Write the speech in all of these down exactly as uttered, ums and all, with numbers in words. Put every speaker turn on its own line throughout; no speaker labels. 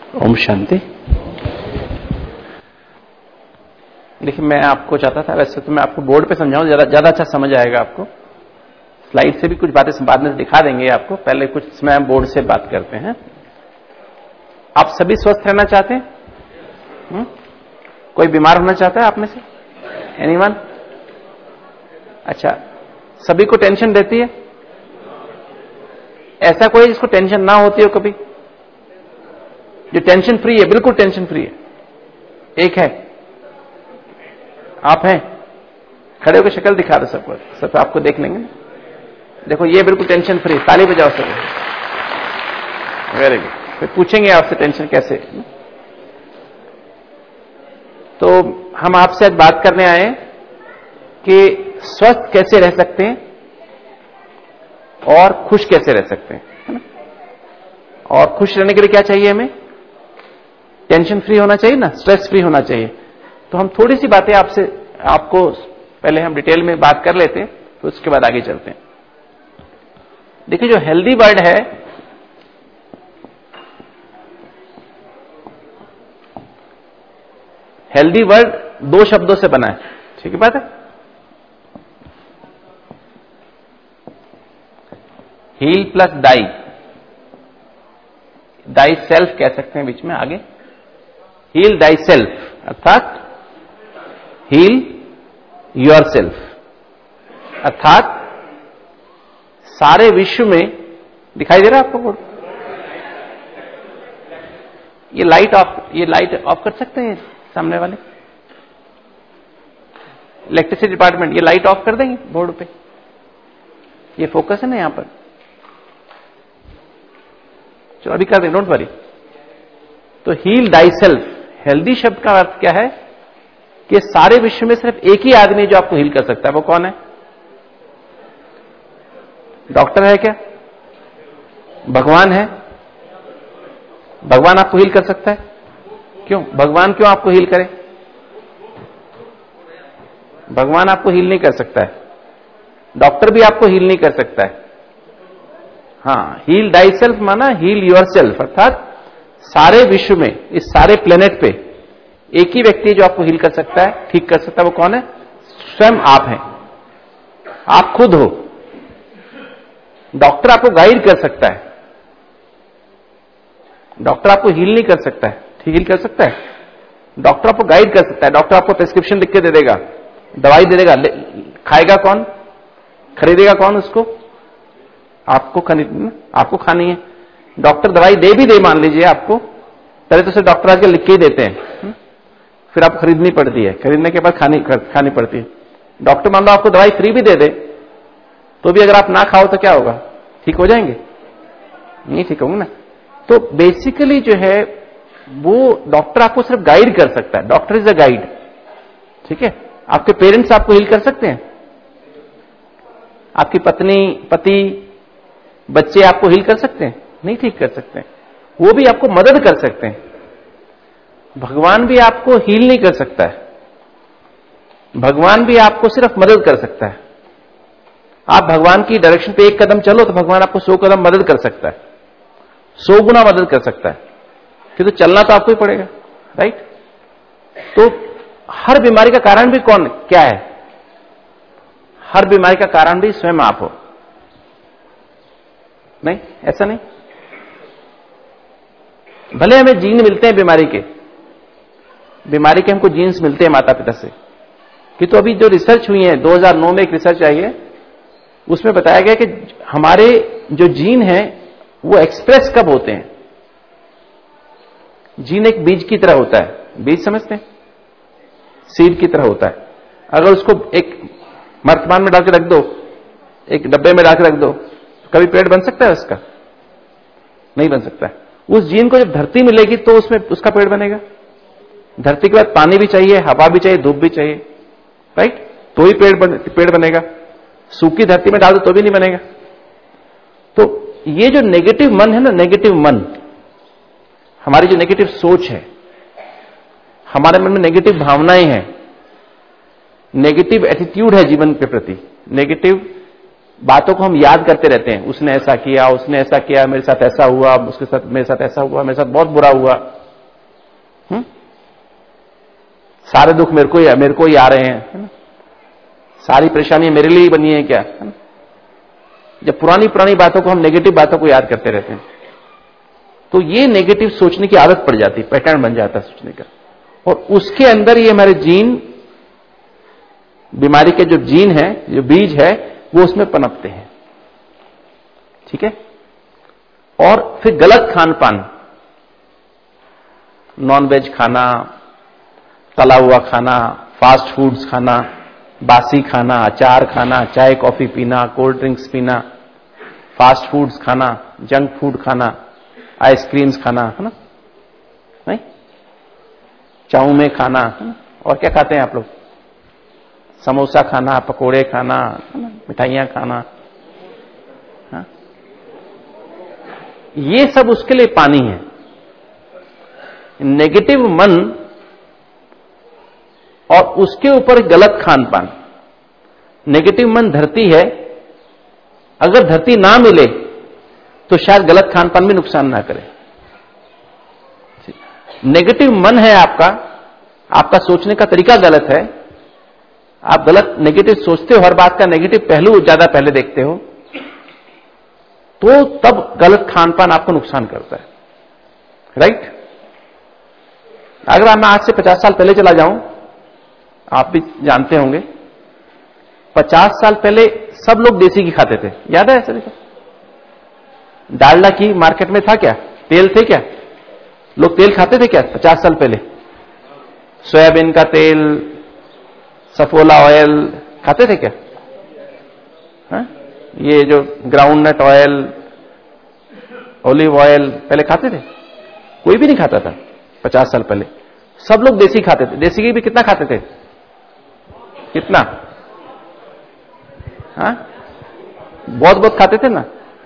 ओम शांति। देखिए, मैं आपको चाहता था, वैसे तो मैं आपको बोर्ड पे समझाऊं, ज्यादा ज्यादा अच्छा समझ आएगा आपको। स्लाइड से भी कुछ बातें बाद में दिखा देंगे आपको, पहले कुछ समय हम बोर्ड से बात करते हैं। आप सभी स्वस्थ रहना चाहते हैं? हुँ? कोई बीमार होना चाहता है आप में से? एनीवन? अच्छा, सभी को टेंशन रहती है? ऐसा कोई जिसको टेंशन ना होती हो कभी? जो टेंशन फ्री है, बिल्कुल टेंशन फ्री है? एक है, आप हैं? खड़े होकर शक्ल दिखा दो सबको, सब आपको देख लेंगे। देखो, ये बिल्कुल टेंशन फ्री, ताली बजाओ सब। Very good. फिर पूछेंगे आपसे टेंशन कैसे। तो हम आपसे आज बात करने आए कि स्वस्थ कैसे रह सकते हैं और खुश कैसे रह सकते हैं, है ना? और खुश रहने के लिए क्या चाहिए हमें? टेंशन फ्री होना चाहिए ना, स्ट्रेस फ्री होना चाहिए। तो हम थोड़ी सी बातें आपसे आपको पहले हम डिटेल में बात कर लेते हैं, तो उसके बाद आगे चलते हैं। देखिए, जो हेल्दी वर्ड है, हेल्दी वर्ड दो शब्दों से बना है, ठीक है बात है? Heal plus thy, thy self कह सकते हैं बीच में आगे। हील डाई सेल्फ, अर्थात हील योर सेल्फ, अर्थात सारे विश्व में, दिखाई दे रहा है आपको बोर्ड? ये लाइट ऑफ, ये लाइट ऑफ कर सकते हैं सामने वाले? इलेक्ट्रिसिटी डिपार्टमेंट, ये लाइट ऑफ कर देंगे बोर्ड पे? ये फोकस है ना यहां पर। चलो अभी कर दें, डोंट वरी। तो हील डाई सेल्फ, हेल्दी शब्द का अर्थ क्या है कि सारे विश्व में सिर्फ एक ही आदमी जो आपको हील कर सकता है। वो कौन है? डॉक्टर है क्या? भगवान है? भगवान आपको हील कर सकता है? क्यों? भगवान क्यों आपको हील करे? भगवान आपको हील नहीं कर सकता है, डॉक्टर भी आपको हील नहीं कर सकता है। हाँ, हील डाई सेल्फ माना हील योर सेल्फ, अर्थात सारे विश्व में, इस सारे प्लेनेट पे एक ही व्यक्ति जो आपको हील कर सकता है, ठीक कर सकता है। वो कौन है? स्वयं आप हैं, आप खुद हो। डॉक्टर आपको गाइड कर सकता है, डॉक्टर आपको हील नहीं कर सकता है, ठीक हील कर सकता है? डॉक्टर आपको गाइड कर सकता है। डॉक्टर आपको प्रिस्क्रिप्शन लिख के दे देगा, दवाई दे देगा, खाएगा कौन? खरीदेगा कौन उसको? आपको खरीद आपको खानी है। डॉक्टर दवाई दे भी दे, मान लीजिए आपको, पहले तो सिर्फ डॉक्टर आके लिख के ही देते हैं, फिर आपको खरीदनी पड़ती है, खरीदने के बाद खानी खानी पड़ती है। डॉक्टर मान लो आपको दवाई फ्री भी दे दे, तो भी अगर आप ना खाओ तो क्या होगा? ठीक हो जाएंगे? नहीं ठीक होंगे ना। तो बेसिकली जो है वो डॉक्टर आपको सिर्फ गाइड कर सकता है। डॉक्टर इज अ गाइड, ठीक है? आपके पेरेंट्स आपको हील कर सकते हैं? आपकी पत्नी, पति, बच्चे आपको हील कर सकते हैं? नहीं ठीक कर सकते हैं। वो भी आपको मदद कर सकते हैं। भगवान भी आपको हील नहीं कर सकता है, भगवान भी आपको सिर्फ मदद कर सकता है। आप भगवान की डायरेक्शन पे एक कदम चलो तो भगवान आपको सौ कदम मदद कर सकता है, सौ गुना मदद कर सकता है। फिर तो चलना तो आपको ही पड़ेगा, राइट? तो हर बीमारी का कारण भी कौन क्या है? हर बीमारी का कारण भी स्वयं आप हो। नहीं, ऐसा नहीं। भले हमें जीन मिलते हैं बीमारी के, बीमारी के हमको जीन्स मिलते हैं माता पिता से, कि तो अभी जो रिसर्च हुई है, दो हज़ार नौ में एक रिसर्च आई है, उसमें बताया गया कि हमारे जो जीन हैं वो एक्सप्रेस कब होते हैं। जीन एक बीज की तरह होता है, बीज समझते हैं? सीड की तरह होता है। अगर उसको एक मर्तमान में डाल के रख दो, एक डब्बे में डाल के रख दो, तो कभी पेड़ बन सकता है उसका? नहीं बन सकता है। उस जीन को जब धरती मिलेगी तो उसमें उसका पेड़ बनेगा। धरती के बाद पानी भी चाहिए, हवा भी चाहिए, धूप भी चाहिए, राइट? तो ही पेड़ बन, पेड़ बनेगा। सूखी धरती में डाल दो तो भी नहीं बनेगा। तो ये जो नेगेटिव मन है ना, नेगेटिव मन, हमारी जो नेगेटिव सोच है, हमारे मन में नेगेटिव भावनाएं हैं, नेगेटिव एटीट्यूड है जीवन के प्रति, नेगेटिव बातों को हम याद करते रहते हैं। उसने ऐसा किया, उसने ऐसा किया, मेरे साथ ऐसा हुआ, उसके साथ मेरे साथ ऐसा हुआ, मेरे साथ बहुत बुरा हुआ, सारे दुख मेरे को ही मेरे को ही आ रहे हैं, है ना, सारी परेशानियां मेरे लिए ही बनी है क्या, है ना। जब पुरानी पुरानी बातों को हम नेगेटिव बातों को याद करते रहते हैं तो ये नेगेटिव सोचने की आदत पड़ जाती है, पैटर्न बन जाता है सोचने का, और उसके अंदर ये हमारे जीन, बीमारी के जो जीन है, जो बीज है, वो उसमें पनपते हैं। ठीक है। और फिर गलत खान पान, नॉनवेज खाना, तला हुआ खाना, फास्ट फूड्स खाना, बासी खाना, अचार खाना, चाय कॉफी पीना, कोल्ड ड्रिंक्स पीना, फास्ट फूड्स खाना, जंक फूड खाना, आइसक्रीम्स खाना, है ना, नहीं, चाउमीन खाना, है ना, और क्या खाते हैं आप लोग, समोसा खाना, पकोड़े खाना, है ना, मिठाइयां खाना, हा? ये सब उसके लिए पानी है। नेगेटिव मन और उसके ऊपर गलत खान पान। नेगेटिव मन धरती है, अगर धरती ना मिले तो शायद गलत खान पान भी नुकसान ना करे। नेगेटिव मन है आपका, आपका सोचने का तरीका गलत है, आप गलत नेगेटिव सोचते हो, हर बात का नेगेटिव पहलू ज्यादा पहले देखते हो, तो तब गलत खान पान आपको नुकसान करता है। राइट। अगर मैं आज से पचास साल पहले चला जाऊं, आप भी जानते होंगे, पचास साल पहले सब लोग देसी घी खाते थे, याद है ऐसा? देखो, डालडा घी मार्केट में था क्या? तेल थे क्या? लोग तेल खाते थे क्या पचास साल पहले? सोयाबीन का तेल, सफोला ऑयल खाते थे क्या? हा? ये जो ग्राउंडनट ऑयल, ऑलिव ऑयल पहले खाते थे? कोई भी नहीं खाता था पचास साल पहले। सब लोग देसी खाते थे। देसी घी भी कितना खाते थे? कितना? हाँ, बहुत बहुत खाते थे ना,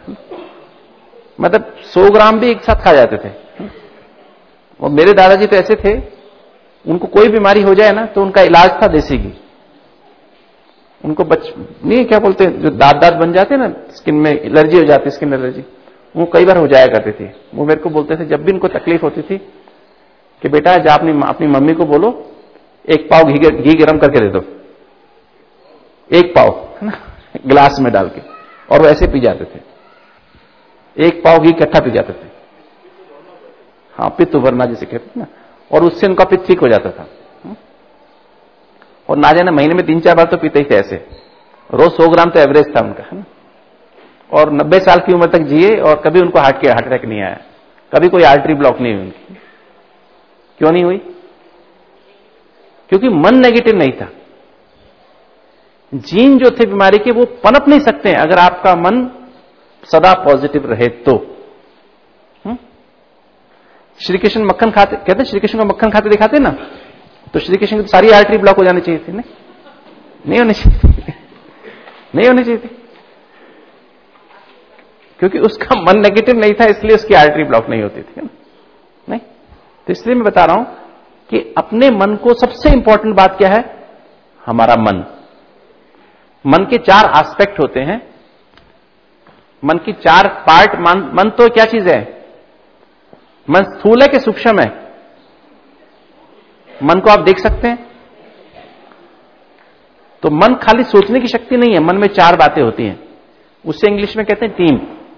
मतलब सौ ग्राम भी एक साथ खा जाते थे। और मेरे दादाजी तो ऐसे थे, उनको कोई बीमारी हो जाए ना तो उनका इलाज था देसी घी। उनको बच नहीं, क्या बोलते हैं, जो दांत दांत बन जाते ना, स्किन में एलर्जी हो जाती, स्किन एलर्जी, वो कई बार हो जाया करती थी। वो मेरे को बोलते थे, जब भी उनको तकलीफ होती थी, कि बेटा जा अपनी अपनी मम्मी को बोलो एक पाव घी घी गरम करके दे दो, एक पाव, है ना, गिलास में डाल के, और वो ऐसे पी जाते थे, एक पाव घी इकट्ठा पी जाते थे। हाँ, पित्त उभरना जिसे कहते हैं ना, और उससे उनका पित्त ठीक हो जाता था। और ना जाने महीने में तीन चार बार तो पीते ही थे ऐसे, रोज सौ ग्राम तो एवरेज था उनका, है ना। और नब्बे साल की उम्र तक जिए, और कभी उनको हार्ट के हार्ट अटैक नहीं आया, कभी कोई आर्टरी ब्लॉक नहीं हुई उनकी। क्यों नहीं हुई? क्योंकि मन नेगेटिव नहीं था। जीन जो थे बीमारी के, वो पनप नहीं सकते हैं अगर आपका मन सदा पॉजिटिव रहे तो। श्री कृष्ण मक्खन खाते, कहते श्री कृष्ण को मक्खन खाते दिखाते ना, तो श्री कृष्ण की सारी आर्टरी ब्लॉक हो जानी चाहिए थी, नहीं, नहीं होनी चाहिए, नहीं होनी चाहिए थी, क्योंकि उसका मन नेगेटिव नहीं था, इसलिए उसकी आर्टरी ब्लॉक नहीं होती थी, नहीं। तो इसलिए मैं बता रहा हूं कि अपने मन को, सबसे इंपॉर्टेंट बात क्या है, हमारा मन। मन के चार एस्पेक्ट होते हैं, मन की चार पार्ट। मन, मन तो क्या चीज है? मन स्थूल है कि सूक्ष्म है? मन को आप देख सकते हैं? तो मन खाली सोचने की शक्ति नहीं है, मन में चार बातें होती हैं, उससे इंग्लिश में कहते हैं team.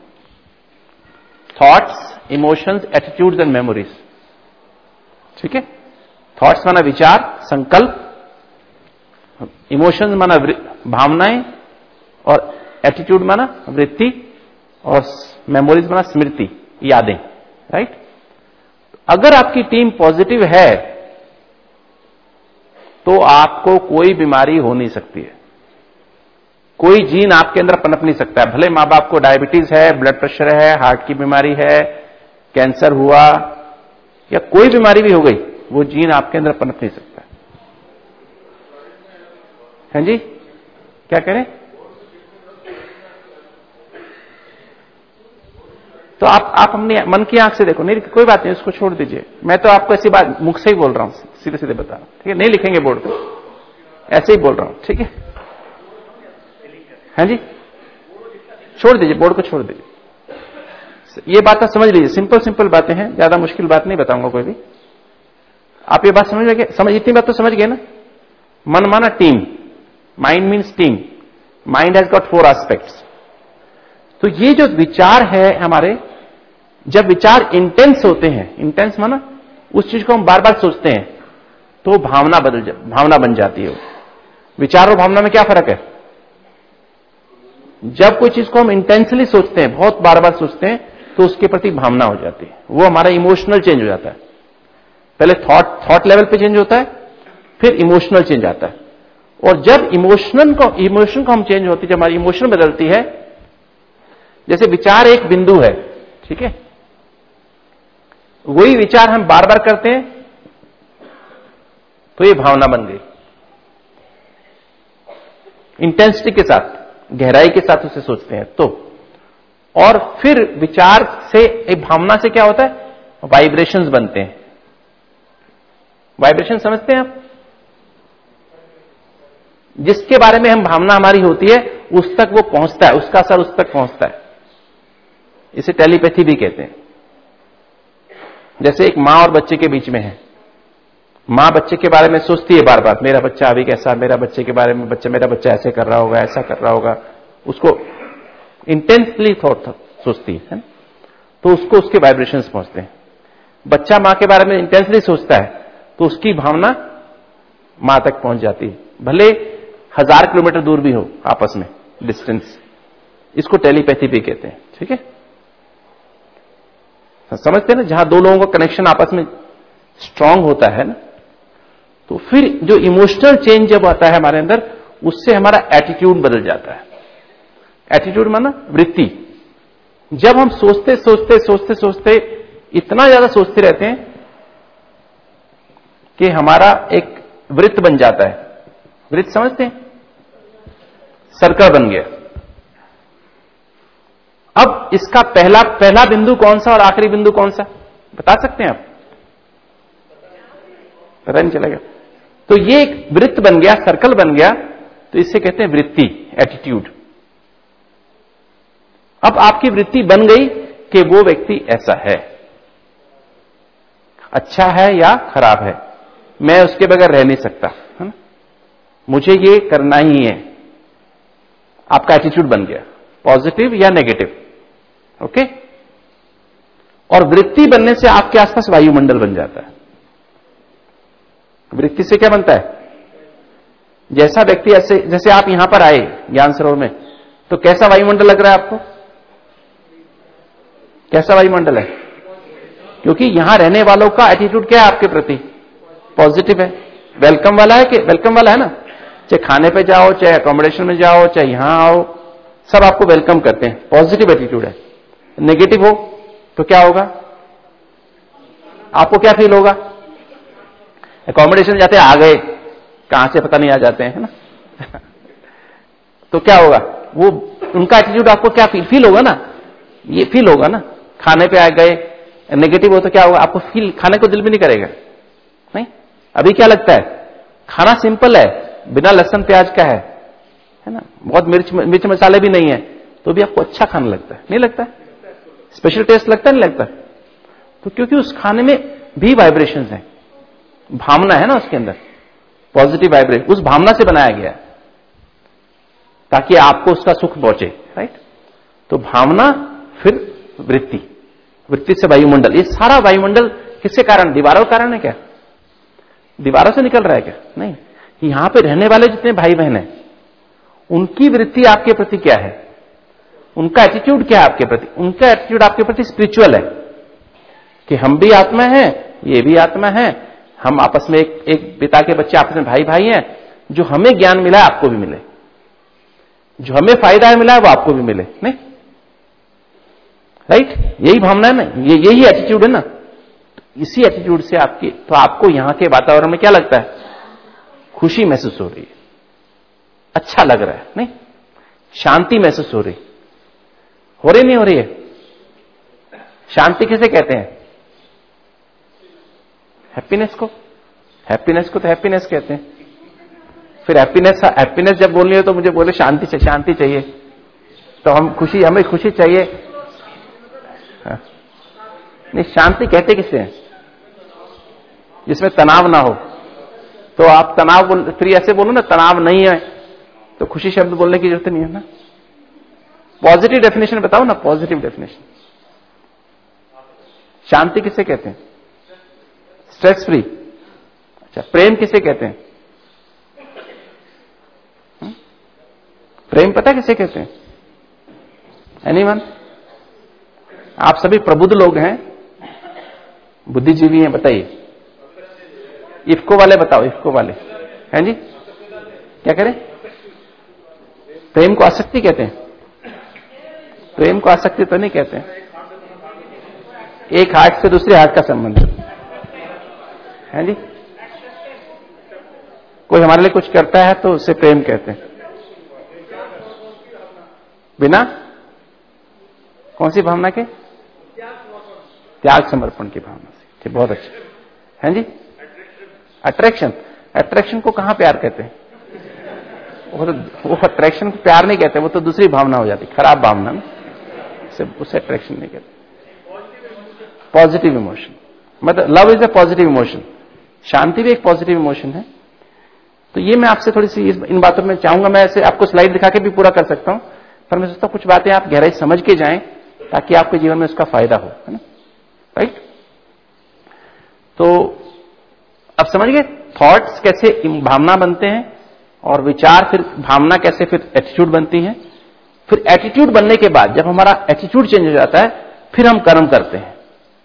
Thoughts, emotions, attitudes and memories. ठीक है। थॉट्स माना विचार, संकल्प, इमोशंस माना भावनाएं, और एटीट्यूड माना वृत्ति, और मेमोरीज माना स्मृति, यादें। राइट। अगर आपकी टीम पॉजिटिव है तो आपको कोई बीमारी हो नहीं सकती है, कोई जीन आपके अंदर पनप नहीं सकता है। भले मां बाप को डायबिटीज है, ब्लड प्रेशर है, हार्ट की बीमारी है, कैंसर हुआ, या कोई बीमारी भी हो गई, वो जीन आपके अंदर पनप नहीं सकता। हैं जी, क्या करें? तो आप आप अपने मन की आंख से देखो। नहीं, कोई बात नहीं, उसको छोड़ दीजिए। मैं तो आपको ऐसी बात मुख से ही बोल रहा हूं, सीधे सीधे बता रहा हूं, ठीक है। नहीं लिखेंगे बोर्ड पे, ऐसे ही बोल रहा हूं, ठीक है। हैं जी, छोड़ दीजिए, बोर्ड को छोड़ दीजिए। ये बात आप समझ लीजिए, सिंपल सिंपल बातें हैं, ज्यादा मुश्किल बात नहीं बताऊंगा कोई भी। आप ये बात समझ गए? समझ इतनी बात तो समझ गए ना? मन माना team, mind means team, mind has got four aspects. तो ये जो विचार है हमारे, जब विचार इंटेंस होते हैं, इंटेंस माना उस चीज को हम बार बार सोचते हैं, तो भावना बदल जा, भावना बन जाती है। विचार और भावना में क्या फर्क है? जब कोई चीज को हम इंटेंसली सोचते हैं, बहुत बार बार सोचते हैं, तो उसके प्रति भावना हो जाती है, वो हमारा इमोशनल चेंज हो जाता है। पहले थॉट थॉट लेवल पे चेंज होता है, फिर इमोशनल चेंज आता है। और जब इमोशनल को इमोशन को हम चेंज होती है, जब हमारी इमोशन बदलती है, जैसे विचार एक बिंदु है, ठीक है, वही विचार हम बार बार करते हैं, तो ये भावना बन गई। इंटेंसिटी के साथ, गहराई के साथ उसे सोचते हैं तो। और फिर विचार से, एक भावना से क्या होता है? वाइब्रेशंस बनते हैं। वाइब्रेशन समझते हैं आप? जिसके बारे में हम भावना हमारी होती है, उस तक वो पहुंचता है, उसका असर उस तक पहुंचता है। इसे टेलीपैथी भी कहते हैं। जैसे एक मां और बच्चे के बीच में है, मां बच्चे के बारे में सोचती है बार बार, मेरा बच्चा अभी कैसा, मेरा बच्चे के बारे में, बच्चा मेरा बच्चा ऐसे कर रहा होगा, ऐसा कर रहा होगा, उसको इंटेंसली थॉट सोचती है, तो उसको उसके वाइब्रेशंस पहुंचते हैं। बच्चा मां के बारे में इंटेंसली सोचता है, तो उसकी भावना मां तक पहुंच जाती है, भले हजार किलोमीटर दूर भी हो आपस में डिस्टेंस। इसको टेलीपैथी भी कहते हैं, ठीक है? समझते हैं ना? जहां दो लोगों का कनेक्शन आपस में स्ट्रांग होता है ना, तो फिर जो इमोशनल चेंज जब आता है हमारे अंदर, उससे हमारा एटीट्यूड बदल जाता है। एटीट्यूड माना वृत्ति। जब हम सोचते सोचते सोचते सोचते इतना ज्यादा सोचते रहते हैं कि हमारा एक वृत्त बन जाता है। वृत्त समझते हैं? सर्कल बन गया। अब इसका पहला पहला बिंदु कौन सा और आखिरी बिंदु कौन सा बता सकते हैं आप? पता नहीं चलेगा। तो ये एक वृत्त बन गया, सर्कल बन गया, तो इसे कहते हैं वृत्ति, एटीट्यूड। अब आपकी वृत्ति बन गई कि वो व्यक्ति ऐसा है, अच्छा है या खराब है, मैं उसके बगैर रह नहीं सकता, है ना, मुझे ये करना ही है। आपका एटीट्यूड बन गया, पॉजिटिव या नेगेटिव। ओके? और वृत्ति बनने से आपके आसपास वायुमंडल बन जाता है। वृत्ति से क्या बनता है? जैसा व्यक्ति, ऐसे जैसे आप यहां पर आए ज्ञान सरोवर में, तो कैसा वायुमंडल लग रहा है आपको? कैसा वायुमंडल है? क्योंकि यहां रहने वालों का एटीट्यूड क्या है आपके प्रति? पॉजिटिव है, वेलकम वाला है कि वेलकम वाला है ना। चाहे खाने पे जाओ, चाहे अकोमोडेशन में जाओ, चाहे यहां आओ, सब आपको वेलकम करते हैं, पॉजिटिव एटीट्यूड है। नेगेटिव हो तो क्या होगा? आपको क्या फील होगा? अकोमोडेशन जाते आ गए, कहां से पता नहीं आ जाते हैं, है ना तो क्या होगा? वो उनका एटीट्यूड आपको क्या फील फील होगा ना, ये फील होगा ना। खाने पे आ गए, नेगेटिव हो तो क्या होगा? आपको फील, खाने को दिल भी नहीं करेगा। नहीं, अभी क्या लगता है? खाना सिंपल है, बिना लहसुन प्याज का है है ना, बहुत मिर्च मिर्च मसाले भी नहीं है, तो भी आपको अच्छा खाना लगता है, नहीं लगता है? स्पेशल टेस्ट लगता है, नहीं लगता? तो क्योंकि उस खाने में भी वाइब्रेशंस हैं, भावना है ना उसके अंदर, पॉजिटिव वाइब्रेशन उस भावना से बनाया गया है ताकि आपको उसका सुख पहुंचे, राइट? तो भावना, फिर वृत्ति, वृत्ति से वायुमंडल। ये सारा वायुमंडल किसके कारण? दीवारों के कारण है क्या? दीवारों से निकल रहा है क्या? नहीं, यहां पे रहने वाले जितने भाई बहन हैं, उनकी वृत्ति आपके प्रति क्या है? उनका एटीट्यूड क्या है आपके प्रति? उनका एटीट्यूड आपके प्रति स्पिरिचुअल है कि हम भी आत्मा हैं, ये भी आत्मा है, हम आपस में एक एक पिता के बच्चे आपस में भाई भाई हैं, जो हमें ज्ञान मिला है आपको भी मिले, जो हमें फायदा है मिला है वो आपको भी मिले, नहीं? राइट? यही भावना है ना, ये यही एटीट्यूड है ना। इसी एटीट्यूड से आपकी, तो आपको यहां के वातावरण में क्या लगता है? खुशी महसूस हो रही है, अच्छा लग रहा है, नहीं? शांति महसूस हो रही हो रही नहीं हो रही है? शांति किसे कहते हैं? हैप्पीनेस को। हैप्पीनेस को तो हैप्पीनेस कहते हैं। फिर हैप्पीनेस हैप्पीनेस जब बोलनी है तो मुझे बोले शांति चाहिए, शांति चाहिए, तो हम खुशी, हमें खुशी चाहिए। हाँ। नहीं, शांति कहते किसे हैं? जिसमें तनाव ना हो। तो आप तनाव बोल, फिर ऐसे बोलो ना तनाव नहीं है, तो खुशी शब्द बोलने की जरूरत नहीं है ना। पॉजिटिव डेफिनेशन बताओ ना, पॉजिटिव डेफिनेशन। शांति किसे कहते हैं? Stress free. अच्छा, प्रेम किसे कहते हैं? हुँ? प्रेम पता किसे कहते हैं? एनीवन? आप सभी प्रबुद्ध लोग हैं, बुद्धिजीवी हैं, बताइए। इफको वाले बताओ, इफको वाले हैं जी, क्या करें? प्रेम को आसक्ति कहते हैं? प्रेम को आसक्ति तो नहीं कहते हैं। एक हार्ट से दूसरे हार्ट का संबंध है जी। कोई हमारे लिए कुछ करता है तो उसे प्रेम कहते हैं। बिना कौन सी भावना के? त्याग समर्पण की भावना से। बहुत अच्छा है जी। अट्रैक्शन, अट्रैक्शन को कहां प्यार कहते हैं? वो तो वो अट्रैक्शन को प्यार नहीं कहते, वो तो दूसरी भावना हो जाती, खराब भावना ना, उसे अट्रैक्शन नहीं कहते। पॉजिटिव इमोशन, मतलब love is a positive emotion. शांति भी एक पॉजिटिव इमोशन है। तो ये मैं आपसे थोड़ी सी इन बातों में चाहूंगा, मैं ऐसे आपको स्लाइड दिखा के भी पूरा कर सकता हूं, पर मैं सोचता हूं कुछ बातें आप गहराई समझ के जाएं ताकि आपके जीवन में उसका फायदा हो, है ना? राइट। तो अब समझ गए थॉट्स कैसे भावना बनते हैं, और विचार फिर भावना कैसे फिर एटीट्यूड बनती है। फिर एटीट्यूड बनने के बाद जब हमारा एटीट्यूड चेंज हो जाता है, फिर हम कर्म करते हैं।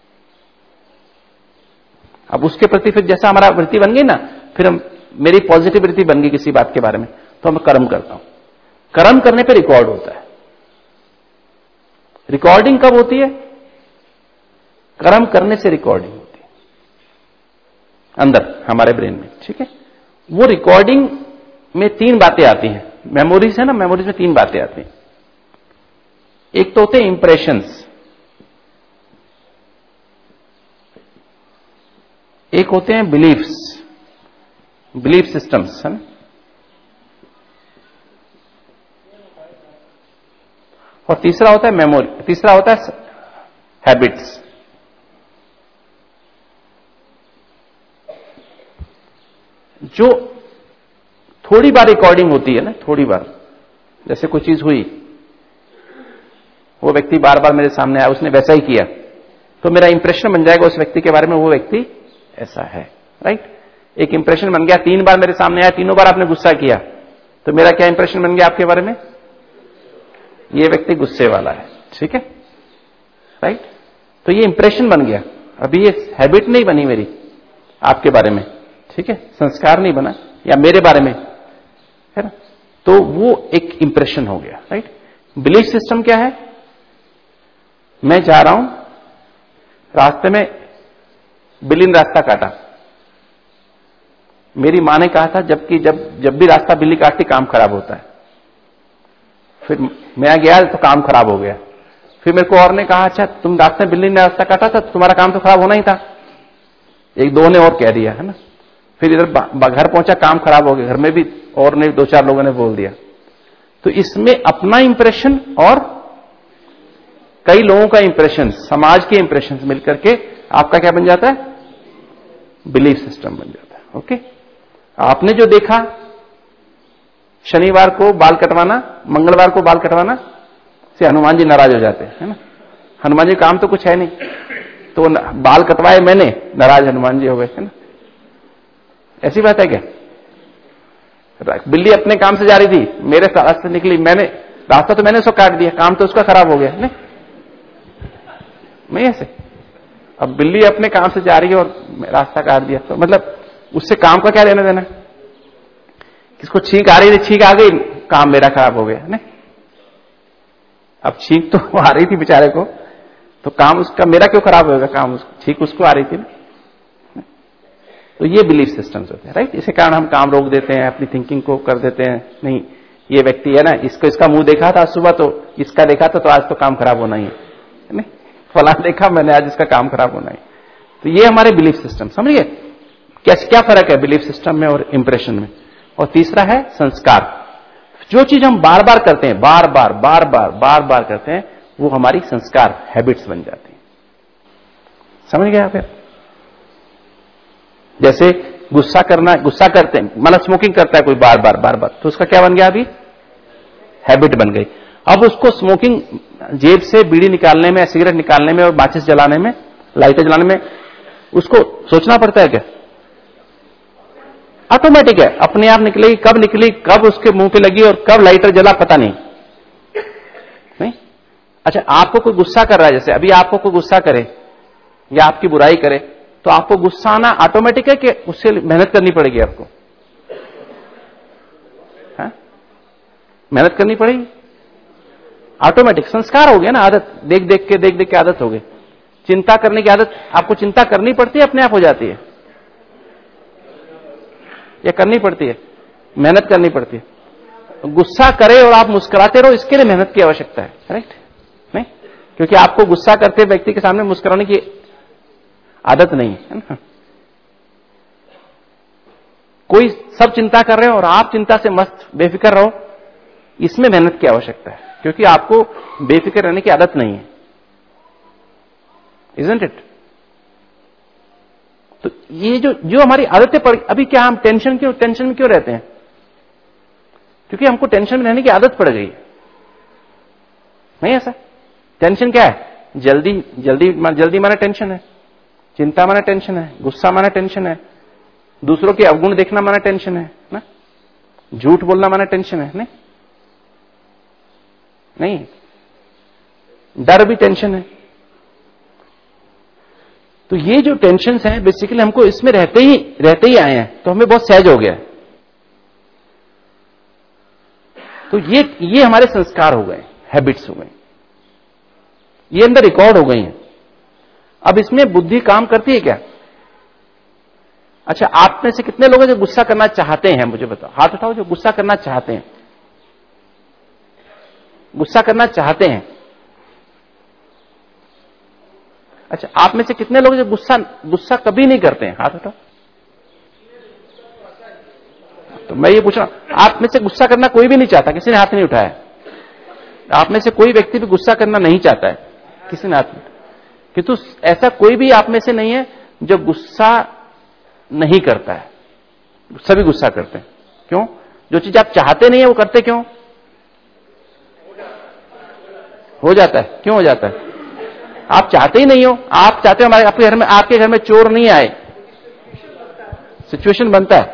अब उसके प्रति फिर जैसा हमारा वृत्ति बन गई ना, फिर हम, मेरी पॉजिटिव वृत्ति बन गई किसी बात के बारे में, तो मैं कर्म करता हूं। कर्म करने पे रिकॉर्ड होता है। रिकॉर्डिंग कब होती है? कर्म करने से रिकॉर्डिंग होती है अंदर हमारे ब्रेन में, ठीक है। वो रिकॉर्डिंग में तीन बातें आती हैं। मेमोरीज है ना, मेमोरीज में तीन बातें आती हैं। एक तो होते हैं इंप्रेशंस, एक होते हैं बिलीफ्स, बिलीफ सिस्टम्स, है ना, और तीसरा होता है मेमोरी, तीसरा होता है हैबिट्स। जो थोड़ी बार रिकॉर्डिंग होती है ना, थोड़ी बार, जैसे कोई चीज हुई, वो व्यक्ति बार बार मेरे सामने आया, उसने वैसा ही किया, तो मेरा इंप्रेशन बन जाएगा उस व्यक्ति के बारे में, वो व्यक्ति ऐसा है। राइट। एक इंप्रेशन बन गया, तीन बार मेरे सामने आया, तीनों बार आपने गुस्सा किया, तो मेरा क्या इंप्रेशन बन गया आपके बारे में? ये व्यक्ति गुस्से वाला है, ठीक है। राइट। तो ये इंप्रेशन बन गया। अभी ये हैबिट नहीं बनी मेरी आपके बारे में, ठीक है, संस्कार नहीं बना, या मेरे बारे में, है ना। तो वो एक इंप्रेशन हो गया। राइट। बिलीफ सिस्टम क्या है? मैं जा रहा हूं, रास्ते में बिल्ली ने रास्ता काटा, मेरी मां ने कहा था जबकि जब जब भी रास्ता बिल्ली काटती काम खराब होता है। फिर मैं गया तो काम खराब हो गया। फिर मेरे को और ने कहा अच्छा तुम रास्ते में बिल्ली ने रास्ता काटा था तो तुम्हारा काम तो खराब होना ही था। एक दो ने और कह दिया, है ना। फिर इधर घर पहुंचा, काम खराब हो गया, घर में भी और ने दो चार लोगों ने बोल दिया। तो इसमें अपना इंप्रेशन और कई लोगों का इंप्रेशन, समाज के इंप्रेशन मिलकर के आपका क्या बन जाता है? बिलीफ सिस्टम बन जाता है। ओके। आपने जो देखा, शनिवार को बाल कटवाना, मंगलवार को बाल कटवाना से हनुमान जी नाराज हो जाते हैं, है ना। हनुमान जी काम तो कुछ है नहीं, तो बाल कटवाए मैंने, नाराज हनुमान जी हो गए, है ना। ऐसी बात है क्या? बिल्ली अपने काम से जा रही थी, मेरे रास्ते निकली, मैंने रास्ता तो मैंने उसको काट दिया, काम तो उसका खराब हो गया, नहीं मैं ऐसे। अब बिल्ली अपने काम से जा रही है और रास्ता काट दिया, तो मतलब उससे काम का क्या लेना देना? किसको छींक आ रही थी, छींक आ गई, काम मेरा खराब हो गया, नहीं। अब छींक तो आ रही थी बेचारे को, तो काम उसका, मेरा क्यों खराब होगा? काम उसको, छींक उसको आ रही थी ना। तो ये बिलीफ सिस्टम्स होते हैं। राइट। इसी कारण हम काम रोक देते हैं, अपनी थिंकिंग को कर देते हैं, नहीं ये व्यक्ति है ना, इसको इसका मुंह देखा था सुबह, तो इसका देखा था तो आज तो काम खराब होना ही है, नहीं। फला देखा मैंने, आज इसका काम खराब होना है। तो ये हमारे बिलीफ सिस्टम, समझिए क्या क्या फर्क है बिलीफ सिस्टम में और इंप्रेशन में। और तीसरा है संस्कार। जो चीज हम बार बार करते हैं, बार बार बार बार बार बार करते हैं, वो हमारी संस्कार, हैबिट्स बन जाती है। समझ गए फिर? जैसे गुस्सा करना, गुस्सा करते हैं मतलब स्मोकिंग करता है कोई बार बार बार बार, तो उसका क्या बन गया, अभी हैबिट बन गई। अब उसको स्मोकिंग जेब से बीड़ी निकालने में, सिगरेट निकालने में और माचिस जलाने में, लाइटर जलाने में उसको सोचना पड़ता है क्या? ऑटोमेटिक है, अपने आप निकलेगी। कब निकली, कब उसके मुंह पे लगी और कब लाइटर जला, पता नहीं। नहीं? अच्छा, आपको कोई गुस्सा कर रहा है, जैसे अभी आपको कोई गुस्सा करे या आपकी बुराई करे, तो आपको गुस्सा आना ऑटोमेटिक है कि उससे मेहनत करनी पड़ेगी आपको? है? मेहनत करनी पड़ेगी, ऑटोमेटिक संस्कार हो गया ना, आदत, देख देख के देख देख के आदत हो गई। चिंता करने की आदत, आपको चिंता करनी पड़ती है, अपने आप हो जाती है, या करनी पड़ती है, मेहनत करनी पड़ती है। गुस्सा करे और आप मुस्कुराते रहो, इसके लिए मेहनत की आवश्यकता है, करेक्ट? नहीं, क्योंकि आपको गुस्सा करते व्यक्ति के सामने मुस्कुराने की आदत नहीं है ना। कोई सब चिंता कर रहे हो और आप चिंता से मस्त बेफिक्र रहो, इसमें मेहनत की आवश्यकता है, क्योंकि आपको बेफिक्र रहने की आदत नहीं है, इजंट इट? तो ये जो जो हमारी आदतें पड़, अभी क्या हम टेंशन क्यों टेंशन में क्यों रहते हैं? क्योंकि हमको टेंशन में रहने की आदत पड़ गई है, नहीं ऐसा? टेंशन क्या है? जल्दी जल्दी जल्दी माना टेंशन है, चिंता माना टेंशन है, गुस्सा माना टेंशन है, दूसरों के अवगुण देखना माना टेंशन है ना, झूठ बोलना माना टेंशन है। नहीं नहीं, डर भी टेंशन है। तो ये जो टेंशन है बेसिकली हमको इसमें रहते ही रहते ही आए हैं, तो हमें बहुत सहज हो गया है। तो ये ये हमारे संस्कार हो गए, हैबिट्स हो गए, ये अंदर रिकॉर्ड हो गई हैं। अब इसमें बुद्धि काम करती है क्या? अच्छा, आप में से कितने लोग हैं जो गुस्सा करना चाहते हैं? मुझे बताओ, हाथ उठाओ जो गुस्सा करना चाहते हैं। गुस्सा करना चाहते हैं। अच्छा, आप में से कितने लोग जो गुस्सा गुस्सा कभी नहीं करते हैं? हाथ उठाओ। तो मैं ये पूछ रहा हूं, आप में से गुस्सा करना कोई भी नहीं चाहता? किसी ने हाथ नहीं उठाया? आप में से कोई व्यक्ति भी गुस्सा करना नहीं चाहता है? किसी ने हाथ नहीं? किंतु ऐसा कोई भी आप में से नहीं है जो गुस्सा नहीं करता है। सभी गुस्सा करते हैं। क्यों? जो चीज आप चाहते नहीं है वो करते क्यों? हो जाता है। क्यों हो जाता है? आप चाहते ही नहीं हो। आप चाहते हो हमारे आपके घर में आपके घर में चोर नहीं आए, सिचुएशन बनता है।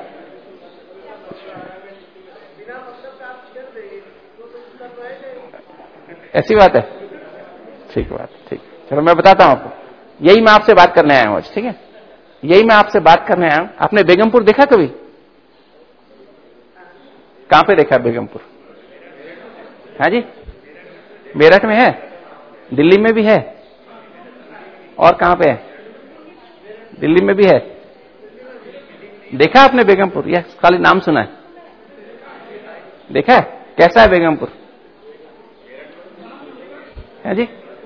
ऐसी बात है। ठीक बात, ठीक। चलो मैं बताता हूं आपको, यही मैं आपसे बात करने आया हूं आज। ठीक है, यही मैं आपसे बात करने आया हूं। आपने बेगमपुर देखा कभी? कहां पे देखा बेगमपुर? है जी, मेरठ में है, दिल्ली में भी है, और कहां पे है? दिल्ली में भी है। देखा आपने बेगमपुर या खाली नाम सुना है? देखा है? कैसा है बेगमपुर? है जी,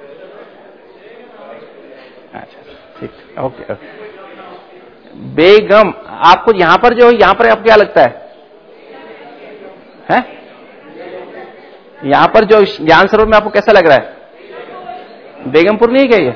अच्छा ठीक, ओके ओके। बेगम, आपको यहां पर जो यहां पर आपको क्या लगता है? हैं? यहां पर जो ज्ञान सरोवर में आपको कैसा लग रहा है? बेगमपुर नहीं है क्या ये?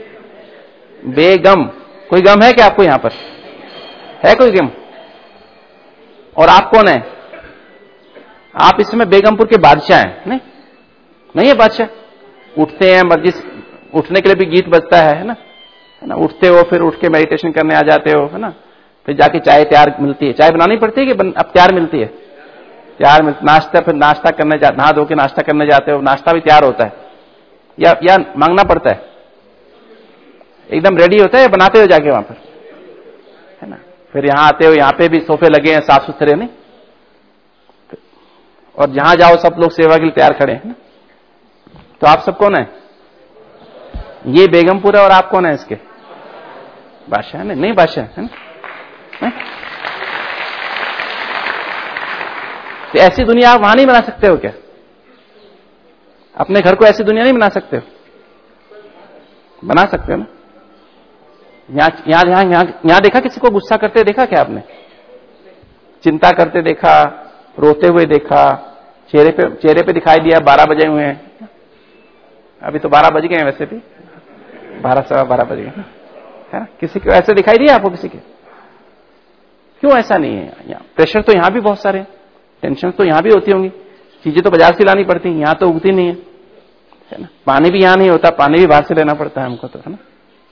बेगम, कोई गम है क्या आपको? यहां पर है कोई गम? और आप कौन है? आप इस समय बेगमपुर के बादशाह हैं। नहीं नहीं है बादशाह। उठते हैं, मर्जी उठने के लिए भी गीत बजता है, है ना, है ना। उठते हो, फिर उठ के मेडिटेशन करने आ जाते हो, है ना। फिर जाके चाय तैयार मिलती है। चाय बनानी पड़ती है कि बन, अब तैयार मिलती है? तैयार मिलती। नाश्ता, फिर नाश्ता करने जा नहा धो के नाश्ता करने जाते हो, नाश्ता भी तैयार होता है या या मांगना पड़ता है? एकदम रेडी होता है या बनाते हो जाके वहां पर, है ना। फिर यहां आते हो, यहां पे भी सोफे लगे हैं साफ सुथरे, नहीं, और जहां जाओ सब लोग सेवा के लिए तैयार खड़े हैं ना। तो आप सब कौन है? ये बेगमपुर है और आप कौन है इसके? बादशाह है? नहीं बादशाह है ना। तो ऐसी दुनिया आप वहां नहीं बना सकते हो क्या? अपने घर को ऐसी दुनिया नहीं बना सकते हो? बना सकते हो ना। यहां यहां यहां यहां यहां देखा किसी को गुस्सा करते देखा क्या आपने? चिंता करते देखा, रोते हुए देखा, चेहरे पे चेहरे पे दिखाई दिया बारह बजे हुए हैं। अभी तो बारह बज गए हैं, वैसे भी बारह सवा बारह बज गए, है ना। किसी को ऐसे दिखाई दिया आपको? किसी के क्यों ऐसा नहीं है? यहाँ प्रेशर तो यहां भी बहुत सारे, टेंशन तो यहां भी होती होंगी, चीजें तो बाजार से लानी पड़ती, यहां तो उगती नहीं है, है ना? पानी भी यहां नहीं होता, पानी भी बाहर से लेना पड़ता है हमको, तो है ना?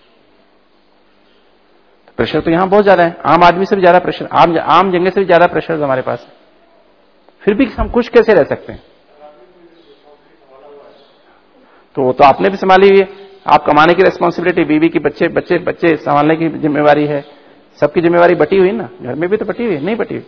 तो प्रेशर तो यहां बहुत ज्यादा है, आम आदमी से भी ज्यादा प्रेशर, आम आम जंगे से भी ज्यादा प्रेशर हमारे पास है, फिर भी हम खुश कैसे रह सकते हैं? तो वो तो आपने भी संभाली हुई है, आप कमाने की रिस्पॉन्सिबिलिटी, बीवी की, बच्चे बच्चे बच्चे संभालने की जिम्मेवारी है, सबकी जिम्मेवारी बटी हुई ना, घर में भी तो बटी हुई है, नहीं बटी हुई?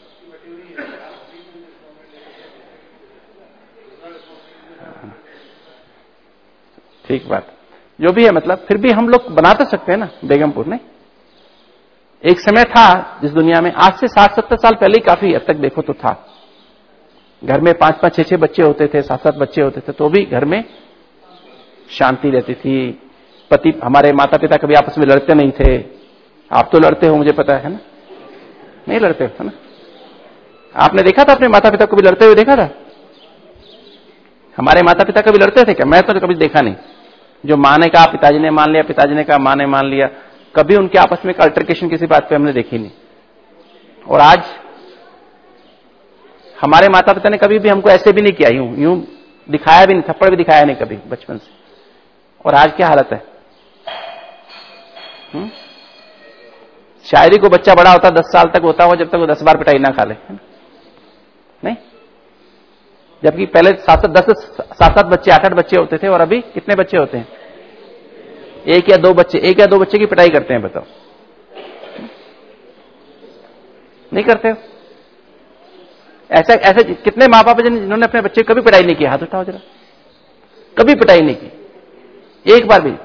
ठीक बात, जो भी है, मतलब फिर भी हम लोग बना तो सकते हैं ना बेगमपुर ने। एक समय था जिस दुनिया में, आज से साठ सत्तर साल पहले ही काफी हद तक देखो तो था, घर में पांच पांच छह छह बच्चे होते थे, सात सात बच्चे होते थे, तो भी घर में शांति रहती थी। पति, हमारे माता पिता कभी आपस में लड़ते नहीं थे। आप तो लड़ते हो, मुझे पता है ना? नहीं लड़ते हो ना? आपने देखा था अपने माता पिता को भी लड़ते हुए देखा था? हमारे माता पिता कभी लड़ते थे क्या? मैं तो कभी देखा नहीं। जो माँ ने कहा पिताजी ने मान लिया, पिताजी ने कहा माँ ने मान लिया, कभी उनके आपस में अल्टरकेशन किसी बात पे हमने देखी नहीं। और आज हमारे माता पिता ने कभी भी हमको ऐसे भी नहीं किया, यूं यूं दिखाया भी नहीं, थप्पड़ भी दिखाया नहीं कभी बचपन से। और आज क्या हालत है? हुँ? शायरी को बच्चा बड़ा होता दस साल तक होता हो, जब तक वो दस बार पिटाई ना खा ले, नहीं? जबकि पहले सात दस सात सात बच्चे, आठ आठ बच्चे होते थे, और अभी कितने बच्चे होते हैं? एक या दो बच्चे, एक या दो बच्चे की पिटाई करते हैं, बताओ। नहीं करते हो? ऐसा ऐसे कितने माँ बाप जिन्होंने अपने बच्चे कभी पिटाई नहीं की? हाथ उठाओ जरा। कभी पिटाई नहीं की, एक बार भी?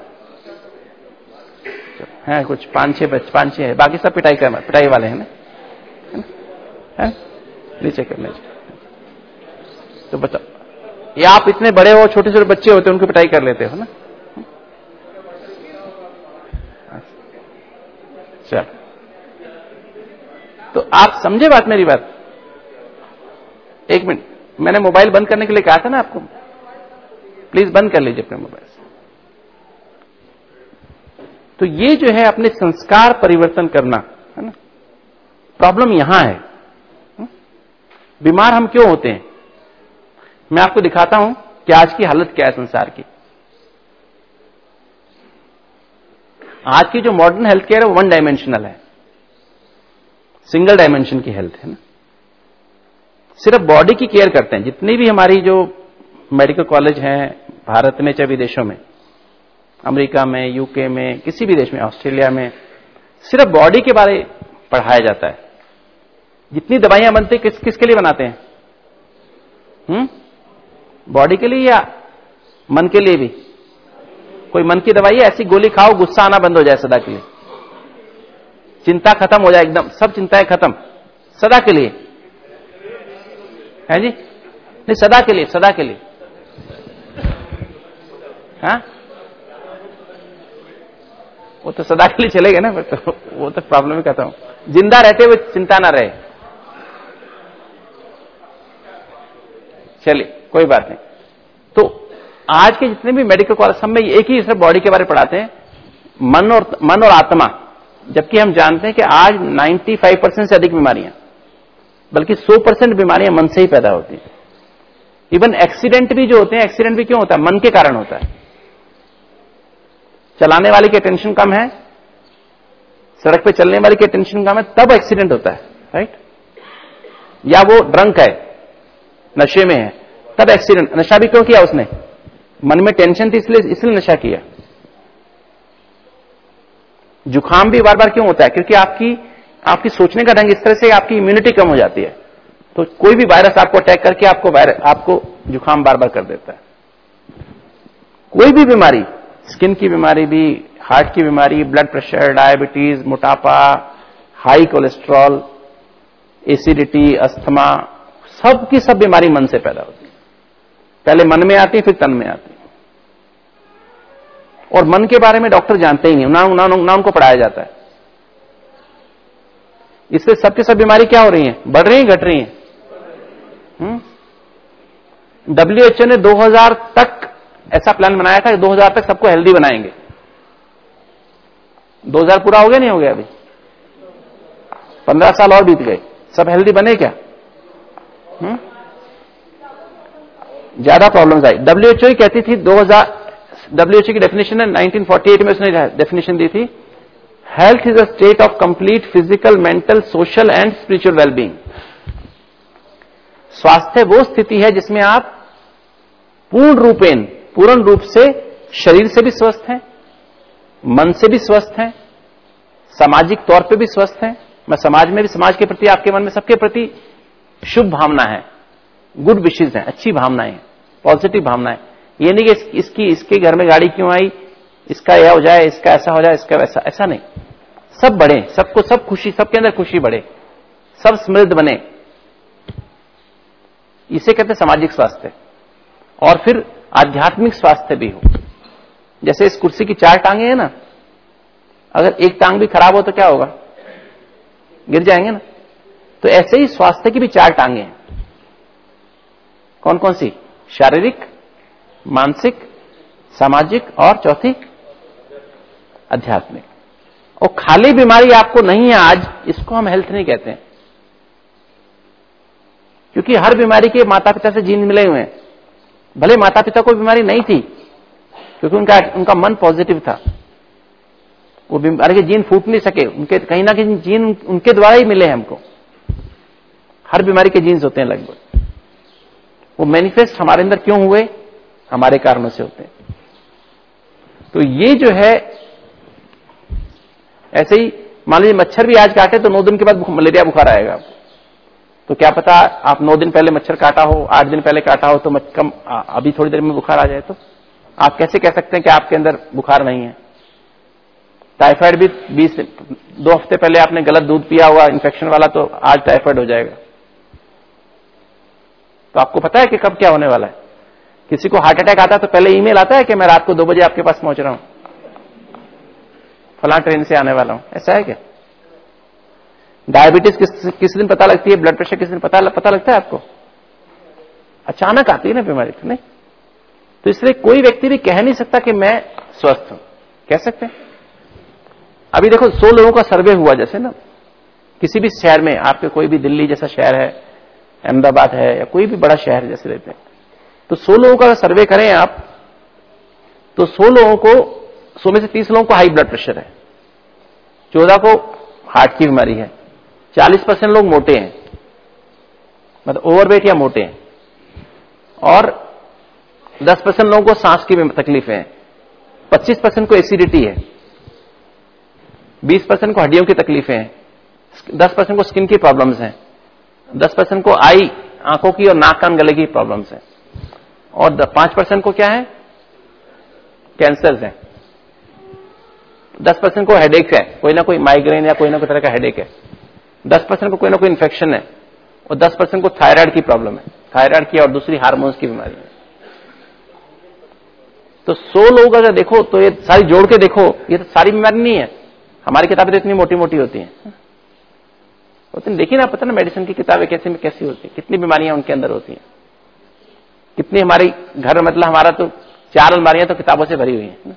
है कुछ पांच छह बच्चे, पांच छह है, बाकी सब पिटाई कर पिटाई वाले हैं ना, है? नीचे कर नीचे। तो बताओ, ये आप इतने बड़े हो, छोटे छोटे बच्चे होते हैं उनकी पिटाई कर लेते हो ना? चल, तो आप समझे बात, मेरी बात? एक मिनट, मैंने मोबाइल बंद करने के लिए कहा था ना आपको, प्लीज बंद कर लीजिए अपने मोबाइल से। तो ये जो है अपने संस्कार परिवर्तन करना, है ना, प्रॉब्लम यहां है। बीमार हम क्यों होते हैं? मैं आपको दिखाता हूं कि आज की हालत क्या है संसार की। आज की जो मॉडर्न हेल्थ केयर है वो वन डायमेंशनल है, सिंगल डायमेंशन की हेल्थ है ना। सिर्फ बॉडी की केयर करते हैं। जितनी भी हमारी जो मेडिकल कॉलेज हैं भारत में, चाहे विदेशों में, अमेरिका में, यूके में, किसी भी देश में, ऑस्ट्रेलिया में, सिर्फ बॉडी के बारे पढ़ाया जाता है। जितनी दवाइयां बनती किस किसके लिए बनाते हैं? हम्म बॉडी के लिए या मन के लिए भी? कोई मन की दवाई है ऐसी, गोली खाओ गुस्सा आना बंद हो जाए सदा के लिए, चिंता खत्म हो जाए, एकदम सब चिंताएं खत्म सदा के लिए, है जी? नहीं, सदा के लिए, सदा के लिए। हाँ, वो तो सदा के लिए चलेगा ना, तो वो तो प्रॉब्लम ही खत्म। जिंदा रहते हुए चिंता ना रहे। चलिए, कोई बात नहीं। तो आज के जितने भी मेडिकल कॉलेज, सब में एक ही सिर्फ बॉडी के बारे में पढ़ाते हैं, मन और मन और आत्मा। जबकि हम जानते हैं कि आज पचानवे परसेंट से अधिक बीमारियां, बल्कि सौ परसेंट बीमारियां मन से ही पैदा होती हैं। इवन एक्सीडेंट भी जो होते हैं, एक्सीडेंट भी क्यों होता है? मन के कारण होता है। चलाने वाले की टेंशन कम है, सड़क पे चलने वाले की टेंशन कम है, तब एक्सीडेंट होता है, राइट? या वो ड्रंक है, नशे में है, तब एक्सीडेंट। नशा भी क्यों किया उसने? मन में टेंशन थी, इसलिए इसलिए नशा किया। जुकाम भी बार बार क्यों होता है? क्योंकि आपकी आपकी सोचने का ढंग इस तरह से आपकी इम्यूनिटी कम हो जाती है। तो कोई भी वायरस आपको अटैक करके आपको वायरस आपको जुकाम बार बार कर देता है। कोई भी बीमारी, स्किन की बीमारी भी, हार्ट की बीमारी, ब्लड प्रेशर, डायबिटीज, मोटापा, हाई कोलेस्ट्रॉल, एसिडिटी, अस्थमा, सब की सब बीमारी मन से पैदा होती है। पहले मन में आती है, फिर तन में आती है। और मन के बारे में डॉक्टर जानते ही नहीं, ना, ना, ना उनको पढ़ाया जाता है। इससे सबके सब बीमारी क्या हो रही है? बढ़ रही है, घट रही है? डब्ल्यू एच ओ ने दो हज़ार तक ऐसा प्लान बनाया था कि दो हज़ार तक सबको हेल्दी बनाएंगे। दो हज़ार पूरा हो गया, नहीं हो गया अभी? पंद्रह साल और बीत गए, सब हेल्दी बने क्या? हुँ? ज्यादा प्रॉब्लम्स आई। डब्ल्यूएचओ ही कहती थी दो हज़ार, डब्ल्यूएचओ की डेफिनेशन है नाइनटीन फोर्टी एट में उसने डेफिनेशन दी थी, health is a state of complete physical, mental, social and spiritual wellbeing. स्वास्थ्य वो स्थिति है जिसमें आप पूर्ण रूपेण, पूर्ण रूप से शरीर से भी स्वस्थ हैं, मन से भी स्वस्थ हैं, सामाजिक तौर पे भी स्वस्थ हैं। मैं समाज में भी, समाज के प्रति, आपके मन में सबके प्रति शुभ भावना है, गुड विशेष है, अच्छी भावनाएं, पॉजिटिव भावनाएं। ये नहीं कि इस, इसकी इसके घर में गाड़ी क्यों आई, इसका यह हो जाए, इसका ऐसा हो जाए, इसका वैसा, ऐसा नहीं। सब बढ़े, सबको सब खुशी, सबके अंदर खुशी बढ़े, सब समृद्ध बने, इसे कहते हैं सामाजिक स्वास्थ्य। और फिर आध्यात्मिक स्वास्थ्य भी हो। जैसे इस कुर्सी की चार टांगे हैं ना, अगर एक टांग भी खराब हो तो क्या होगा? गिर जाएंगे ना। तो ऐसे ही स्वास्थ्य की भी चार टांगे हैं। कौन कौन सी? शारीरिक, मानसिक, सामाजिक और चौथी आध्यात्मिक। और खाली बीमारी आपको नहीं है आज, इसको हम हेल्थ नहीं कहते हैं, क्योंकि हर बीमारी के माता पिता से जीन मिले हुए हैं। भले माता पिता को बीमारी नहीं थी, क्योंकि उनका उनका मन पॉजिटिव था, वो बीमारी के जीन फूट नहीं सके, उनके कहीं ना कहीं जीन उनके द्वारा ही मिले हैं हमको। हर बीमारी के जीन्स होते हैं लगभग, वो मैनिफेस्ट हमारे अंदर क्यों हुए? हमारे कारणों से होते हैं। तो ये जो है, ऐसे ही मान लीजिए मच्छर भी आज काटे तो नौ दिन के बाद मलेरिया बुखार आएगा आपको। तो क्या पता आप नौ दिन पहले मच्छर काटा हो, आठ दिन पहले काटा हो, तो कम अभी थोड़ी देर में बुखार आ जाए, तो आप कैसे कह सकते हैं कि आपके अंदर बुखार नहीं है? टाइफाइड भी बीस दो हफ्ते पहले आपने गलत दूध पिया हुआ इन्फेक्शन वाला, तो आज टाइफाइड हो जाएगा। तो आपको पता है कि कब क्या होने वाला है। किसी को हार्ट अटैक आता है तो पहले ईमेल आता है कि मैं रात को दो बजे आपके पास पहुंच रहा हूं, फलां ट्रेन से आने वाला हूं, ऐसा है क्या? डायबिटीज किस किस दिन पता लगती है? ब्लड प्रेशर किस दिन पता पता लगता है आपको? अचानक आती है ना बीमारी, तो नहीं। तो इसलिए कोई व्यक्ति भी कह नहीं सकता कि मैं स्वस्थ हूं। कह सकते हैं? अभी देखो सौ लोगों का सर्वे हुआ, जैसे ना किसी भी शहर में, आपके कोई भी दिल्ली जैसा शहर है, अहमदाबाद है, या कोई भी बड़ा शहर जैसे रहते हैं, तो सौ लोगों का सर्वे करें आप, तो सौ लोगों को, सौ में से तीस लोगों को हाई ब्लड प्रेशर है, चौदह को हार्ट की बीमारी है, चालीस परसेंट लोग मोटे हैं, मतलब ओवरवेट या मोटे हैं, और दस परसेंट लोगों को सांस की तकलीफें हैं, पच्चीस परसेंट को एसिडिटी है, बीस परसेंट को हड्डियों की तकलीफें हैं, दस परसेंट को स्किन की प्रॉब्लम्स हैं, दस परसेंट को आई, आंखों की और नाक कान गले की प्रॉब्लम्स हैं, और पांच परसेंट को क्या है? कैंसर्स हैं। दस परसेंट को हेडेक है, कोई ना कोई माइग्रेन या कोई ना कोई तरह का हेडेक है, दस परसेंट को कोई ना कोई इन्फेक्शन है, और दस परसेंट को थायराइड की प्रॉब्लम है, थायराइड की और दूसरी हार्मोन्स की बीमारी है। तो सौ लोग अगर देखो तो ये सारी जोड़ के देखो, ये तो सारी बीमारी नहीं है। हमारी किताबें तो इतनी मोटी मोटी होती हैं, तो देखिए ना, पता ना मेडिसिन की किताबें कैसी में कैसी होती है, कितनी बीमारियां उनके अंदर होती हैं, कितनी हमारी घर, मतलब हमारा तो चार अलमारियां तो किताबों से भरी हुई हैं।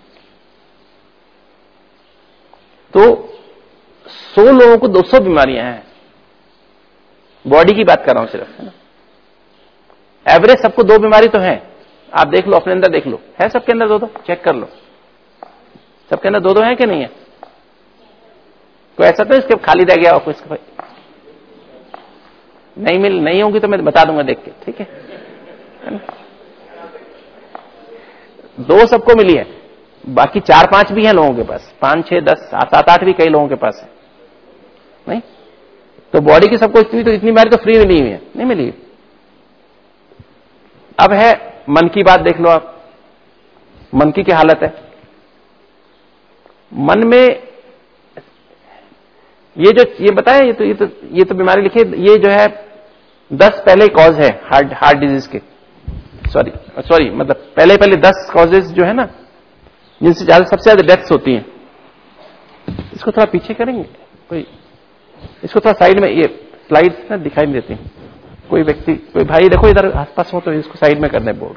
तो सौ लोगों को दो सौ बीमारियां हैं, बॉडी की बात कर रहा हूं सिर्फ, है ना। एवरेज सबको दो बीमारी तो है, आप देख लो, अपने अंदर देख लो, है सबके अंदर दो दो, चेक कर लो, सबके अंदर दो दो है कि नहीं है? कोई ऐसा तो इसके खाली रह गया हो, कोई इसके नहीं मिल नहीं होगी तो मैं बता दूंगा देख के, ठीक है, है ना? दो सबको मिली है, बाकी चार पांच भी हैं लोगों के पास, पांच छह दस सात आठ भी कई लोगों के पास है, नहीं? तो बॉडी की सबको इतनी तो इतनी बीमारी तो फ्री मिली हुई है, नहीं मिली। अब है मन की बात, देख लो आप, मन की क्या हालत है। मन में ये जो ये बताया, ये तो ये तो ये तो बीमारी लिखी, ये जो है दस पहले कॉज है हार्ट हार्ट डिजीज के, सॉरी सॉरी मतलब पहले पहले दस कॉजेज जो है ना, जिनसे ज्यादा सबसे ज्यादा डेथ्स होती हैं। इसको थोड़ा पीछे करेंगे, कोई इसको थोड़ा साइड में, ये स्लाइड्स ना दिखाई नहीं देती, कोई व्यक्ति कोई भाई देखो इधर आसपास हो तो इसको साइड में करने बोर्ड।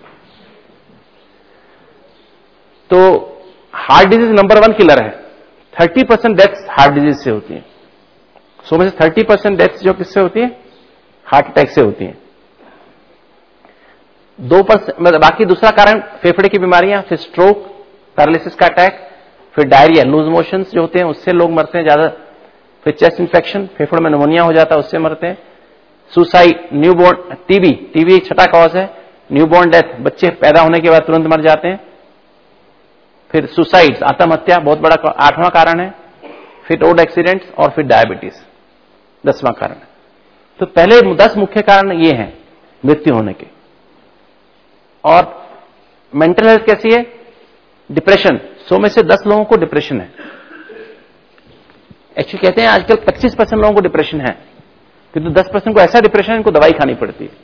तो heart disease number one killer है, thirty percent deaths heart disease से होती है। सौ में से थर्टी परसेंट डेथ जो किससे होती है? हार्ट अटैक से होती है। दो परसेंट मतलब बाकी दूसरा कारण फेफड़े की बीमारियां, फिर स्ट्रोक, पैरालिसिस का अटैक, फिर डायरिया, लूज मोशंस जो होते हैं उससे लोग मरते हैं ज्यादा, फिर चेस्ट इन्फेक्शन, फेफड़ों में निमोनिया हो जाता है उससे मरते हैं, सुसाइड, न्यूबॉर्न, टीबी, टीबी छठा कॉज है, न्यूबॉर्न डेथ, बच्चे पैदा होने के बाद तुरंत मर जाते हैं, फिर सुसाइड, आत्महत्या बहुत बड़ा आठवां कारण है, फिर रोड एक्सीडेंट्स और फिर डायबिटीज दसवां कारण है। तो पहले दस मुख्य कारण ये हैं मृत्यु होने के। और मेंटल हेल्थ कैसी है? डिप्रेशन, सौ में से दस लोगों को डिप्रेशन है। एक्चुअली कहते हैं आजकल पच्चीस परसेंट लोगों को डिप्रेशन है, किंतु दस परसेंट को ऐसा डिप्रेशन है इनको दवाई खानी पड़ती है।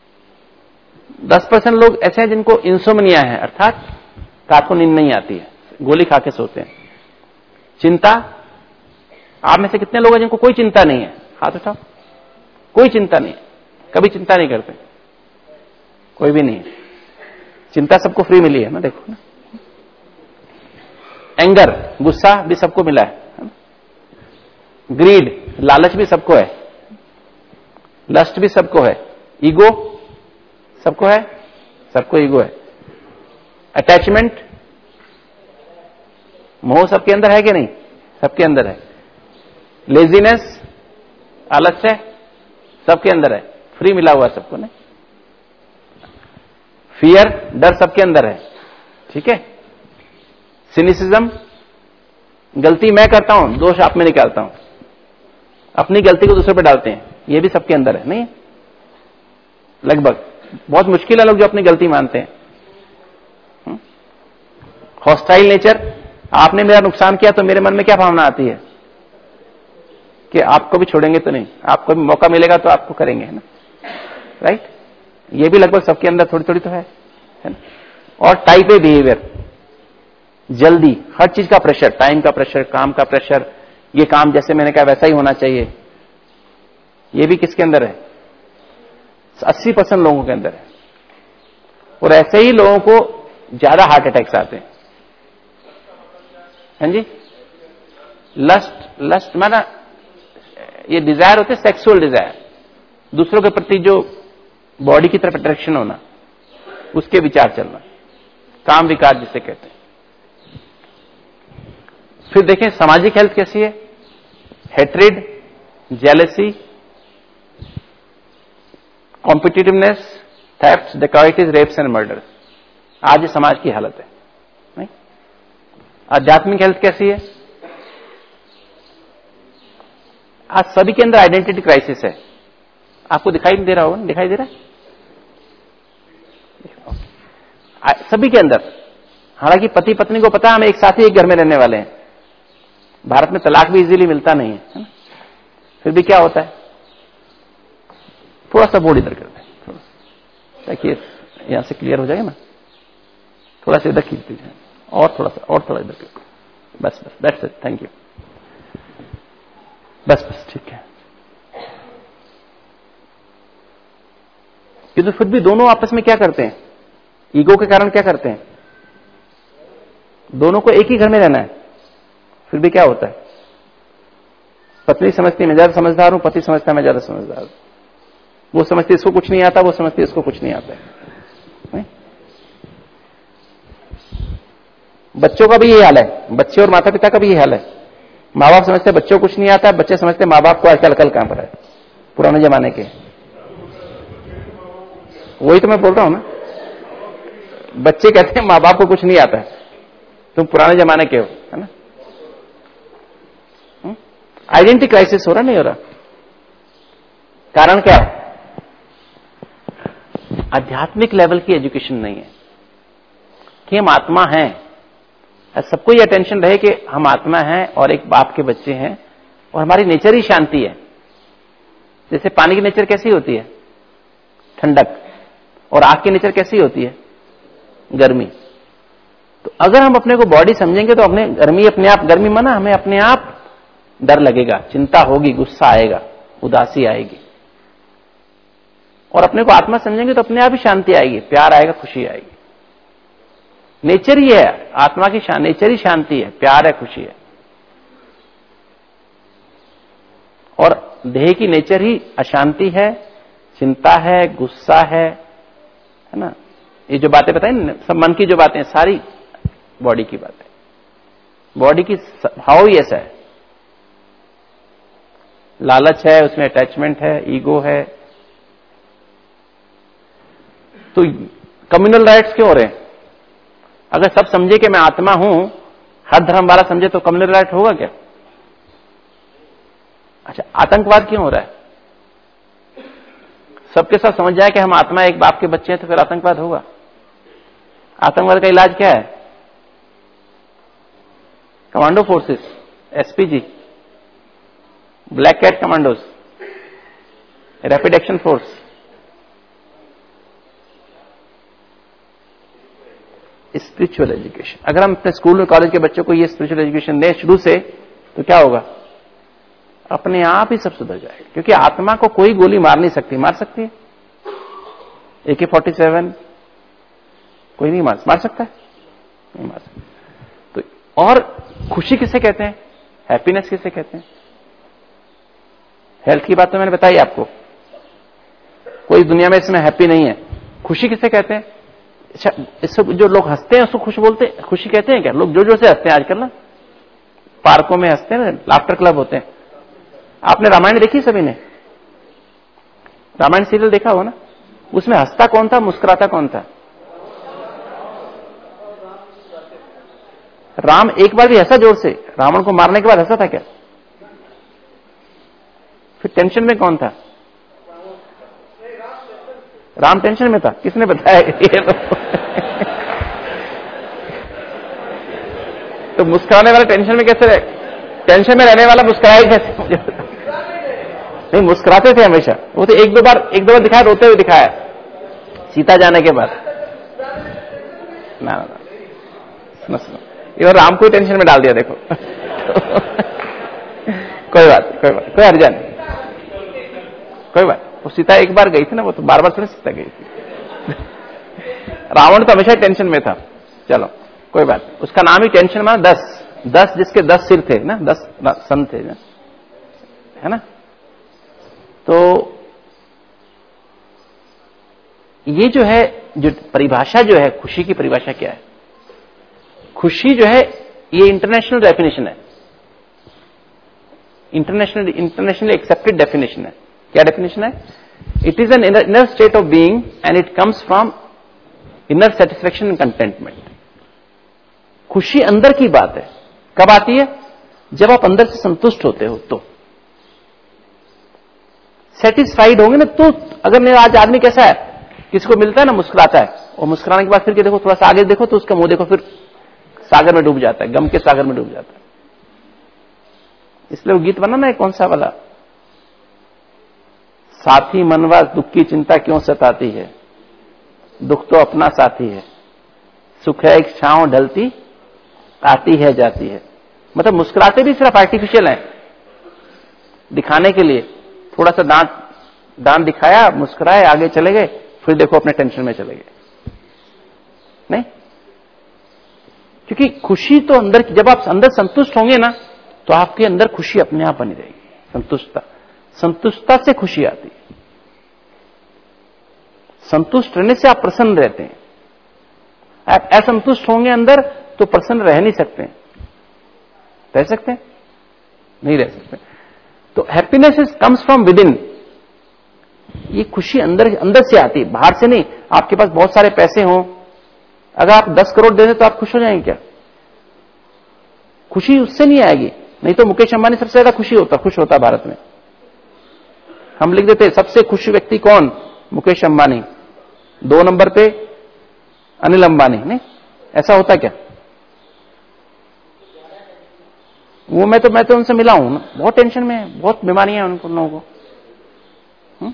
दस परसेंट लोग ऐसे हैं जिनको इंसोमनिया है, अर्थात रात को नींद नहीं आती है, गोली खा के सोते हैं। चिंता, आप में से कितने लोग हैं जिनको कोई चिंता नहीं है? हाथ उठाओ। कोई चिंता नहीं है, कभी चिंता नहीं करते? कोई भी नहीं है। चिंता सबको फ्री मिली है ना, देखो ना। एंगर, गुस्सा भी सबको मिला है। ग्रीड, लालच भी सबको है। लस्ट भी सबको है। ईगो सबको है, सबको ईगो है। अटैचमेंट, मोह सबके अंदर है कि नहीं? सबके अंदर है। लेजीनेस, आलस्य, सबके अंदर है, फ्री मिला हुआ सबको नहीं। फियर, डर सबके अंदर है, ठीक है। सिनिसिज्म, गलती मैं करता हूं, दोष आप में निकालता हूं, अपनी गलती को दूसरे पे डालते हैं, ये भी सबके अंदर है नहीं? लगभग बहुत मुश्किल है लोग जो अपनी गलती मानते हैं। हॉस्टाइल नेचर, आपने मेरा नुकसान किया तो मेरे मन में क्या भावना आती है कि आपको भी छोड़ेंगे तो नहीं, आपको भी मौका मिलेगा तो आपको करेंगे, है ना, राइट। ये भी लगभग सबके अंदर थोड़ी थोड़ी तो है, है ना। और टाइप ए बिहेवियर, जल्दी, हर चीज का प्रेशर, टाइम का प्रेशर, काम का प्रेशर, ये काम जैसे मैंने कहा वैसा ही होना चाहिए, ये भी किसके अंदर है? अस्सी परसेंट लोगों के अंदर है। और ऐसे ही लोगों को ज्यादा हार्ट अटैक्स आते हैं, हैं जी। लस्ट, लस्ट माना ये डिजायर होते, सेक्सुअल डिजायर, दूसरों के प्रति जो बॉडी की तरफ अट्रैक्शन होना, उसके विचार चलना, काम विकार जिसे कहते हैं। फिर देखें सामाजिक हेल्थ कैसी है? Hatred, jealousy, competitiveness, thefts, dacoities, rapes and murders, आज ये समाज की हालत है नहीं। आध्यात्मिक हेल्थ कैसी है? आज सभी के अंदर आइडेंटिटी क्राइसिस है। आपको दिखाई नहीं दे रहा होगा? दिखाई दे रहा है सभी के अंदर। हालांकि पति पत्नी को पता है हम एक साथ ही एक घर में रहने वाले हैं, भारत में तलाक भी इजीली मिलता नहीं है, है ना? फिर भी क्या होता है? थोड़ा सा बोर्ड इधर करते हैं, थोड़ा ताकि यहां से क्लियर हो जाएगा ना, थोड़ा सा इधर खींच दीजिए, और थोड़ा सा, और थोड़ा इधर करते, बस बस, दैट्स इट, थैंक यू, बस बस, ठीक है। किंतु फिर भी दोनों आपस में क्या करते हैं? ईगो के कारण क्या करते हैं? दोनों को एक ही घर में रहना है, फिर भी क्या होता है? पत्नी समझती है मैं ज्यादा समझदार हूं, पति समझता है मैं ज्यादा समझदार हूं, वो समझती इसको कुछ नहीं आता, वो समझती इसको कुछ नहीं आता है। बच्चों का भी यही हाल है, बच्चे और माता पिता का भी यही हाल है। माँ बाप समझते बच्चों को कुछ नहीं आता, बच्चे समझते माँ बाप को आजकल कल कहां पर है, पुराने जमाने के। वही तो मैं बोल रहा हूं ना, बच्चे कहते हैं माँ बाप को कुछ नहीं आता है, तुम पुराने जमाने के हो, है ना। आइडेंटिटी क्राइसिस हो रहा नहीं हो रहा? कारण क्या है? आध्यात्मिक लेवल की एजुकेशन नहीं है कि हम आत्मा हैं, सबको ये अटेंशन रहे कि हम आत्मा हैं और एक बाप के बच्चे हैं और हमारी नेचर ही शांति है। जैसे पानी की नेचर कैसी होती है? ठंडक। और आग की नेचर कैसी होती है? गर्मी। तो अगर हम अपने को बॉडी समझेंगे तो अपने गर्मी अपने आप, गर्मी माना हमें अपने आप डर लगेगा, चिंता होगी, गुस्सा आएगा, उदासी आएगी। और अपने को आत्मा समझेंगे तो अपने आप ही शांति आएगी, प्यार आएगा, खुशी आएगी। नेचर ही है आत्मा की, नेचर ही शांति है, प्यार है, खुशी है। और देह की नेचर ही अशांति है, चिंता है, गुस्सा है, है ना। ये जो बातें बताई ना, सब मन की जो बातें, सारी बॉडी की बातें, बॉडी की भाव ही ऐसा है। लालच है, उसमें अटैचमेंट है, ईगो है। तो कम्युनल राइट्स क्यों हो रहे हैं? अगर सब समझे कि मैं आत्मा हूं, हर धर्म वाला समझे, तो कम्युनल राइट होगा क्या? अच्छा, आतंकवाद क्यों हो रहा है? सबके सब समझ जाए कि हम आत्मा एक बाप के बच्चे हैं, तो फिर आतंकवाद होगा। आतंकवाद का इलाज क्या है? Commando forces, SPG, black cat commandos, rapid action force. Spiritual education, अगर हम अपने स्कूल में कॉलेज के बच्चों को ये स्पिरिचुअल एजुकेशन दें शुरू से, तो क्या होगा? अपने आप ही सब सुधर जाएगा। क्योंकि आत्मा को कोई गोली मार नहीं सकती। मार सकती है? ए के फोर्टी सेवन कोई नहीं मार मार सकता है, नहीं मार सकता। तो और खुशी किसे कहते हैं? हैप्पीनेस किसे कहते हैं? हेल्थ की बात तो मैंने बताई आपको, कोई दुनिया में इसमें हैप्पी नहीं है। खुशी किसे कहते हैं? अच्छा, इससे जो लोग हंसते हैं उसको खुश बोलते हैं, खुशी कहते हैं क्या? लोग जो जो से हंसते हैं आजकल ना, पार्कों में हंसते हैं ना, लाफ्टर क्लब होते हैं। आपने रामायण देखी? सभी ने रामायण सीरियल देखा हो ना? उसमें हंसता कौन था, मुस्कुराता कौन था? राम एक बार भी हंसा जोर से? रावण को मारने के बाद हंसा था क्या? फिर टेंशन में कौन था? राम टेंशन में था। किसने बताया? तो मुस्कुराने वाला टेंशन में कैसे रहे? टेंशन में रहने वाला मुस्कुराए कैसे? मुझे नहीं, मुस्कुराते थे हमेशा। वो तो एक दो बार एक दो बार दिखाया, रोते हुए दिखाया सीता जाने के बाद। ना ना, सुनो सुनो, ये राम को टेंशन में डाल दिया देखो। कोई बात कोई बात कोई हर्जा नहीं, कोई बात। वो सीता एक बार गई थी ना, वो तो बार बार थोड़ी सीता गई थी। रावण तो हमेशा टेंशन में था। चलो कोई बात, उसका नाम ही टेंशन में। दस दस जिसके दस सिर थे ना, दस सन थे ना, है ना। तो ये जो है, जो परिभाषा जो है खुशी की, परिभाषा क्या है? खुशी जो है ये इंटरनेशनल डेफिनेशन है, इंटरनेशनल इंटरनेशनली एक्सेप्टेड डेफिनेशन है। क्या डेफिनेशन है? It is an inner state of being and it comes from inner satisfaction and contentment. खुशी अंदर की बात है। कब आती है? जब आप अंदर से संतुष्ट होते हो, तो सेटिस्फाइड होंगे ना। तो अगर मेरा आज आदमी कैसा है, किसको मिलता है ना, मुस्कुराता है, और मुस्कुराने के बाद फिर देखो, थोड़ा सा आगे देखो तो उसका मुंह देखो, फिर सागर में डूब जाता है, गम के सागर में डूब जाता है। इसलिए वो गीत बना ना, कौन सा वाला, साथी मनवा दुख की चिंता क्यों सताती है, दुख तो अपना साथी है, सुख है एक छांव ढलती आती है जाती है। मतलब मुस्कुराते भी सिर्फ आर्टिफिशियल है, दिखाने के लिए। थोड़ा सा दांत दांत दिखाया, मुस्कुराए, आगे चले गए, फिर देखो अपने टेंशन में चले गए। नहीं, क्योंकि खुशी तो अंदर की, जब आप अंदर संतुष्ट होंगे ना, तो आपके अंदर खुशी अपने आप बनी रहेगी। संतुष्टता, संतुष्टता से खुशी आती है। संतुष्ट रहने से आप प्रसन्न रहते हैं। आप असंतुष्ट होंगे अंदर तो प्रसन्न रह नहीं सकते। रह सकते हैं? नहीं रह सकते। तो happiness is comes from within. ये खुशी अंदर अंदर से आती है, बाहर से नहीं। आपके पास बहुत सारे पैसे हों, अगर आप दस करोड़ दे दें तो आप खुश हो जाएंगे क्या? खुशी उससे नहीं आएगी। नहीं तो मुकेश अंबानी सबसे ज्यादा खुशी होता खुश होता भारत में। हम लिख देते सबसे खुश व्यक्ति कौन? मुकेश अंबानी। दो नंबर पे अनिल अंबानी। नहीं, ऐसा होता क्या? वो मैं तो मैं तो उनसे मिला हूं ना, बहुत टेंशन में है, बहुत बीमारियां हैं उनको लोगों को। हुँ?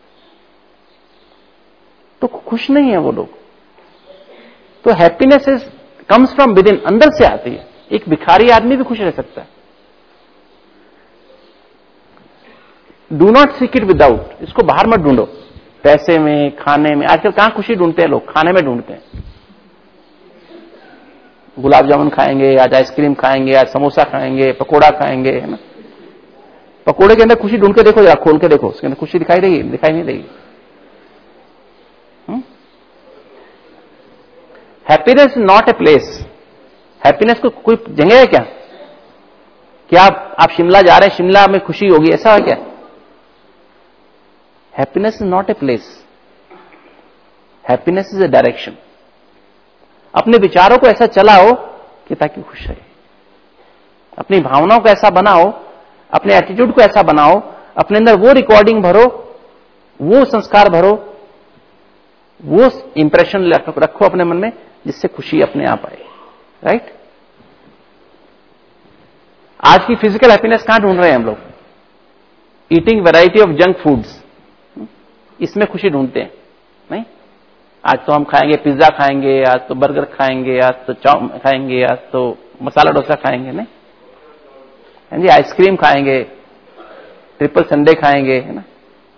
तो खुश नहीं है वो लोग। तो happiness is comes from within, अंदर से आती है। एक भिखारी आदमी भी खुश रह सकता है। Do not seek it without, इसको बाहर मत ढूंढो, पैसे में, खाने में। आजकल कहां खुशी ढूंढते हैं लोग? खाने में ढूंढते हैं। गुलाब जामुन खाएंगे, आज आइसक्रीम खाएंगे, आज समोसा खाएंगे, पकोड़ा खाएंगे, है ना। पकोड़े के अंदर खुशी ढूंढ के देखो, जरा खोल के देखो, उसके अंदर खुशी दिखाई देगी? दिखाई नहीं देगी। Happiness is not a place. Happiness को कोई जगह है क्या? क्या आप, आप शिमला जा रहे हैं, शिमला में खुशी होगी, ऐसा है क्या? Happiness is not a place, happiness is a direction. अपने विचारों को ऐसा चलाओ कि ताकि खुश रहे, अपनी भावनाओं को ऐसा बनाओ, अपने एटीट्यूड को ऐसा बनाओ, अपने अंदर वो रिकॉर्डिंग भरो, वो संस्कार भरो, वो इंप्रेशन रखो अपने मन में, जिससे खुशी अपने आप आए। राइट? आज की फिजिकल हैप्पीनेस कहां ढूंढ रहे हैं हम लोग? Eating variety of junk foods, इसमें खुशी ढूंढते हैं। नहीं, आज तो हम खाएंगे पिज्जा खाएंगे, आज तो बर्गर खाएंगे, आज तो चाउ खाएंगे, आज तो मसाला डोसा खाएंगे, नहीं जी, आइसक्रीम खाएंगे, ट्रिपल संडे खाएंगे, है ना।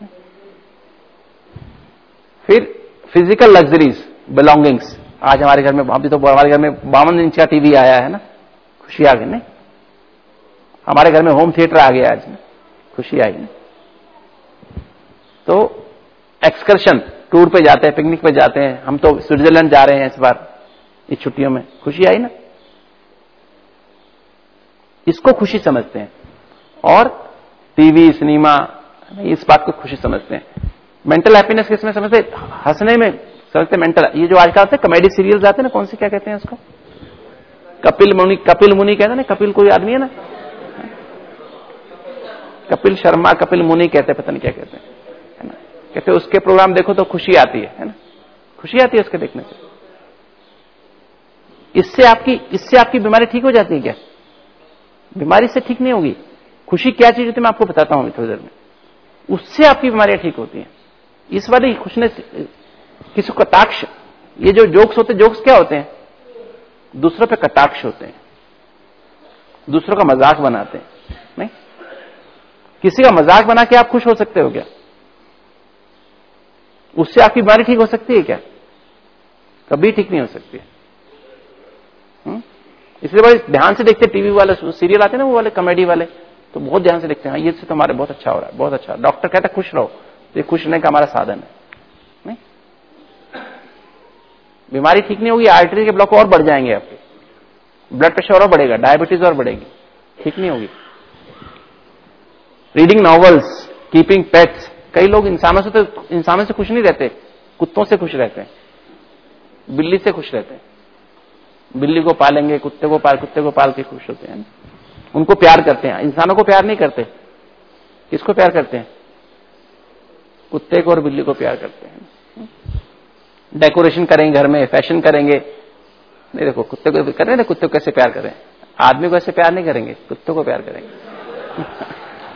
फिर फिजिकल लग्जरीज, बिलोंगिंग्स। आज हमारे घर में, अभी तो हमारे घर में बावन इंच का टीवी आया है ना, खुशी आ गई। नहीं, हमारे घर में होम थिएटर आ गया आज, खुशी आई ना। तो एक्सकर्शन, टूर पे जाते हैं, पिकनिक पे जाते हैं, हम तो स्विट्जरलैंड जा रहे हैं इस बार इस छुट्टियों में, खुशी आई ना। इसको खुशी समझते हैं। और टीवी, सिनेमा, इस बात को खुशी समझते हैं। मेंटल हैप्पीनेस किसमें समझते? हंसने में समझते। मेंटल, ये जो आजकल आते हैं कॉमेडी सीरियल्स आते हैं ना, कौन सी क्या कहते हैं उसको, कपिल मुनि, कपिल मुनि कहते हैं ना, कपिल कोई आदमी है ना, कपिल शर्मा, कपिल मुनि कहते हैं, पता नहीं क्या कहते हैं, है ना। कहते हैं उसके प्रोग्राम देखो तो खुशी आती है, है ना, खुशी आती है उसके देखने से। इससे आपकी इससे आपकी बीमारी ठीक हो जाती है क्या? बीमारी से ठीक नहीं होगी। खुशी क्या चीज होती है मैं आपको बताता हूं थोड़ी देर में, उससे आपकी बीमारियां ठीक होती हैं। इस वाली खुशने किसी को कटाक्ष, ये जो जोक्स होते हैं, जोक्स क्या होते हैं? दूसरों पे कटाक्ष होते हैं, दूसरों का मजाक बनाते हैं। नहीं, किसी का मजाक बना के आप खुश हो सकते हो क्या? उससे आपकी बीमारी ठीक हो सकती है क्या? कभी ठीक नहीं हो सकती है। इसलिए बड़े ध्यान से देखते, टीवी वाले सीरियल आते हैं ना, वो वाले कॉमेडी वाले, तो बहुत ध्यान से देखते हैं, हाँ ये से तुम्हारे बहुत अच्छा हो रहा है, बहुत अच्छा। डॉक्टर कहता है खुश रहो, तो ये खुश रहने का हमारा साधन है। नहीं, बीमारी ठीक नहीं होगी, आर्टरी के ब्लॉक और बढ़ जाएंगे आपके, ब्लड प्रेशर और बढ़ेगा, डायबिटीज और बढ़ेगी, ठीक नहीं होगी। Reading novels, keeping pets. कई लोग इंसानों से तो इंसानों से खुश नहीं रहते, कुत्तों से खुश रहते हैं, बिल्ली से खुश रहते हैं। बिल्ली को पालेंगे, कुत्ते को पाल कुत्ते को पाल के खुश होते हैं, उनको प्यार करते हैं। इंसानों को प्यार नहीं करते। किसको प्यार करते हैं? कुत्ते को और बिल्ली को प्यार करते हैं। डेकोरेशन करेंगे घर में, फैशन करेंगे, नहीं देखो कुत्ते को कर रहे हैं, कुत्ते को कैसे प्यार करें? आदमी को ऐसे प्यार नहीं करेंगे, कुत्ते को प्यार करेंगे।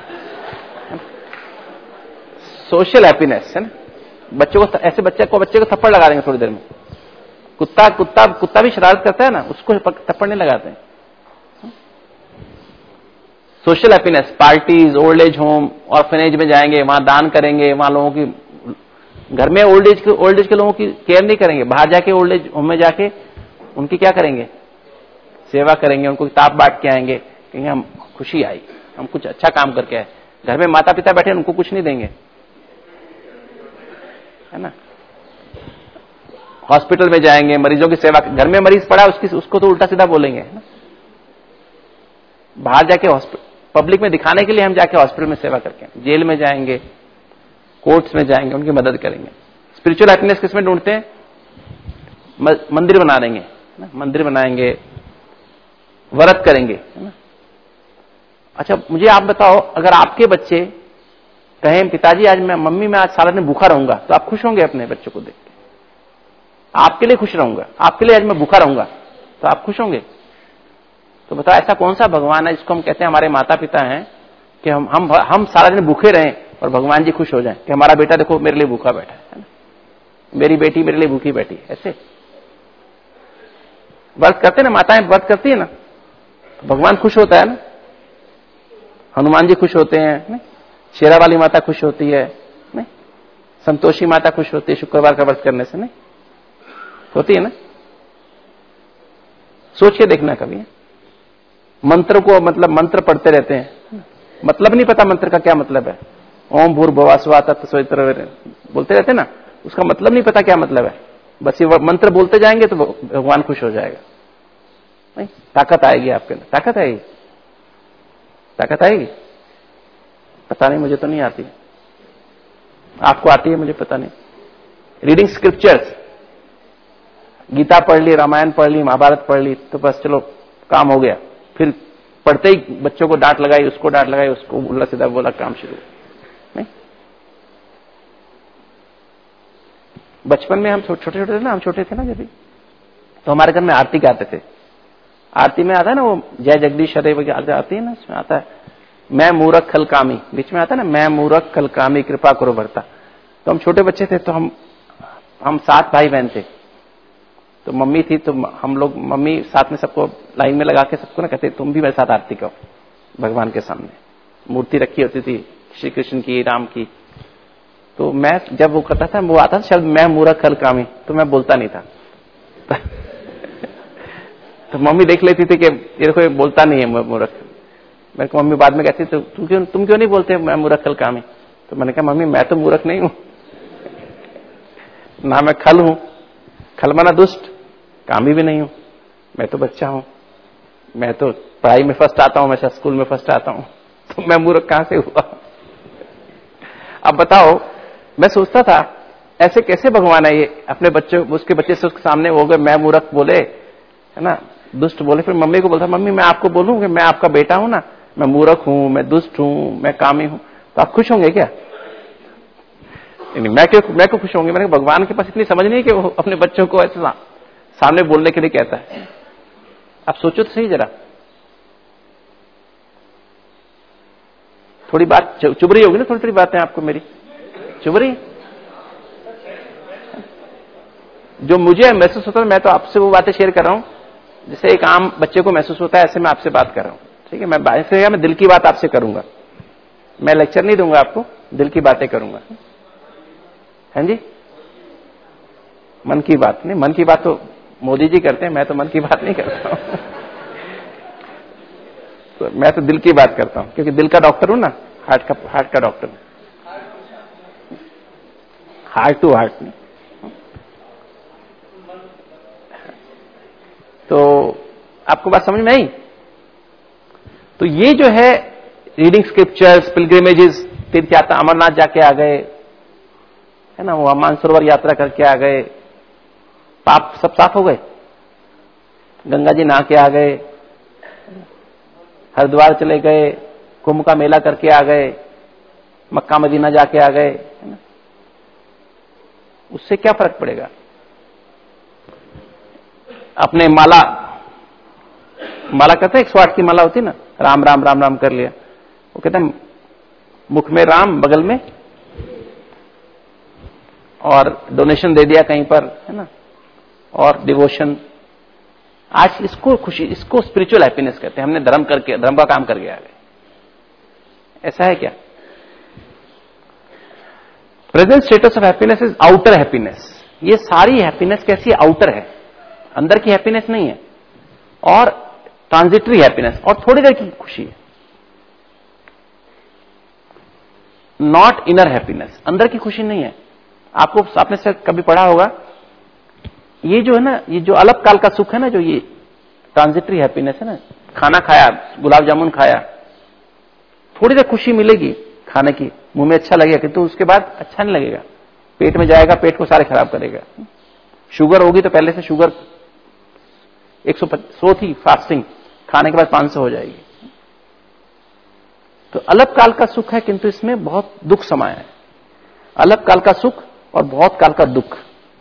सोशल हैप्पीनेस है ना। बच्चों को ऐसे, बच्चे को बच्चे को थप्पड़ लगा देंगे थोड़ी देर में। कुत्ता कुत्ता कुत्ता भी शरारत करता है ना, उसको थप्पड़ नहीं लगाते हैं। Social happiness, parties, old age home, orphanage में जाएंगे, वहां दान करेंगे, वहां लोगों की, घर में ओल्ड एज के ओल्ड एज के लोगों की केयर नहीं करेंगे, बाहर जाके ओल्ड एज होम में जाके उनकी क्या करेंगे? सेवा करेंगे, उनको किताब बांट के आएंगे, कहेंगे हम खुशी आई, हम कुछ अच्छा काम करके आए। घर में माता पिता बैठे, उनको कुछ नहीं देंगे, है ना। हॉस्पिटल में जाएंगे, मरीजों की सेवा, घर में मरीज पड़ा उसकी उसको तो उल्टा सीधा बोलेंगे, है ना। बाहर जाके हॉस्पिटल पब्लिक में दिखाने के लिए हम जाके हॉस्पिटल में सेवा करके, जेल में जाएंगे, कोर्ट्स में जाएंगे, उनकी मदद करेंगे। स्पिरिचुअल हैप्पीनेस किसमें ढूंढते हैं? मंदिर बना देंगे, मंदिर बनाएंगे, व्रत करेंगे, है ना। अच्छा मुझे आप बताओ, अगर आपके बच्चे कहें पिताजी आज मैं मम्मी मैं आज सारा दिन भूखा रहूंगा, तो आप खुश होंगे अपने बच्चों को देख के? आपके लिए खुश रहूंगा, आपके लिए आज मैं भूखा रहूंगा, तो आप खुश होंगे? तो बताओ ऐसा कौन सा भगवान है जिसको हम कहते हैं हमारे माता पिता हैं कि हम हम हम सारा दिन भूखे रहें और भगवान जी खुश हो जाएं कि हमारा बेटा देखो मेरे लिए भूखा बैठा है ना, मेरी बेटी मेरे लिए भूखी बैठी है। ऐसे व्रत करते ना, माताएं व्रत करती है ना, तो भगवान खुश होता है ना, हनुमान जी खुश होते हैं, शेरा वाली माता खुश होती है, नहीं संतोषी माता खुश होती है शुक्रवार का व्रत करने से, नहीं होती है ना। सोच के देखना कभी, मंत्र को मतलब मंत्र पढ़ते रहते हैं, मतलब नहीं पता मंत्र का क्या मतलब है। ओम भूर्भुवः स्वः तत्सवितुर्वरेण्यं बोलते रहते ना, उसका मतलब नहीं पता क्या मतलब है, बस ये मंत्र बोलते जाएंगे तो भगवान खुश हो जाएगा। नहीं, ताकत आएगी आपके अंदर, ताकत आएगी, ताकत आएगी। पता नहीं, मुझे तो नहीं आती, आपको आती है मुझे पता नहीं। रीडिंग स्क्रिप्चर्स, गीता पढ़ ली, रामायण पढ़ ली, महाभारत पढ़ ली, तो बस चलो काम हो गया। फिर पढ़ते ही बच्चों को डांट लगाई, उसको डांट लगाई, उसको उल्टा सीधा बोला, काम शुरू। नहीं, बचपन में हम छोटे छोटे थे ना, हम छोटे थे ना जब भी, तो हमारे घर में आरती गाते थे। आरती में आता है ना वो जय जगदीश हरे वगैरह आती है ना, उसमें आता है मैं मूरख खल कामी, बीच में आता है ना मैं मूरख खल कामी कृपा करो भरता। तो हम छोटे बच्चे थे, तो हम हम सात भाई बहन थे, तो मम्मी थी, तो हम लोग मम्मी साथ में सबको लाइन में लगा के सबको ना कहते तुम भी मेरे साथ आरती करो। भगवान के सामने मूर्ति रखी होती थी श्री कृष्ण की, राम की, तो मैं जब वो करता था, वो आता था शब्द मैं मूरख खल कामी, तो मैं बोलता नहीं था। तो मम्मी देख लेती थी कि ये कोई बोलता नहीं है मूर्ख। मेरे को मम्मी बाद में कहती तो तुम क्यों तुम क्यों नहीं बोलते मैं मूर्ख खल कामी? तो मैंने कहा मम्मी मैं तो मूर्ख नहीं हूं ना, मैं खल हूं, खल माना दुष्ट, कामी भी नहीं हूं, मैं तो बच्चा हूं, मैं तो पढ़ाई में फर्स्ट आता हूं, हमेशा स्कूल में फर्स्ट आता हूं, तो मैं मूर्ख कहां से हुआ? अब बताओ, मैं सोचता था ऐसे कैसे भगवान है ये, अपने बच्चों उसके बच्चे से उसके सामने हो गए मैं मूर्ख बोले, है ना, दुष्ट बोले। फिर मम्मी को बोलता मम्मी मैं आपको बोलूं कि मैं आपका बेटा हूं ना, मैं मूर्ख हूं, मैं दुष्ट हूं, मैं कामी हूं, तो आप खुश होंगे क्या? नहीं, मैं क्यों मैं क्यों खुश होंगे? मैंने भगवान के पास इतनी समझ नहीं कि वो अपने बच्चों को ऐसे सामने बोलने के लिए कहता है। आप सोचो तो सही जरा, थोड़ी बात चुभ रही होगी ना, थोड़ी थोड़ी बातें आपको मेरी चुभ रही, जो मुझे महसूस होता है, मैं तो आपसे वो बातें शेयर कर रहा हूं जैसे एक आम बच्चे को महसूस होता है, ऐसे मैं आपसे बात कर रहा हूं। ठीक है, मैं ऐसे मैं दिल की बात आपसे करूंगा, मैं लेक्चर नहीं दूंगा आपको, दिल की बातें करूंगा। हैं जी, मन की बात नहीं, मन की बात तो मोदी जी करते हैं, मैं तो मन की बात नहीं करता हूं। तो मैं तो दिल की बात करता हूं, क्योंकि दिल का डॉक्टर हूं ना, हार्ट का हार्ट का डॉक्टर, हार्ट टू हार्ट नहीं। तो आपको बात समझ में आई? तो ये जो है रीडिंग स्क्रिप्चर्स, पिलग्रिमेजेस, तीर्थ यात्रा, अमरनाथ जाके आ गए, है ना, वो मानसरोवर यात्रा करके आ गए, पाप सब साफ हो गए, गंगा जी नहा के आ गए, हरिद्वार चले गए, कुंभ का मेला करके आ गए, मक्का मदीना जाके आ गए, है ना, उससे क्या फर्क पड़ेगा? अपने माला माला कहते हैं एक सौ आठ की माला होती ना, राम राम राम राम कर लिया, वो कहते हैं मुख में राम, बगल में, और डोनेशन दे दिया कहीं पर, है ना, और डिवोशन। आज इसको खुशी, इसको स्पिरिचुअल हैप्पीनेस कहते हैं। हमने धर्म करके, धर्म का काम करके आ गए, ऐसा है क्या? Present status of happiness is outer happiness. ये सारी हैप्पीनेस कैसी है? आउटर है, अंदर की हैप्पीनेस नहीं है, और ट्रांजिटरी हैप्पीनेस, और थोड़ी देर की खुशी है, नॉट इनर हैप्पीनेस, अंदर की खुशी नहीं है। आपको आपने से कभी पढ़ा होगा, ये जो है ना, ये जो अलग काल का सुख है ना, जो ये ट्रांजिटरी हैप्पीनेस है ना, खाना खाया, गुलाब जामुन खाया, थोड़ी देर खुशी मिलेगी खाने की, मुंह में अच्छा लगेगा, किंतु उसके बाद अच्छा नहीं लगेगा, पेट में जाएगा, पेट को सारे खराब करेगा। शुगर होगी तो पहले से शुगर एक सौ थी फास्टिंग, खाने के बाद पांच सौ हो जाएगी। तो अलग काल का सुख है, किंतु इसमें बहुत दुख समाया है। अलग काल का सुख और बहुत काल का दुख।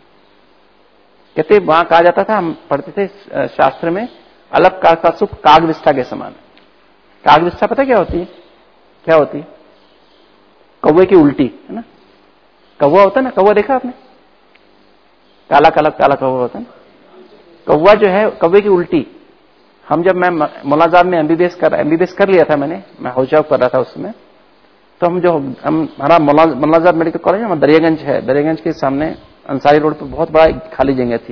कहते वहां कहा जाता था, हम पढ़ते थे शास्त्र में, अलग काल का सुख कागविष्ठा के समान। कागविष्ठा पता क्या होती है? क्या होती है? कौवे की उल्टी, है ना, कौवा होता है ना, कौवा देखा आपने? काला काला काला कौवा होता है ना, कौवा जो है, कौवे की उल्टी। हम जब मैं मुलाजाब में एमबीबीएस कर एमबीबीएस कर लिया था मैंने, मैं हाउस जॉब कर रहा था उसमें, तो हम जो हम हमारा मुलाजाब मेडिकल कॉलेज है, दरियागंज है, दरियागंज के सामने अंसारी रोड पर बहुत बड़ा खाली जगह थी।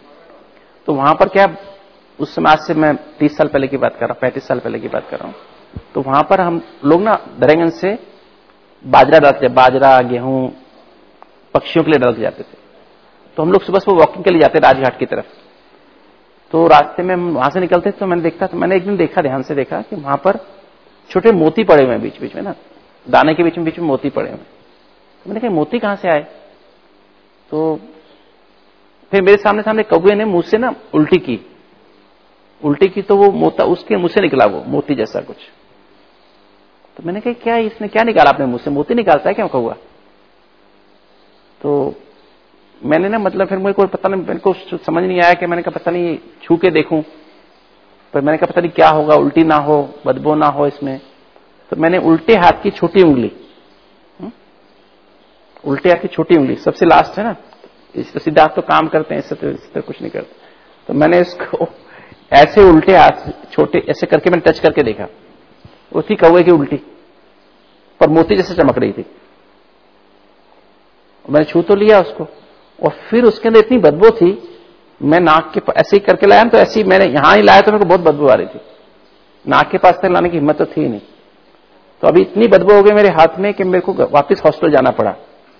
तो वहां पर क्या, उस समय आज से मैं तीस साल पहले की बात कर रहा हूँ, पैंतीस साल पहले की बात कर रहा हूँ, तो वहां पर हम लोग ना दरेगंज से बाजरा डालते, बाजरा गेहूं पक्षियों के लिए डाल के जाते थे। तो हम लोग सुबह सुबह वॉकिंग के लिए जाते राजघाट की तरफ। तो रास्ते में हम वहां से निकलते तो मैंने देखता तो मैंने एक दिन देखा, ध्यान से देखा कि वहां पर छोटे मोती पड़े हुए हैं बीच बीच में ना, दाने के बीच में बीच में मोती पड़े हुए हैं। तो मैंने कहा मोती कहां से आए? तो फिर मेरे सामने सामने कौवे ने मुंह से ना उल्टी की, उल्टी की तो वो मोता उसके मुंह से निकला, वो मोती जैसा कुछ। तो मैंने कहा क्या इसने क्या निकाला अपने मुंह से? मोती निकालता है क्या कौवा? तो मैंने ना मतलब फिर मुझे कोई पता नहीं, मेरे को समझ नहीं आया कि मैंने कहा पता नहीं छू के देखूं, पर मैंने कहा पता नहीं क्या होगा, उल्टी ना हो, बदबू ना हो इसमें। तो मैंने उल्टे हाथ की छोटी उंगली, उल्टे हाथ की छोटी उंगली सबसे लास्ट है ना, इस तो सीधा तो काम करते हैं, इससे तो, इससे तो कुछ नहीं करते। तो मैंने इसको ऐसे उल्टे हाथ छोटे ऐसे करके मैंने टच करके देखा, वो थी कौवे की उल्टी, पर मोती जैसे चमक रही थी। मैंने छू तो लिया उसको, और फिर उसके अंदर इतनी बदबू थी, मैं नाक के ऐसे ही करके लाया तो ऐसे ही मैंने यहां ही लाया तो मेरे को बहुत बदबू आ रही थी, नाक के पास तक लाने की हिम्मत तो थी नहीं। तो अभी इतनी बदबू हो गई मेरे हाथ में कि मेरे को वापस हॉस्पिटल जाना पड़ा,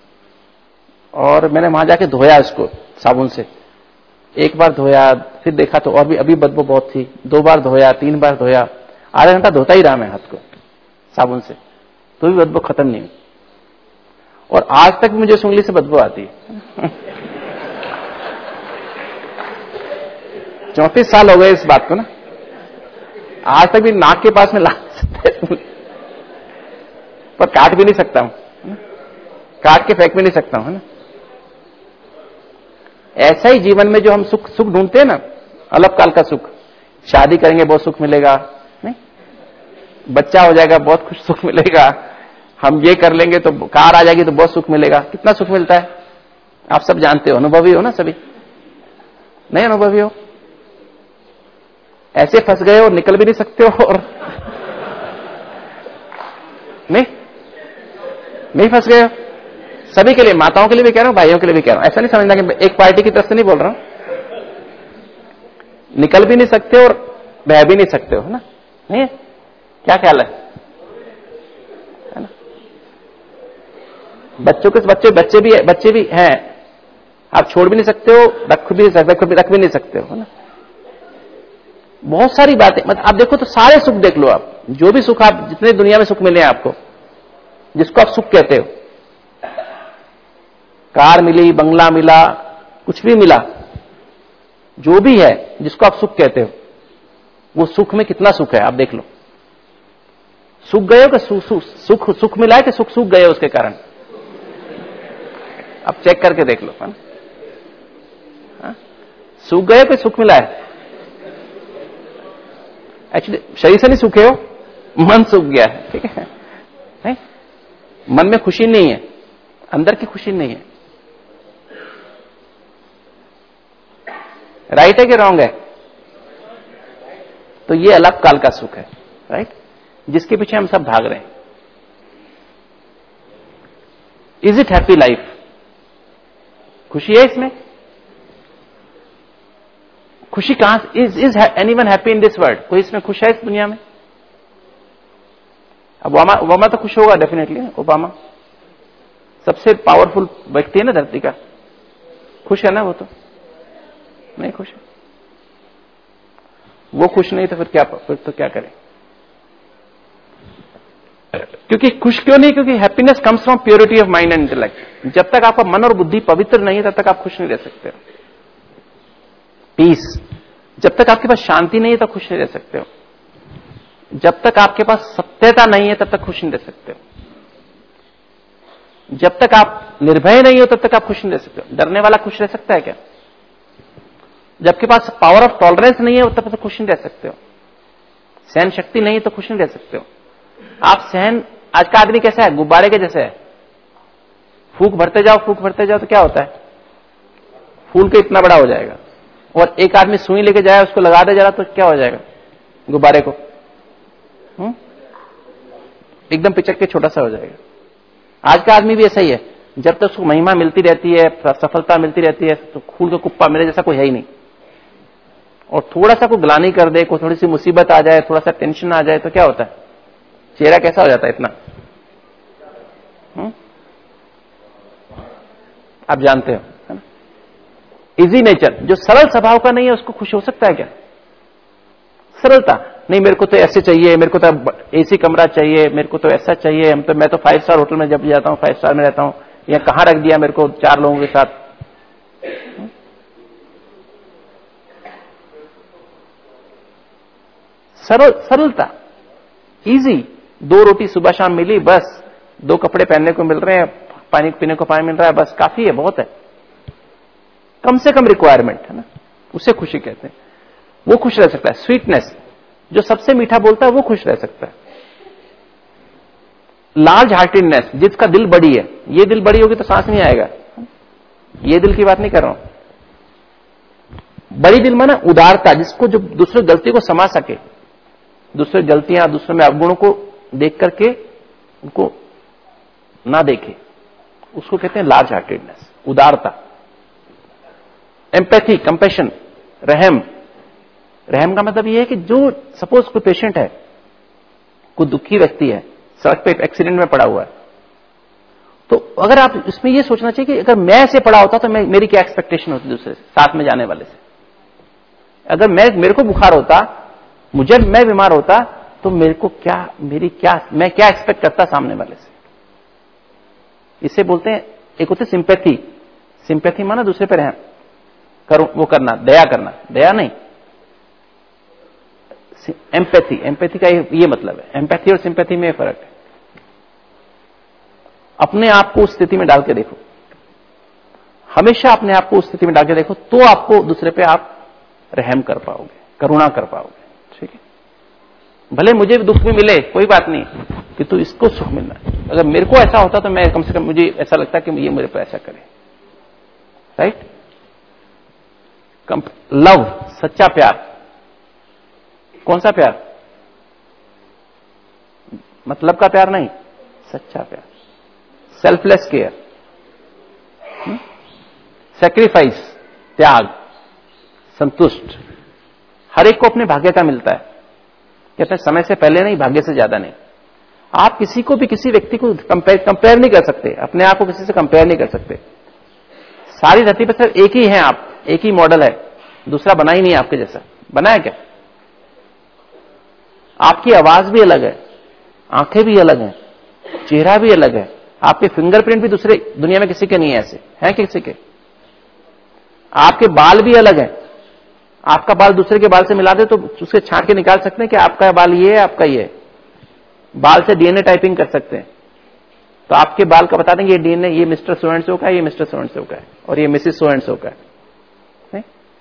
और मैंने वहां जाके धोया इसको साबुन से। एक बार धोया, फिर देखा तो और भी अभी बदबू बहुत थी, दो बार धोया, तीन बार धोया, आधा घंटा धोता ही रहा मैं हाथ को साबुन से, तो भी बदबू खत्म नहीं हुई। और आज तक मुझे उस उंगली से बदबू आती है। चौंतीस साल हो गए इस बात को ना, आज तक भी नाक के पास में ला सकते, पर काट भी नहीं सकता हूं, काट के फेंक भी नहीं सकता हूं ना। ऐसा ही जीवन में जो हम सुख सुख ढूंढते हैं ना, अल्पकाल का सुख, शादी करेंगे बहुत सुख मिलेगा, नहीं बच्चा हो जाएगा बहुत कुछ सुख मिलेगा, हम ये कर लेंगे तो कार आ जाएगी तो बहुत सुख मिलेगा। कितना सुख मिलता है आप सब जानते हो, अनुभवी हो ना सभी, नहीं अनुभवी हो? ऐसे फंस गए और निकल भी नहीं सकते हो, और नहीं नहीं फंस गए हो। सभी के लिए, माताओं के लिए भी कह रहा हूं, भाइयों के लिए भी कह रहा हूं। ऐसा नहीं समझना कि एक पार्टी की तरफ से नहीं बोल रहा हूं, निकल भी नहीं सकते और बह भी नहीं सकते हो, है ना? नहीं है? क्या ख्याल है? है ना? बच्चों के बच्चे बच्चे भी बच्चे भी हैं, आप छोड़ भी नहीं सकते हो, रख भी रख भी नहीं सकते हो, है ना? बहुत सारी बातें, मतलब आप देखो तो सारे सुख देख लो, आप जो भी सुख, आप जितने दुनिया में सुख मिले हैं आपको, जिसको आप सुख कहते हो, कार मिली, बंगला मिला, कुछ भी मिला, जो भी है जिसको आप सुख कहते हो, वो सुख में कितना सुख है आप देख लो। सुख गए हो कि सुख सुख सुख, सुख मिला है कि सुख सूख गए हो उसके कारण? आप चेक करके देख लो, है ना? सूख गए हो कि सुख मिला है? एक्चुअली शरीर से नहीं सूखे हो, मन सूख गया है, ठीक है? नहीं? मन में खुशी नहीं है, अंदर की खुशी नहीं है। राइट है कि रॉन्ग है? तो ये अलग काल का सुख है, राइट, जिसके पीछे हम सब भाग रहे हैं। Is it happy life? खुशी है इसमें? खुशी कहां से? Is is anyone happy in this world? कोई इसमें खुश है इस दुनिया में? अब ओबामा ओबामा तो खुश होगा डेफिनेटली, ओबामा सबसे पावरफुल व्यक्ति है ना धरती का, खुश है ना? वो तो नहीं खुश है। वो खुश नहीं तो फिर क्या, फिर तो क्या करें? क्योंकि खुश क्यों नहीं? क्योंकि happiness comes from purity of mind and intellect. जब तक आपका मन और बुद्धि पवित्र नहीं है तब तक आप खुश नहीं रह सकते हो। पीस, जब तक आपके पास शांति नहीं है तब खुश नहीं रह सकते हो। जब तक आपके पास सत्यता नहीं है तब तक खुश नहीं रह सकते हो। जब तक आप निर्भय नहीं हो तब तक आप खुश नहीं रह सकते हो। डरने वाला खुश रह सकता है क्या? जबकि पास पावर ऑफ टॉलरेंस नहीं है तब तक खुश नहीं रह सकते हो। सहन शक्ति नहीं है तो खुश नहीं रह सकते हो। आप सहन, आज का आदमी कैसा है? गुब्बारे के जैसे है, फूंक भरते जाओ फूंक भरते जाओ तो क्या होता है? फूल के इतना बड़ा हो जाएगा। और एक आदमी सुई लेके जाए, उसको लगा दे जरा तो क्या हो जाएगा गुब्बारे को? हुँ? एकदम पिचक के छोटा सा हो जाएगा। आज का आदमी भी ऐसा ही है, जब तक उसको महिमा मिलती रहती है, सफलता मिलती रहती है, तो फूल का कुप्पा मेरे जैसा कोई है ही नहीं। और थोड़ा सा कोई ग्लानी कर दे, कोई थोड़ी सी मुसीबत आ जाए, थोड़ा सा टेंशन आ जाए तो क्या होता है? चेहरा कैसा हो जाता है इतना? हुँ? आप जानते हो, है ना? इजी नेचर, जो सरल स्वभाव का नहीं है उसको खुश हो सकता है क्या? सरलता नहीं, मेरे को तो ऐसे चाहिए, मेरे को तो एसी कमरा चाहिए, मेरे को तो ऐसा चाहिए, हम तो मैं तो फाइव स्टार होटल में जब जाता हूँ फाइव स्टार में रहता हूँ, या कहां रख दिया मेरे को चार लोगों के साथ। सरल सरलता, इजी, दो रोटी सुबह शाम मिली बस, दो कपड़े पहनने को मिल रहे हैं, पानी पीने को पानी मिल रहा है, बस काफी है, बहुत है, कम से कम रिक्वायरमेंट है ना, उसे खुशी कहते हैं। वो खुश रह सकता है। स्वीटनेस, जो सबसे मीठा बोलता है वो खुश रह सकता है। लार्ज हार्टेडनेस, जिसका दिल बड़ी है, ये दिल बड़ी होगी तो सांस नहीं आएगा, ये दिल की बात नहीं कर रहा हूं। बड़ी दिल माना उदारता, जिसको जो दूसरे गलती को समा सके, दूसरे गलतियां, दूसरे में अवगुणों को देख करके उनको ना देखे, उसको कहते हैं लार्ज हार्टेडनेस, उदारता। एम्पैथी, कंपैशन, रहम। रहम का मतलब यह है कि जो सपोज कोई पेशेंट है, कोई दुखी व्यक्ति है, सड़क पे एक्सीडेंट में पड़ा हुआ है, तो अगर आप इसमें यह सोचना चाहिए कि अगर मैं ऐसे पड़ा होता तो मैं, मेरी क्या एक्सपेक्टेशन होती दूसरे से, साथ में जाने वाले से। अगर मैं, मेरे को बुखार होता, मुझे, मैं बीमार होता, तो मेरे को क्या, मेरी क्या, मैं क्या एक्सपेक्ट करता सामने वाले से। इसे बोलते हैं, एक होते सिंपैथी। सिंपैथी माना दूसरे पर रहम करो, वो करना, दया करना, दया नहीं, एम्पैथी। एम्पैथी का ये मतलब है, एम्पैथी और सिंपैथी में फर्क है। अपने आप को उस स्थिति में डाल के देखो, हमेशा अपने आप को उस स्थिति में डाल के देखो, तो आपको दूसरे पे आप रहम कर पाओगे, करुणा कर पाओगे। ठीक है, भले मुझे दुख भी मिले, कोई बात नहीं, कि तू इसको सुख मिलना है। अगर मेरे को ऐसा होता तो मैं कम से कम, मुझे ऐसा लगता कि ये मेरे पे ऐसा करे। राइट। लव, सच्चा प्यार। कौन सा प्यार? मतलब का प्यार नहीं, सच्चा प्यार। सेल्फलेस केयर, सैक्रिफाइस, त्याग, संतुष्ट। हर एक को अपने भाग्य का मिलता है। कहते हैं समय से पहले नहीं, भाग्य से ज्यादा नहीं। आप किसी को भी, किसी व्यक्ति को कंपेयर कंपेयर नहीं कर सकते, अपने आप को किसी से कंपेयर नहीं कर सकते। सारी धरती पर सिर्फ एक ही है आप, एक ही मॉडल है, दूसरा बना ही नहीं आपके जैसा। बना है क्या? आपकी आवाज भी अलग है, आंखें भी अलग हैं, चेहरा भी अलग है, आपके फिंगरप्रिंट भी दूसरे दुनिया में किसी के नहीं है, ऐसे हैं किसी के। आपके बाल भी अलग हैं, आपका बाल दूसरे के बाल से मिला दे तो उसके छांट के निकाल सकते हैं कि आपका बाल ये है, आपका ये है। बाल से डीएनए टाइपिंग कर सकते हैं, तो आपके बाल का बता देंगे ये डीएनए, ये मिस्टर सो एंड सो का है, ये मिस्टर सो एंड सो का है, और ये मिसेस सो एंड सो का है।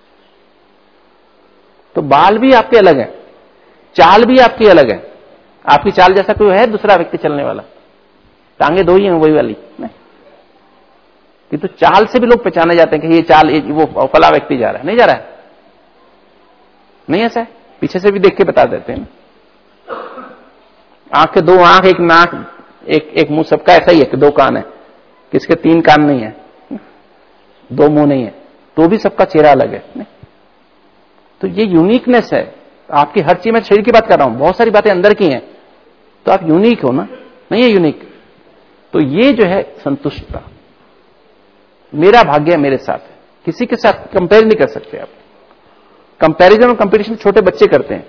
तो बाल भी आपके अलग है, चाल भी आपकी अलग है। आपकी चाल जैसा कोई है दूसरा व्यक्ति चलने वाला? टांगे दो ही हैं, वही वाली नहीं। कि तो चाल से भी लोग पहचाने जाते हैं कि ये चाल, ये वो फला व्यक्ति जा रहा है, नहीं जा रहा है, नहीं ऐसा है, पीछे से भी देख के बता देते हैं ना। आंख के दो आंख, एक नाक, एक एक मुंह, सबका ऐसा ही है कि दो कान है, किसके तीन कान नहीं है, दो मुंह नहीं है, तो भी सबका चेहरा अलग है नहीं? तो ये यूनिकनेस है आपकी हर चीज में। शरीर की बात कर रहा हूं, बहुत सारी बातें अंदर की हैं, तो आप यूनिक हो ना, नहीं है यूनिक। तो ये जो है संतुष्टता, मेरा भाग्य मेरे साथ है, किसी के साथ कंपेयर नहीं कर सकते आप। कंपैरिजन और कंपटीशन छोटे बच्चे करते हैं,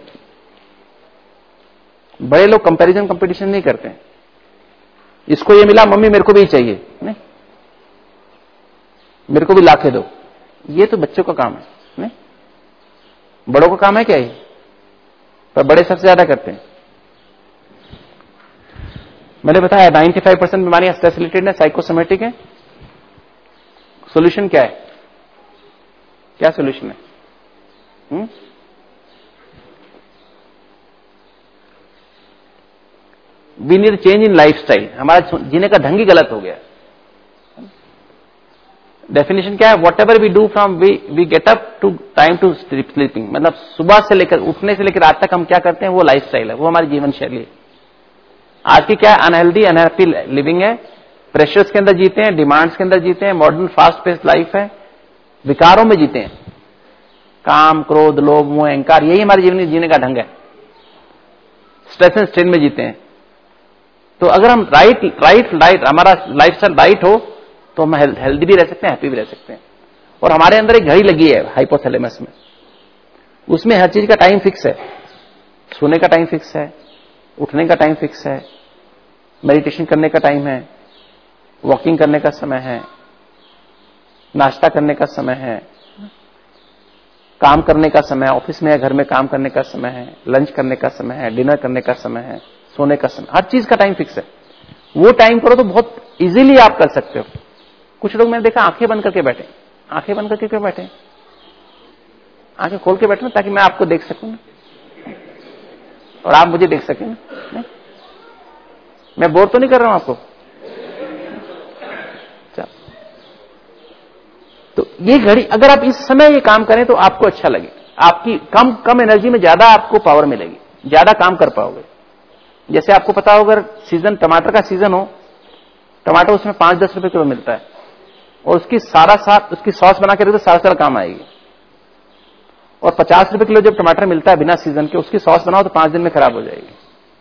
बड़े लोग कंपैरिजन कंपटीशन नहीं करते हैं। इसको ये मिला, मम्मी मेरे को भी चाहिए, नहीं, मेरे को भी लाके दो, ये तो बच्चों का काम है नहीं, बड़ों का काम है क्या ये? पर बड़े सबसे ज्यादा करते हैं। मैंने बताया पचानवे परसेंट बीमारियां स्ट्रेस रिलेटेड है, साइकोसोमेटिक है। सॉल्यूशन क्या है? क्या सॉल्यूशन है? हुँ? We need change in lifestyle. हमारा जीने का ढंग ही गलत हो गया। डेफिनेशन क्या है? Whatever we do from we we get up to time to sleeping, मतलब सुबह से लेकर उठने से लेकर रात तक हम क्या करते हैं, वो लाइफस्टाइल है, वो हमारी जीवन शैली है। आज की क्या है? अनहेल्दी अनहैप्पी लिविंग है, प्रेशर्स के अंदर जीते हैं, डिमांड्स के अंदर जीते हैं, मॉडर्न फास्ट पेस्ड लाइफ है, विकारों में जीते हैं, काम, क्रोध, लोभ, मोह, अहंकार, यही हमारे जीवन में जीने का ढंग है। स्ट्रेस एंड स्ट्रेन में जीते हैं, तो अगर हम राइट राइट राइट हमारा लाइफस्टाइल राइट हो तो हम हेल्दी भी रह सकते हैं, हैप्पी भी रह सकते हैं। और हमारे अंदर एक घड़ी लगी है हाइपोथैलेमस में, उसमें हर चीज का टाइम फिक्स है। सोने का टाइम फिक्स है, उठने का टाइम फिक्स है, मेडिटेशन करने का टाइम है, वॉकिंग करने का समय है, नाश्ता करने का समय है, काम करने का समय, ऑफिस में या घर में काम करने का समय है, लंच करने का समय है, डिनर करने का समय है, सोने का समय, हर चीज का टाइम फिक्स है। वो टाइम करो तो बहुत इजीली आप कर सकते हो। कुछ लोग मैंने देखा आंखें बंद करके बैठे, आंखें बंद करके क्यों बैठे? आंखें खोल के बैठे ना, ताकि मैं आपको देख सकूं ना और आप मुझे देख सकें ना। नहीं? मैं बोर तो नहीं कर रहा हूं आपको? तो ये घड़ी अगर आप इस समय ये काम करें तो आपको अच्छा लगे, आपकी कम कम एनर्जी में ज्यादा आपको पावर मिलेगी, ज्यादा काम कर पाओगे। जैसे आपको पता हो अगर सीजन टमाटर का सीजन हो, टमाटर उसमें पांच दस रुपए किलो मिलता है और उसकी सारा साथ उसकी सॉस बना के रखो तो सारा साल काम आएगी। और पचास रुपए किलो जब टमाटर मिलता है बिना सीजन के, उसकी सॉस बनाओ तो पांच दिन में खराब हो जाएगी।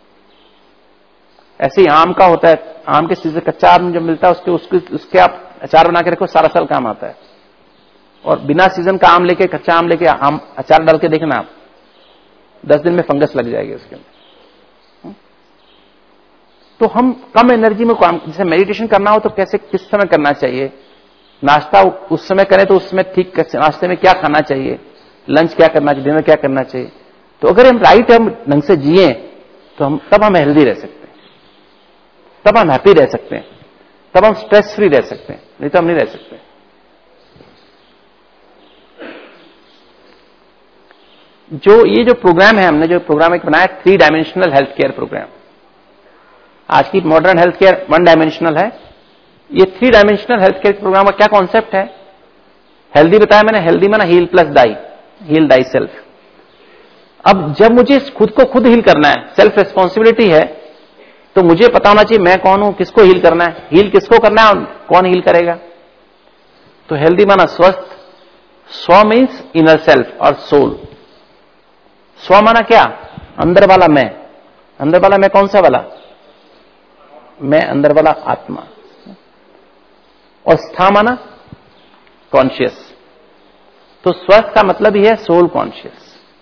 ऐसे ही आम का होता है, आम के सीजन कच्चा आम जब मिलता है उसके उसके उसके आप अचार बना के रखो, सारा साल काम आता है। और बिना सीजन का आम लेके, कच्चा आम लेके आम अचार डाल के देखना आप, दस दिन में फंगस लग जाएगी उसके अंदर। तो हम कम एनर्जी में काम, जैसे मेडिटेशन करना हो तो कैसे किस समय करना चाहिए, नाश्ता उस समय करें तो उसमें ठीक, नाश्ते में क्या खाना चाहिए, लंच क्या करना चाहिए, डिनर क्या करना चाहिए। तो अगर हम राइट हम ढंग से जिए तो हम तब हम हेल्दी रह सकते हैं, तब हम हैप्पी रह सकते हैं, तब हम स्ट्रेस फ्री रह सकते हैं, नहीं तो हम नहीं रह सकते। जो ये जो प्रोग्राम है, हमने जो प्रोग्राम एक बनाया three dimensional health care program. आज की modern health care one dimensional है, ये three dimensional health care program का क्या कॉन्सेप्ट है? हेल्दी बताया मैंने, हेल्दी माना heal plus die, heal die self. अब जब मुझे खुद को खुद हील करना है, सेल्फ रिस्पॉन्सिबिलिटी है, तो मुझे पता होना चाहिए मैं कौन हूं, किसको हील करना है, हील किसको करना है और कौन हील करेगा। तो हेल्दी माना स्वस्थ, स्व मीन्स इनर सेल्फ और सोल। स्व माना क्या? अंदर वाला मैं। अंदर वाला मैं कौन सा वाला? मैं अंदर वाला आत्मा। और स्था माना कॉन्शियस। तो स्वस्थ का मतलब ही है सोल कॉन्शियस।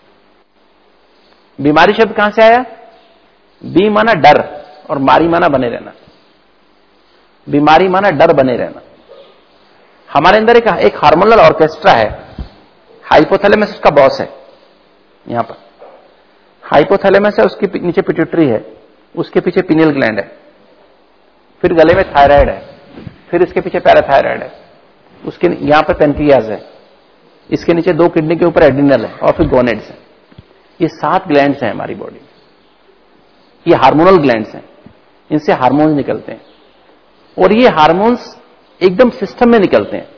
बीमारी शब्द कहां से आया? बी माना डर और मारी माना बने रहना। बीमारी माना डर बने रहना। हमारे अंदर एक, एक हार्मोनल ऑर्केस्ट्रा है, हाइपोथैलेमस उसका बॉस है। यहां पर हाइपोथैलेमस है, उसके नीचे पिट्यूटरी है, उसके पीछे पिनियल ग्लैंड है, फिर गले में थायराइड है, फिर इसके पीछे पैराथायराइड है, उसके यहां पर पेनक्रियाज है, इसके नीचे दो किडनी के ऊपर एड्रिनल है और फिर गोनेड्स है। ये सात ग्लैंड्स हैं हमारी बॉडी में, ये हार्मोनल ग्लैंड्स हैं, इनसे हार्मोन्स निकलते हैं और ये हार्मोन्स एकदम सिस्टम में निकलते हैं।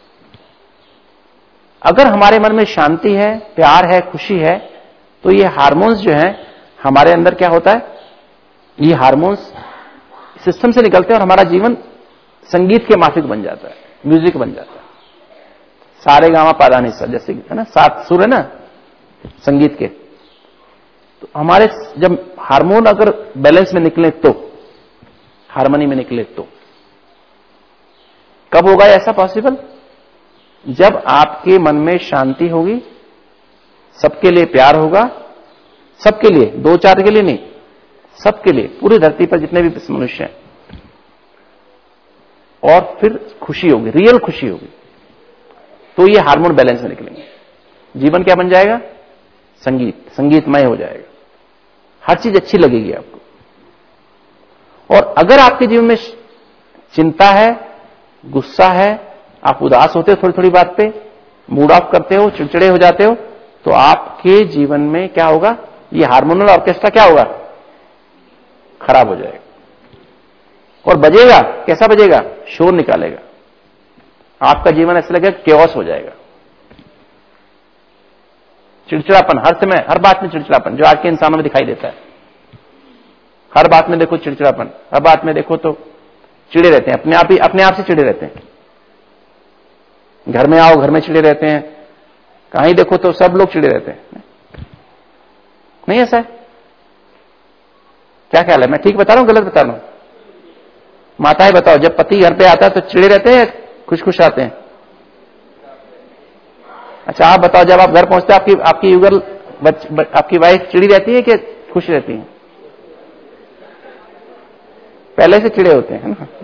अगर हमारे मन में शांति है, प्यार है, खुशी है, तो ये हार्मोन्स जो हैं हमारे अंदर क्या होता है, ये हार्मोन्स सिस्टम से निकलते हैं और हमारा जीवन संगीत के माफिक बन जाता है, म्यूजिक बन जाता है। सारे गामा पादा निसा, जैसे है ना, सात सुर है ना संगीत के। तो हमारे जब हार्मोन अगर बैलेंस में निकले तो, हार्मनी में निकले तो, कब होगा ऐसा पॉसिबल? जब आपके मन में शांति होगी, सबके लिए प्यार होगा, सबके लिए, दो चार के लिए नहीं, सबके लिए, पूरी धरती पर जितने भी मनुष्य हैं, और फिर खुशी होगी, रियल खुशी होगी, तो ये हार्मोन बैलेंस में निकलेंगे। जीवन क्या बन जाएगा? संगीत, संगीतमय हो जाएगा, हर चीज अच्छी लगेगी आपको। और अगर आपके जीवन में चिंता है, गुस्सा है, आप उदास होते हो थोड़ी थोड़ी बात पे, मूड ऑफ करते हो, चिड़चिड़े हो जाते हो, तो आपके जीवन में क्या होगा? ये हार्मोनल ऑर्केस्ट्रा क्या होगा? खराब हो जाएगा और बजेगा, कैसा बजेगा? शोर निकालेगा। आपका जीवन ऐसा लगेगा केओस हो जाएगा। चिड़चिड़ापन, हर समय, हर बात में चिड़चिड़ापन, जो आज के इंसानों में दिखाई देता है। हर बात में देखो चिड़चिड़ापन, हर बात में देखो तो चिड़े रहते हैं, अपने आप ही, अपने आप से चिड़े रहते हैं। घर में आओ, घर में चिड़े रहते हैं, कहीं देखो तो सब लोग चिड़े रहते हैं। नहीं ऐसा है? क्या ख्याल है, मैं ठीक बता रहा हूं गलत बता रहा हूं? माताएं बताओ, जब पति घर पे आता है तो चिड़े रहते हैं या खुश खुश आते हैं? अच्छा आप बताओ, जब आप घर पहुंचते हैं आपकी आपकी युगल आपकी वाइफ चिड़ी रहती है कि खुश रहती है? पहले से चिड़े होते हैं ना।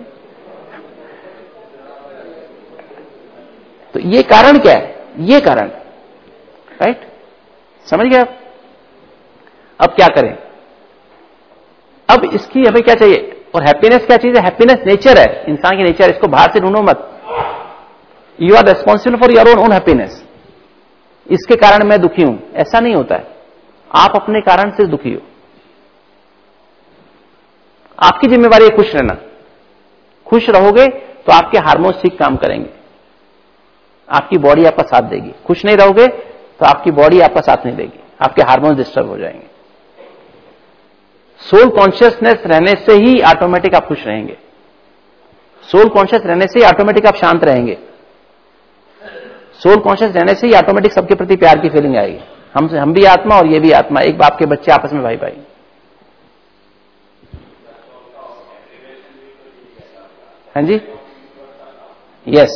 तो ये कारण क्या है? ये कारण, राइट, समझ गए आप? अब क्या करें? अब इसकी हमें क्या चाहिए? और हैप्पीनेस क्या चीज है? हैप्पीनेस नेचर है, इंसान की नेचर, इसको बाहर से ढूंढो मत। You are responsible for your own own happiness. इसके कारण मैं दुखी हूं, ऐसा नहीं होता है। आप अपने कारण से दुखी हो, आपकी जिम्मेवारी है खुश रहना। खुश रहोगे तो आपके हार्मोन्स ठीक काम करेंगे, आपकी बॉडी आपका साथ देगी। खुश नहीं रहोगे तो आपकी बॉडी आपका साथ नहीं देगी, आपके हार्मोन्स डिस्टर्ब हो जाएंगे। सोल कॉन्शियसनेस रहने से ही ऑटोमेटिक आप खुश रहेंगे। सोल कॉन्शियस रहने से ही ऑटोमेटिक आप शांत रहेंगे। सोल कॉन्शियस रहने से ही ऑटोमेटिक सबके प्रति प्यार की फीलिंग आएगी। हम हम भी आत्मा और ये भी आत्मा, एक बाप के बच्चे आपस में भाई भाई। हाँ जी, यस।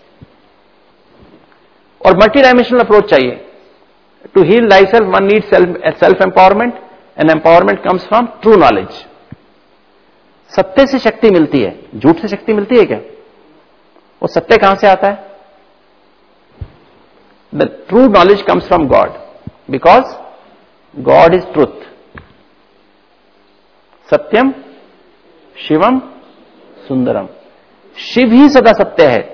और मल्टी डायमेंशनल अप्रोच चाहिए। To heal life self one need self self empowerment, and empowerment comes from true knowledge. सत्य से शक्ति मिलती है, झूठ से शक्ति मिलती है क्या? वो सत्य कहां से आता है? The true knowledge comes from God, because God is truth. सत्यम शिवम सुंदरम। शिव ही सदा सत्य है।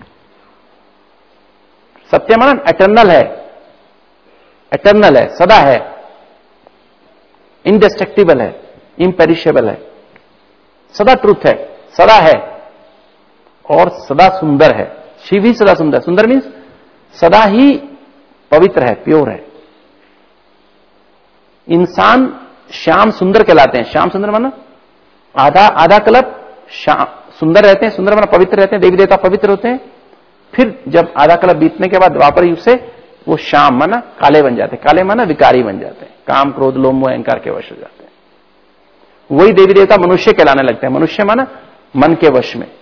सत्य माना एटर्नल है, एटर्नल है, सदा है, इंडेस्ट्रक्टिबल है, इम्पेरिशेबल है, सदा ट्रूथ है, सदा है और सदा सुंदर है। शिव ही सदा सुंदर। सुंदर मीन्स सदा ही पवित्र है, प्योर है। इंसान श्याम सुंदर कहलाते हैं। श्याम सुंदर माना आधा आधा कल्प श्याम सुंदर रहते हैं, सुंदर माना पवित्र रहते हैं, देवी देवता पवित्र होते हैं। फिर जब आधा कल्प बीतने के बाद द्वापर युग से वो श्याम माना काले बन जाते हैं। काले माना विकारी बन जाते हैं, काम क्रोध लोभ मोह अहंकार के वश हो जाते हैं। वही देवी देवता मनुष्य कहलाने लगते हैं। मनुष्य माना मन के वश में।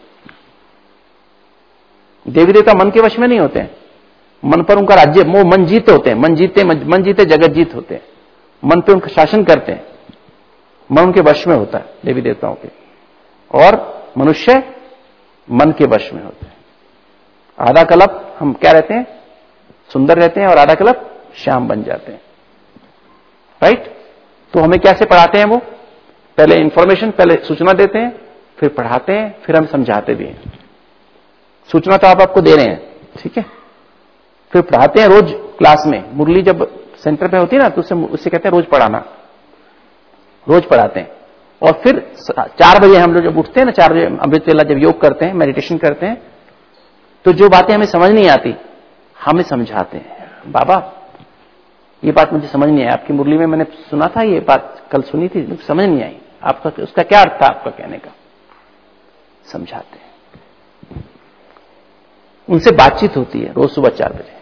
देवी देवता मन के वश में नहीं होते हैं, मन पर उनका राज्य, वो मन जीते होते हैं। मन जीते मन जीते जगत जीत होते हैं, मन पे उनका शासन करते हैं, मन उनके वश में होता है देवी देवताओं के। और मनुष्य मन के वश में होते हैं। आधा कल्प हम क्या रहते हैं? सुंदर रहते हैं और आधा कल्प श्याम बन जाते हैं, राइट। तो हमें कैसे पढ़ाते हैं? वो पहले इंफॉर्मेशन, पहले सूचना देते हैं, फिर पढ़ाते हैं, फिर हम समझाते भी हैं। सूचना तो आप आपको दे रहे हैं, ठीक है, फिर पढ़ाते हैं रोज क्लास में। मुरली जब सेंटर पे होती है ना तो उससे उससे कहते हैं रोज पढ़ाना, रोज पढ़ाते हैं। और फिर चार बजे हम लोग जब उठते हैं ना, चार बजे अमृत वेला जब योग करते हैं, मेडिटेशन करते हैं, तो जो बातें हमें समझ नहीं आती हमें समझाते हैं। बाबा ये बात मुझे समझ नहीं आई, आपकी मुरली में मैंने सुना था, ये बात कल सुनी थी, मुझे समझ नहीं आई, आपका उसका क्या अर्थ था आपका कहने का? समझाते हैं। उनसे बातचीत होती है रोज सुबह चार बजे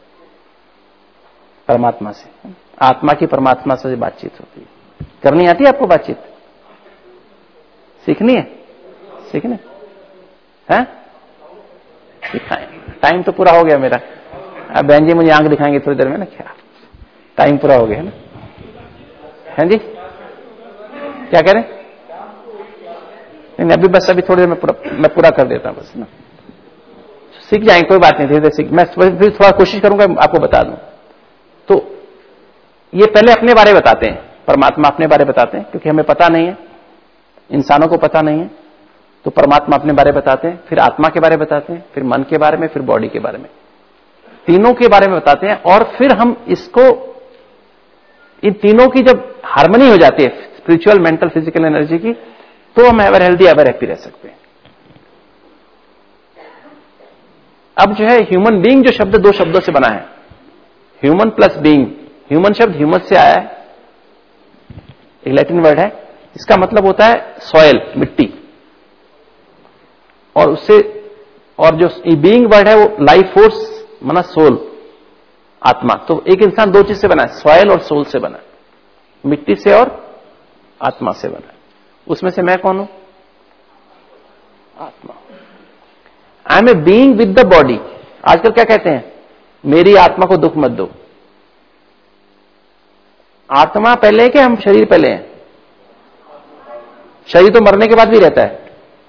परमात्मा से। आत्मा की परमात्मा से बातचीत होती है। करनी आती है आपको बातचीत? सीखनी है? सीखने हैं? सिखाएं। टाइम तो पूरा हो गया मेरा। अब बहन जी मुझे आंख दिखाएंगे थोड़ी देर में ना, क्या टाइम पूरा हो गया है ना? हैं जी, क्या कह रहे हैं? नहीं अभी बस अभी थोड़ी देर में पूरा मैं पूरा कर देता हूं बस ना। सीख जाएंगे, कोई बात नहीं, धीरे धीरे सीख। मैं फिर थोड़ा कोशिश करूंगा आपको बता दूं। तो ये पहले अपने बारे बताते हैं, परमात्मा अपने बारे बताते हैं, क्योंकि हमें पता नहीं है, इंसानों को पता नहीं है। तो परमात्मा अपने बारे बताते हैं, फिर आत्मा के बारे बताते हैं, फिर मन के बारे में, फिर बॉडी के बारे में, तीनों के बारे में बताते हैं। और फिर हम इसको, इन तीनों की जब हार्मनी हो जाती है, स्पिरिचुअल मेंटल फिजिकल एनर्जी की, तो हम एवर हेल्दी एवर हैप्पी रह सकते हैं। अब जो है ह्यूमन बीइंग, जो शब्द दो शब्दों से बना है, ह्यूमन प्लस बीइंग। ह्यूमन शब्द ह्यूमस से आया है, एक लैटिन वर्ड है, इसका मतलब होता है सॉयल, मिट्टी। और उससे, और जो बीइंग वर्ड है वो लाइफ फोर्स माना सोल, आत्मा। तो एक इंसान दो चीज से बना है, सॉयल और सोल से बना है, मिट्टी से और आत्मा से बना है। उसमें से मैं कौन हूं? आत्मा। I am a being with the body. आजकल क्या कहते हैं? मेरी आत्मा को दुख मत दो। आत्मा पहले है कि हम शरीर पहले हैं? शरीर तो मरने के बाद भी रहता है।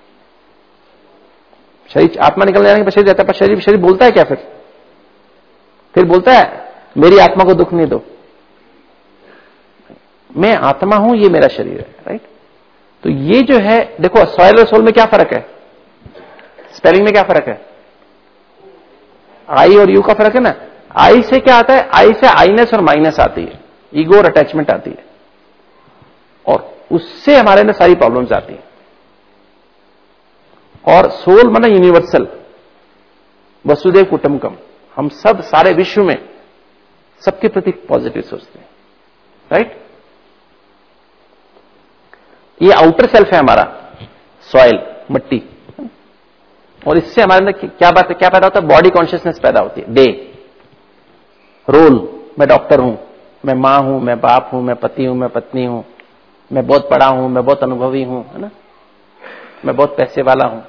शरीर, आत्मा निकल जाने के बाद शरीर रहता है, पर शरीर शरीर बोलता है क्या? फिर फिर बोलता है मेरी आत्मा को दुख नहीं दो। मैं आत्मा हूं, ये मेरा शरीर है, राइट? तो ये जो है, देखो सॉइल और सोल में क्या फर्क है? स्पेलिंग में क्या फर्क है? आई और यू का फर्क है ना। आई से क्या आता है? आई से आईनेस और माइनस आती है, ईगो और अटैचमेंट आती है, और उससे हमारे अंदर सारी प्रॉब्लम्स आती हैं। और सोल माना यूनिवर्सल, वसुदेव कुटुंबकम। हम सब सारे विश्व में सबके प्रति पॉजिटिव सोचते हैं, राइट? ये आउटर सेल्फ है हमारा, सॉइल, मिट्टी, और इससे हमारे अंदर क्या बात है, क्या पैदा होता है? बॉडी कॉन्शियसनेस पैदा होती है। डे, रोल, मैं डॉक्टर हूं, मैं मां हूं, मैं बाप हूं, मैं पति हूं, मैं पत्नी हूं, मैं बहुत पढ़ा हूं, मैं बहुत अनुभवी हूं, है ना, मैं बहुत पैसे वाला हूं,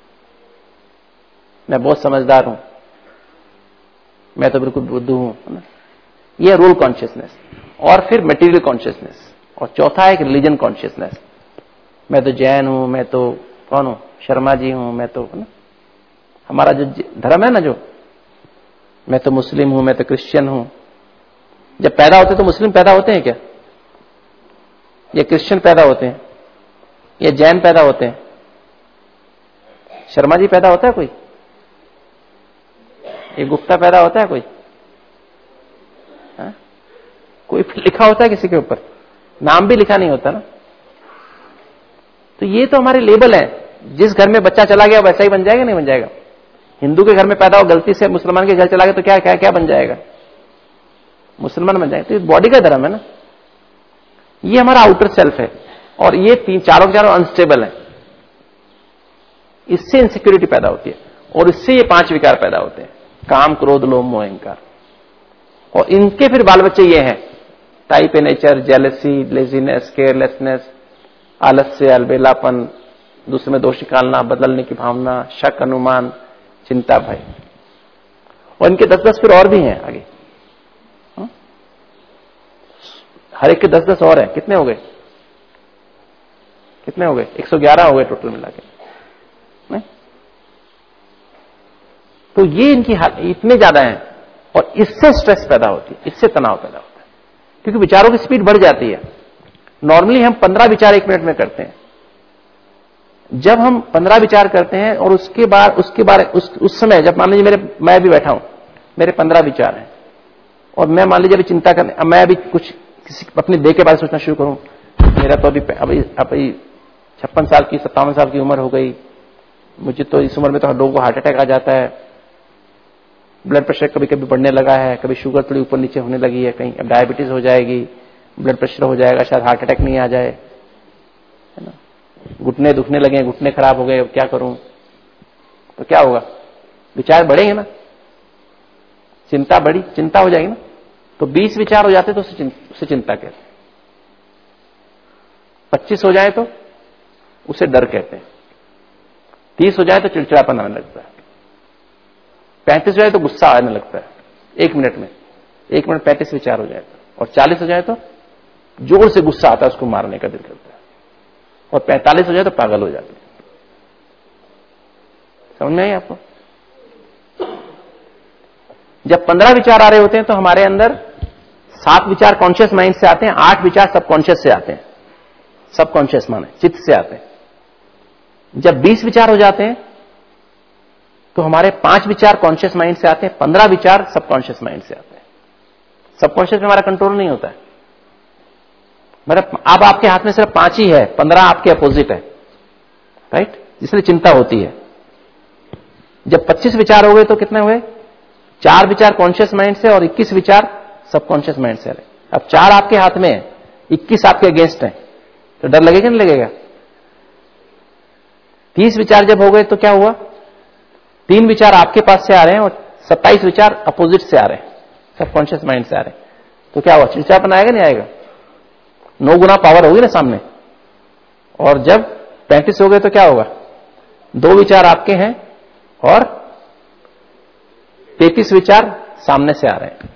मैं बहुत समझदार हूं, मैं तो बिल्कुल बुद्धू हूं, है ना। ये रोल कॉन्शियसनेस। और फिर मटेरियल कॉन्शियसनेस, और चौथा है रिलीजन कॉन्शियसनेस। मैं तो जैन हूं, मैं तो कौन हूं, शर्मा जी हूं, मैं तो, है ना, हमारा जो धर्म है ना, जो मैं तो मुस्लिम हूं, मैं तो क्रिश्चियन हूं। जब पैदा होते तो मुस्लिम पैदा होते हैं क्या? ये क्रिश्चियन पैदा होते हैं, ये जैन पैदा होते हैं, शर्मा जी पैदा होता है कोई? ये गुप्ता पैदा होता है कोई? हा? कोई लिखा होता है किसी के ऊपर? नाम भी लिखा नहीं होता ना। तो ये तो हमारे लेबल है। जिस घर में बच्चा चला गया वैसा ही बन जाएगा, नहीं बन जाएगा? हिंदू के घर में पैदा हो, गलती से मुसलमान के घर चला गया तो क्या क्या क्या बन जाएगा? मुसलमान बन जाएगा। तो ये बॉडी का धर्म है ना। ये हमारा आउटर सेल्फ है, और ये तीन चारों के चारों अनस्टेबल है। इससे इनसिक्योरिटी पैदा होती है, और इससे ये पांच विकार पैदा होते हैं: काम, क्रोध, लोभ, मोह, अहंकार। और इनके फिर बाल बच्चे ये हैं: type A nature, jealousy, laziness, carelessness, आलस्य, अलबेलापन, दूसरे में दोष निकालना, बदलने की भावना, शक, अनुमान, चिंता, भय। और इनके दस दस फिर और भी हैं आगे। हुँ? हर एक के दस दस और हैं। कितने हो गए? कितने हो गए? एक सौ ग्यारह हो गए टोटल मिला के। नहीं? तो ये इनकी इतने ज्यादा हैं, और इससे स्ट्रेस पैदा होती है, इससे तनाव पैदा होता है, क्योंकि विचारों की स्पीड बढ़ जाती है। नॉर्मली हम पंद्रह विचार एक मिनट में करते हैं। जब हम पंद्रह विचार करते हैं और उसके बाद उसके बाद उस, उस समय जब मान लीजिए मेरे मैं भी बैठा हूं, मेरे पंद्रह विचार हैं, और मैं मान लीजिए अभी चिंता करने, अब मैं अभी कुछ किसी अपने देह के बारे में सोचना शुरू करूं, मेरा तो अभी अभी अभी छप्पन साल की सत्तावन साल की उम्र हो गई, मुझे तो इस उम्र में तो लोगों को हार्ट अटैक आ जाता है, ब्लड प्रेशर कभी कभी बढ़ने लगा है, कभी शुगर थोड़ी ऊपर नीचे होने लगी है, कहीं अब डायबिटीज हो जाएगी, ब्लड प्रेशर हो जाएगा, शायद हार्ट अटैक नहीं आ जाए, है ना, घुटने दुखने लगे, घुटने खराब हो गए, अब क्या करूं? तो क्या होगा? विचार बढ़ेंगे ना, चिंता बढ़ी, चिंता हो जाएगी ना। तो बीस विचार हो जाते तो उसे चिंता कहते हैं, पच्चीस हो जाए तो उसे डर कहते हैं, तीस हो जाए तो चिड़चिड़ापन आने लगता है, पैंतीस हो जाए तो गुस्सा आने लगता है एक मिनट में, एक मिनट पैंतीस विचार हो जाए तो, और चालीस हो जाए तो जोर से गुस्सा आता है, उसको मारने का दिल करता है, और पैंतालीस हो जाए तो पागल हो जाते हैं। समझ में आई आपको? जब पंद्रह विचार आ रहे होते हैं तो हमारे अंदर सात विचार कॉन्शियस माइंड से आते हैं, आठ विचार सबकॉन्शियस से आते हैं, सबकॉन्शियस माने चित्त से आते हैं। जब बीस विचार हो जाते हैं तो हमारे पांच विचार कॉन्शियस माइंड से आते हैं, पंद्रह विचार सबकॉन्शियस माइंड से आते हैं। सबकॉन्शियस में हमारा कंट्रोल नहीं होता है, मतलब अब आपके हाथ में सिर्फ पांच ही है, पंद्रह आपके अपोजिट है, राइट, इसलिए चिंता होती है। जब पच्चीस विचार हो गए तो कितने हुए? चार विचार कॉन्शियस माइंड से और इक्कीस विचार सबकॉन्शियस माइंड से। अब चार आपके हाथ में है, इक्कीस आपके अगेंस्ट है, तो डर लगेगा नहीं लगेगा? तीस विचार जब हो गए तो क्या हुआ? तीन विचार आपके पास से आ रहे हैं और सत्ताईस विचार अपोजिट से आ रहे हैं, सबकॉन्शियस माइंड से आ रहे हैं, तो क्या हुआ? चिड़चिड़ापन आएगा नहीं आएगा? नौ गुना पावर होगी ना सामने, और जब पैंतीस हो गए तो क्या होगा? दो विचार आपके हैं और तैंतीस विचार सामने से आ रहे हैं।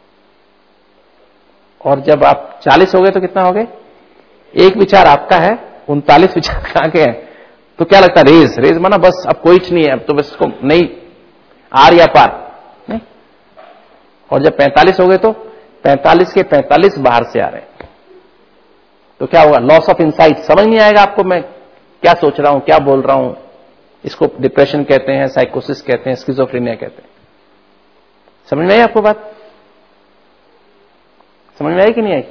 और जब आप चालीस हो गए तो कितना हो गए? एक विचार आपका है, उनतालीस विचार कहां के हैं? तो क्या लगता है? रेज रेज माना बस अब कोई नहीं है, अब तो बस को नहीं, आर या पार नहीं। और जब पैंतालीस हो गए तो पैंतालीस के पैंतालीस बाहर से आ रहे हैं, तो क्या होगा? Loss of insight. समझ नहीं आएगा आपको मैं क्या सोच रहा हूं, क्या बोल रहा हूं। इसको डिप्रेशन कहते हैं, साइकोसिस कहते हैं, स्किज़ोफ्रेनिया कहते हैं। समझ में आई आपको बात? समझ में आई कि नहीं आई?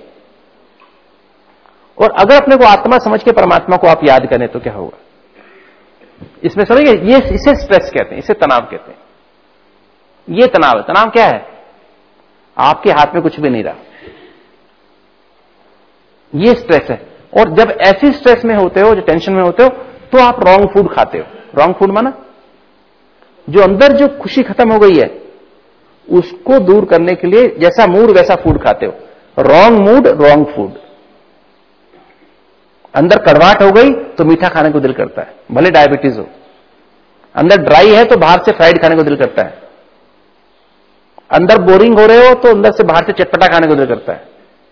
और अगर अपने को आत्मा समझ के परमात्मा को आप याद करें तो क्या होगा? इसमें समझिए, ये इसे स्ट्रेस कहते हैं, इसे तनाव कहते हैं। ये तनाव है। तनाव क्या है? आपके हाथ में कुछ भी नहीं रहा, ये स्ट्रेस है। और जब ऐसी स्ट्रेस में होते हो, जो टेंशन में होते हो, तो आप रॉन्ग फूड खाते हो। रॉन्ग फूड माना जो अंदर जो खुशी खत्म हो गई है उसको दूर करने के लिए जैसा मूड वैसा फूड खाते हो। Wrong mood wrong food. अंदर कड़वाहट हो गई तो मीठा खाने को दिल करता है, भले डायबिटीज हो। अंदर ड्राई है तो बाहर से फ्राइड खाने को दिल करता है। अंदर बोरिंग हो रहे हो तो अंदर से बाहर से चटपटा खाने को दिल करता है।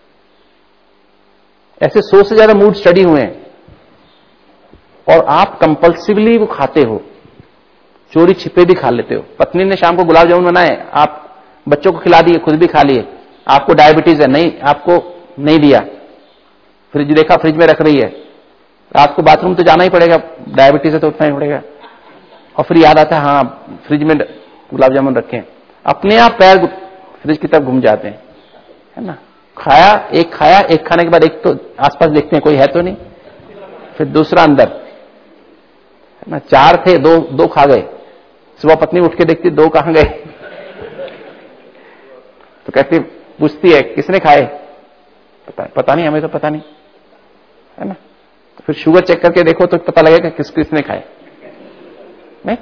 ऐसे सौ से ज्यादा मूड स्टडी हुए हैं और आप कंपल्सिवली वो खाते हो, चोरी छिपे भी खा लेते हो। पत्नी ने शाम को गुलाब जामुन बनाए, आप बच्चों को खिला दिए, खुद भी खा लिए। आपको डायबिटीज है, नहीं, आपको नहीं दिया। फ्रिज देखा, फ्रिज में रख रही है। रात को बाथरूम तो जाना ही पड़ेगा, डायबिटीज है तो उठना ही पड़ेगा। और फिर याद आता है हाँ फ्रिज में गुलाब जामुन रखे हैं, अपने आप पैर फ्रिज की तरफ घूम जाते हैं, है ना। खाया, एक खाया, एक खाने के बाद एक तो आसपास देखते हैं कोई है तो नहीं, फिर दूसरा अंदर, है ना। चार थे, दो दो खा गए। सुबह पत्नी उठ के देखती दो कहां गए, तो कहती, पूछती है किसने खाए? पता पता नहीं, हमें तो पता नहीं, है ना। तो फिर शुगर चेक करके देखो तो पता लगेगा किस किसने खाए। नहीं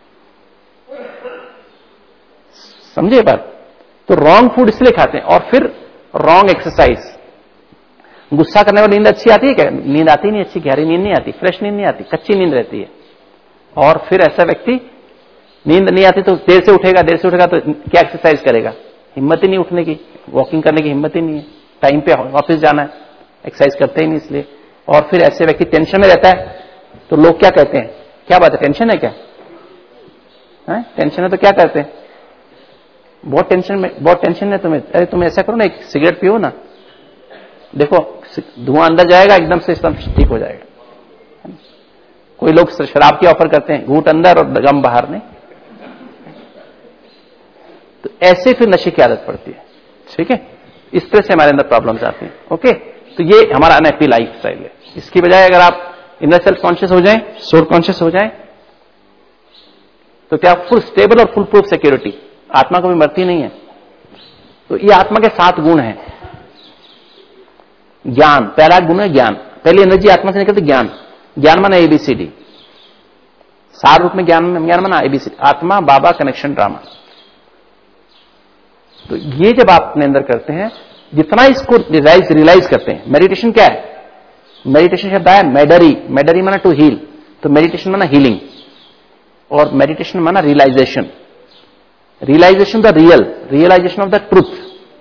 समझे बात? तो रॉन्ग फूड इसलिए खाते हैं। और फिर रॉन्ग एक्सरसाइज। गुस्सा करने वाली नींद अच्छी आती है क्या? नींद आती नहीं, अच्छी गहरी नींद नहीं आती, फ्रेश नींद नहीं आती, कच्ची नींद रहती है। और फिर ऐसा व्यक्ति नींद नहीं आती तो देर से उठेगा, देर से उठेगा तो क्या एक्सरसाइज करेगा? हिम्मत ही नहीं उठने की, वॉकिंग करने की हिम्मत ही नहीं है। टाइम पे ऑफिस जाना है, एक्सरसाइज करते ही नहीं इसलिए। और फिर ऐसे व्यक्ति टेंशन में रहता है तो लोग क्या कहते हैं? क्या बात है, टेंशन है क्या? है? टेंशन है तो क्या करते हैं? बहुत टेंशन में, बहुत टेंशन है तुम्हें, अरे तुम ऐसा करो ना, एक सिगरेट पियो ना, देखो धुआं अंदर जाएगा, एकदम से सब ठीक हो जाएगा। कोई लोग शराब की ऑफर करते हैं, घूंट अंदर और गम बाहर। नहीं तो ऐसे फिर नशे की आदत पड़ती है। ठीक है, इस तरह से हमारे अंदर प्रॉब्लम्स आती हैं। ओके, तो ये हमारा अनहैप्पी लाइफ स्टाइल है। इसकी बजाय अगर आप इनर सेल्फ कॉन्शियस हो जाएं, सोल कॉन्शियस हो जाएं, तो क्या फुल स्टेबल और फुल प्रूफ सिक्योरिटी, आत्मा कभी मरती नहीं है। तो ये आत्मा के सात गुण हैं। ज्ञान, पहला गुण है ज्ञान। पहली एनर्जी आत्मा से निकलती ज्ञान। ज्ञान माना एबीसीडी, सार रूप में ज्ञान ज्ञान माना एबीसीडी, आत्मा, बाबा, कनेक्शन, ड्रामा। तो ये जब आप अपने अंदर करते हैं, जितना इसको रियलाइज रियलाइज करते हैं। मेडिटेशन क्या है? मेडिटेशन शब्द आया मेडरी, मेडरी माना टू हील, तो मेडिटेशन माना हीलिंग, और मेडिटेशन माना realisation. Realisation the real, realisation of the truth.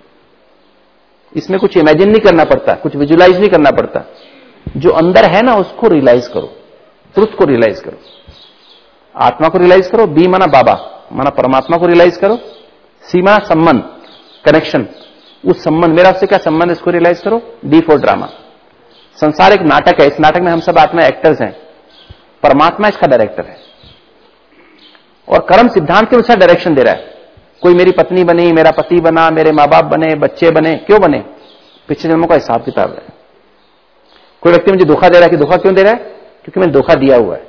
इसमें कुछ इमेजिन नहीं करना पड़ता, कुछ विजुलाइज नहीं करना पड़ता। जो अंदर है ना उसको रियलाइज करो, ट्रूथ को रियलाइज करो, आत्मा को रियलाइज करो। बी माना बाबा, माना परमात्मा को रियलाइज करो। सी माना संबंध, कनेक्शन, उस संबंध, मेरा उससे क्या संबंध, इसको रियलाइज करो। D for drama. संसार एक नाटक है, इस नाटक में हम सब आत्मा एक्टर्स हैं, परमात्मा इसका डायरेक्टर है। और कर्म सिद्धांत के अनुसार डायरेक्शन दे रहा है। कोई मेरी पत्नी बनी, मेरा पति बना, मेरे मां बाप बने, बच्चे बने, क्यों बने? पिछले जन्मों का हिसाब किताब है। कोई व्यक्ति मुझे धोखा दे रहा है, कि धोखा क्यों दे रहा है? क्योंकि मैंने धोखा दिया हुआ है,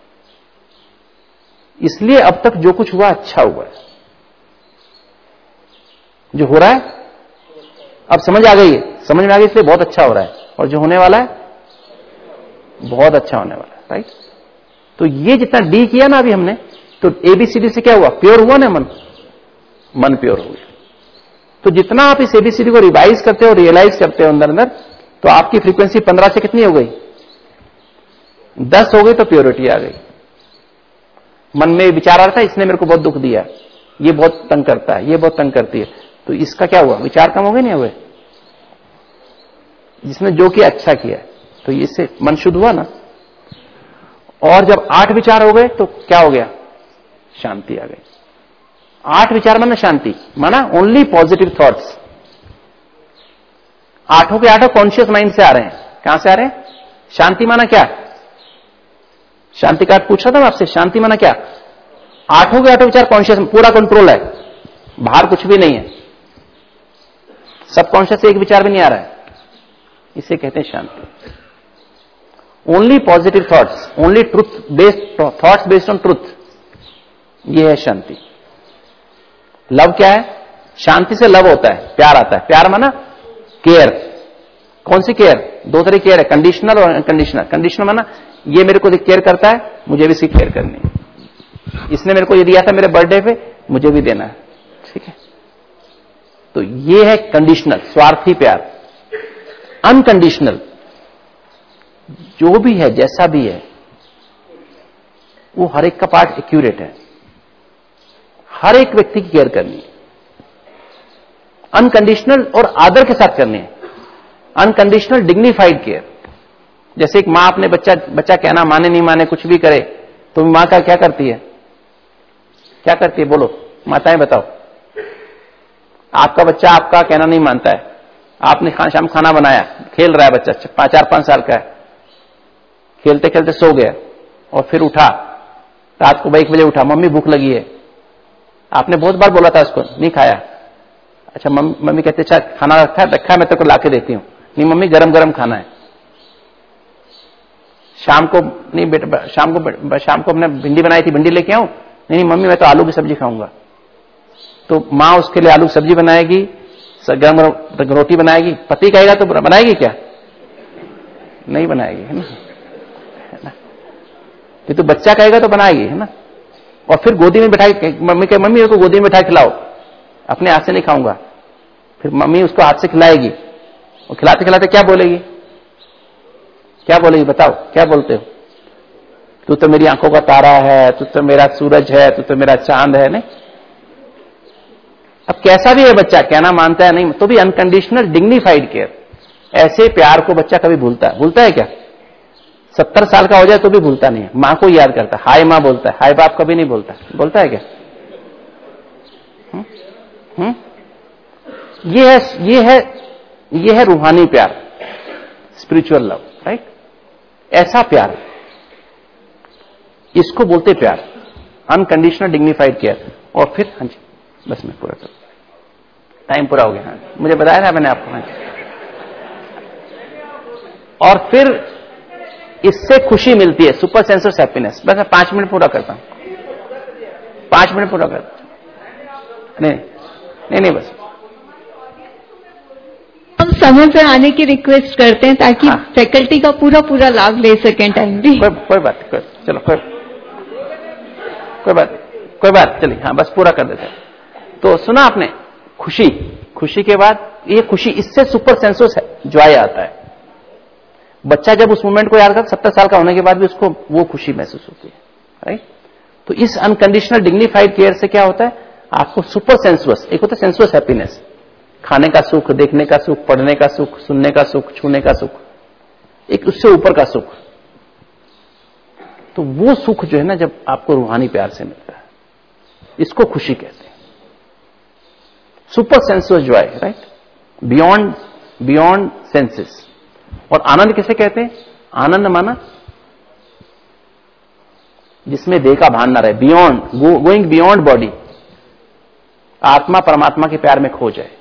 इसलिए अब तक जो कुछ हुआ अच्छा हुआ है। जो हो रहा है अब समझ आ गई है, समझ में आ गई, इसलिए बहुत अच्छा हो रहा है। और जो होने वाला है बहुत अच्छा होने वाला है। राइट? तो ये जितना डी किया ना अभी हमने, तो एबीसीडी से क्या हुआ? प्योर हुआ ना मन, मन प्योर हो गया। तो जितना आप इस एबीसीडी को रिवाइज करते हो, रियलाइज करते हो अंदर अंदर, तो आपकी फ्रीक्वेंसी पंद्रह से कितनी हो गई? दस हो गई तो प्योरिटी आ गई। मन में विचार आ रहा था इसने मेरे को बहुत दुख दिया, ये बहुत तंग करता है, ये बहुत तंग करती है, तो इसका क्या हुआ, विचार कम हो गए नहीं हुए। जिसने जो किया अच्छा किया, तो इससे मन शुद्ध हुआ ना। और जब आठ विचार हो गए तो क्या हो गया, शांति आ गई। आठ विचार माना शांति, माना ओनली पॉजिटिव थॉट्स। आठों के आठों कॉन्शियस माइंड से आ रहे हैं। कहां से आ रहे हैं? शांति माना क्या? शांति का पूछा था मैं आपसे, शांति माना क्या? आठों के आठों विचार कॉन्शियस, पूरा कंट्रोल है, बाहर कुछ भी नहीं है, सब कॉन्शियस, एक विचार भी नहीं आ रहा है, इसे कहते हैं शांति। Only positive thoughts, only truth based thoughts based on truth, ये है शांति। लव क्या है? शांति से लव होता है, प्यार आता है। प्यार माना केयर। कौन सी केयर? दो तरह की केयर है, कंडीशनल और अनकंडीशनल। कंडीशनल माना ये मेरे को केयर करता है, मुझे भी इसकी केयर करनी है, इसने मेरे को ये दिया था मेरे बर्थडे पे, मुझे भी देना है, ठीक है। तो ये है कंडीशनल, स्वार्थी प्यार। अनकंडीशनल, जो भी है जैसा भी है वो हर एक का पार्ट एक्यूरेट है, हर एक व्यक्ति की केयर करनी है। अनकंडीशनल और आदर के साथ करनी है। Unconditional dignified care. जैसे एक मां अपने बच्चा बच्चा कहना माने नहीं माने कुछ भी करे, तो मां का क्या करती है? क्या करती है? बोलो माताएं बताओ। आपका बच्चा आपका कहना नहीं मानता है, आपने खाना शाम खाना बनाया, खेल रहा है बच्चा, पांच चार पांच साल का है, खेलते खेलते सो गया और फिर उठा, रात को एक बजे उठा, मम्मी भूख लगी है। आपने बहुत बार बोला था उसको, नहीं खाया। अच्छा मम्मी मम्मी कहते अच्छा खाना रखा है, रखा है, मैं तेरे को लाके देती हूं। नहीं मम्मी गरम गरम खाना है। शाम को नहीं बेटा, शाम को शाम को हमने भिंडी बनाई थी, भिंडी लेके आऊं? नहीं नहीं मम्मी मैं तो आलू की सब्जी खाऊंगा। तो मां उसके लिए आलू की सब्जी बनाएगी, गरम गरम रोटी बनाएगी। पति कहेगा तो बनाएगी क्या? नहीं बनाएगी, है ना, है ना। ये तो बच्चा कहेगा तो बनाएगी, है ना। और फिर गोदी में बैठा के मम्मी कहे मम्मी मेरे को गोदी में बैठा खिलाओ, अपने हाथ से नहीं खाऊंगा। फिर मम्मी उसको हाथ से खिलाएगी और खिलाते खिलाते क्या बोलेगी? क्या बोलेगी बताओ, क्या बोलते हो? तू तो मेरी आंखों का तारा है, तू तो मेरा सूरज है, तू तो मेरा चांद है। नहीं, अब कैसा भी है बच्चा, कहना मानता है नहीं, तो भी अनकंडीशनल डिग्निफाइड केयर। ऐसे प्यार को बच्चा कभी भूलता है? भूलता है क्या? सत्तर साल का हो जाए तो भी भूलता नहीं है, मां को याद करता है, हाय मां बोलता है, हाय बाप कभी नहीं बोलता। बोलता है क्या? हुँ? हुँ? ये है ये है ये है रूहानी प्यार, स्पिरिचुअल लव, राइट। ऐसा प्यार, इसको बोलते प्यार, अनकंडीशनल डिग्निफाइड केयर। और फिर हाँ जी बस मैं पूरा कर, टाइम पूरा हो गया। हाँ मुझे बताया था मैंने आपको। हाँ और फिर इससे खुशी मिलती है, सुपर सेंस ऑफ हैप्पीनेस। बस मैं पांच मिनट पूरा करता हूं, पांच मिनट पूरा करता हूं। नहीं नहीं नहीं बस
हम समय पे आने की रिक्वेस्ट करते हैं ताकि हाँ। फैकल्टी का पूरा पूरा लाभ ले सकें टाइम भी।
कोई कोई बात कोई, चलो कोई कोई बात कोई बात चलिए हाँ बस पूरा कर देते हैं। तो सुना आपने, खुशी, खुशी के बाद ये खुशी, इससे सुपर सेंसस जॉय आता है। बच्चा जब उस मोमेंट को याद करता, सत्तर साल का होने के बाद भी उसको वो खुशी महसूस होती है, राइट। तो इस अनकंडीशनल डिग्निफाइड केयर से क्या होता है, आपको सुपर सेंसुअस, एक होता है सेंसुअस हैप्पीनेस, खाने का सुख, देखने का सुख, पढ़ने का सुख, सुनने का सुख, छूने का सुख, एक उससे ऊपर का सुख। तो वो सुख जो है ना, जब आपको रूहानी प्यार से मिलता है, इसको खुशी कहते हैं, super sensuous joy, right, beyond beyond senses. और आनंद किसे कहते हैं? आनंद माना जिसमें देह का भान ना रहे, बियॉन्ड, गोइंग बियॉन्ड बॉडी, आत्मा परमात्मा के प्यार में खो जाए,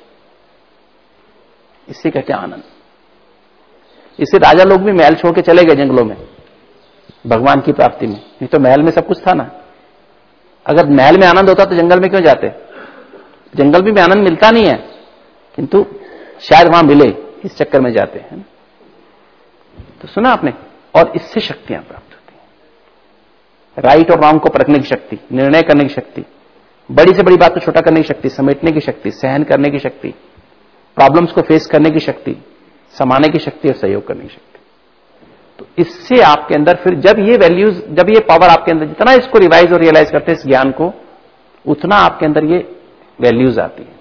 इसे कहते हैं आनंद। इससे राजा लोग भी महल छोड़ के चले गए जंगलों में भगवान की प्राप्ति में। नहीं तो महल में सब कुछ था ना, अगर महल में आनंद होता तो जंगल में क्यों जाते? जंगल भी में आनंद मिलता नहीं है, किंतु शायद वहां मिले, इस चक्कर में जाते हैं। तो सुना आपने। और इससे शक्तियां प्राप्त होती हैं, राइट और रॉन्ग को परखने की शक्ति, निर्णय करने की शक्ति, बड़ी से बड़ी बात को छोटा करने की शक्ति, समेटने की शक्ति, सहन करने की शक्ति, प्रॉब्लम्स को फेस करने की शक्ति, समाने की शक्ति और सहयोग करने की शक्ति। तो इससे आपके अंदर फिर जब ये वैल्यूज, जब ये पावर आपके अंदर, जितना इसको रिवाइज और रियलाइज करते हैं इस ज्ञान को, उतना आपके अंदर ये वैल्यूज आती है।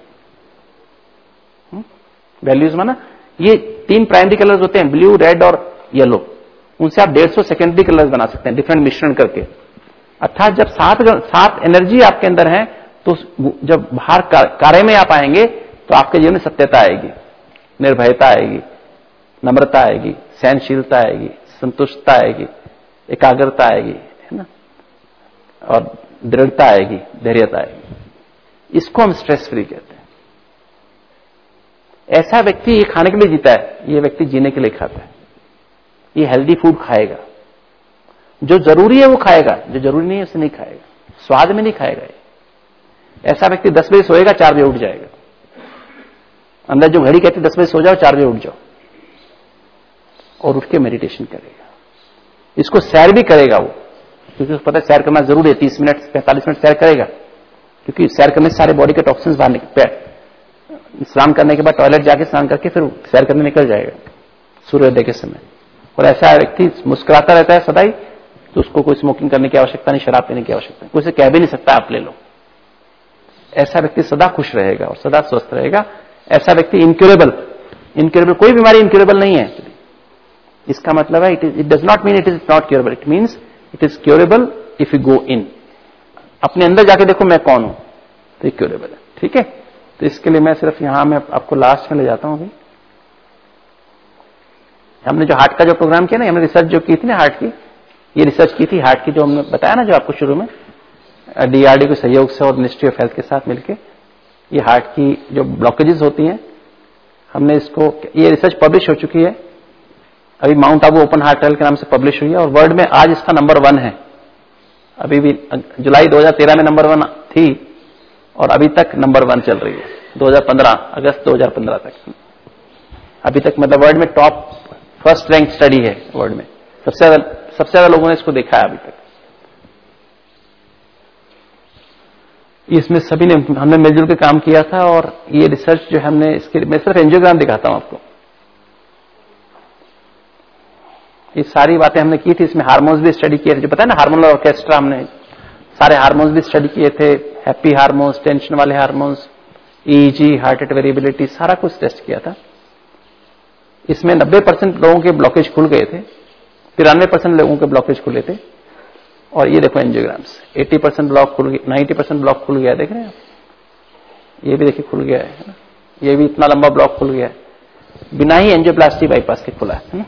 वैल्यूज माना ये तीन प्राइमरी कलर्स होते हैं, ब्लू, रेड और येलो, उनसे आप डेढ़ सौ सेकेंडरी कलर्स बना सकते हैं डिफरेंट मिश्रण करके। अर्थात जब सात सात एनर्जी आपके अंदर है, तो जब बाहर कार्य में आप आएंगे तो आपके जीवन में सत्यता आएगी, निर्भयता आएगी, नम्रता आएगी, सहनशीलता आएगी, संतुष्टता आएगी, एकाग्रता आएगी, है ना, और दृढ़ता आएगी, धैर्यता आएगी। इसको हम स्ट्रेस फ्री कहते हैं। ऐसा व्यक्ति ये खाने के लिए जीता है, ये व्यक्ति जीने के लिए खाता है। ये हेल्दी फूड खाएगा, जो जरूरी है वो खाएगा, जो जरूरी नहीं है उसे नहीं खाएगा, स्वाद में नहीं खाएगा। ये ऐसा व्यक्ति दस बजे सोएगा, चार बजे उठ जाएगा। अंदर जो घड़ी कहती है दस बजे सो जाओ, चार बजे उठ जाओ, और उठ के मेडिटेशन करेगा। इसको सैर भी करेगा वो, क्योंकि उसको पता है सैर करना जरूरी है। तीस मिनट पैंतालीस मिनट सैर करेगा, क्योंकि सैर करने से सारे बॉडी के टॉक्सिन्स बाहर निकल, स्नान करने के बाद टॉयलेट जाके स्नान करके फिर सैर करने निकल जाएगा सूर्योदय के समय। और ऐसा व्यक्ति मुस्कुराता रहता है सदा ही, तो उसको कोई स्मोकिंग करने की आवश्यकता नहीं, शराब पीने की आवश्यकता नहीं, कोई से कह भी नहीं सकता आप ले लो। ऐसा व्यक्ति सदा खुश रहेगा और सदा स्वस्थ रहेगा। ऐसा व्यक्ति इनक्यूरेबल, इनक्यूरेबल, कोई बीमारी इनक्यूरेबल नहीं है। इसका मतलब है it is it does not mean it is not curable, it means it is curable if you go in. अपने अंदर जाके देखो मैं कौन हूं, तो क्यूरेबल है। ठीक है, तो इसके लिए मैं सिर्फ यहां मैं आपको लास्ट में ले जाता हूं। अभी हमने जो हार्ट का जो प्रोग्राम किया ना, हमने रिसर्च जो की थी ना हार्ट की, ये रिसर्च की थी हार्ट की, जो हमने बताया ना जो आपको शुरू में, डीआरडी के सहयोग से और मिनिस्ट्री ऑफ हेल्थ के साथ मिलकर ये हार्ट की जो ब्लॉकेजेस होती हैं, हमने इसको, ये रिसर्च पब्लिश हो चुकी है, अभी Mount Abu open heart trial के नाम से पब्लिश हुई है, और वर्ल्ड में आज इसका नंबर वन है। अभी भी जुलाई दो हज़ार तेरह में नंबर वन थी और अभी तक नंबर वन चल रही है, दो हज़ार पंद्रह अगस्त दो हज़ार पंद्रह तक अभी तक, मतलब वर्ल्ड में टॉप फर्स्ट रैंक स्टडी है वर्ल्ड में। सबसे ज्यादा सबसे ज्यादा लोगों ने इसको देखा है अभी तक। इसमें सभी ने, हमने मिलजुल के काम किया था, और ये रिसर्च जो हमने, इसके मैं सिर्फ एंजियोग्राम दिखाता हूं आपको। ये सारी बातें हमने की थी, इसमें हार्मोन्स भी स्टडी किए थे, जो पता है ना हार्मोनल ऑर्केस्ट्रा, हमने सारे हार्मोन्स भी स्टडी किए थे, हैप्पी हार्मोन्स, टेंशन वाले hormones, EEG, heart rate variability, सारा कुछ टेस्ट किया था। इसमें नब्बे परसेंट लोगों के ब्लॉकेज खुल गए थे, तिरानवे परसेंट लोगों के ब्लॉकेज खुले थे। और ये देखो एंजियोग्राम्स, अस्सी परसेंट ब्लॉक खुल गया, नब्बे परसेंट ब्लॉक खुल गया, देख रहे हैं आप, ये भी देखिए खुल गया है ना, ये भी इतना लंबा ब्लॉक खुल गया है, बिना ही एंजियोप्लास्टी बाईपास के खुला है ना।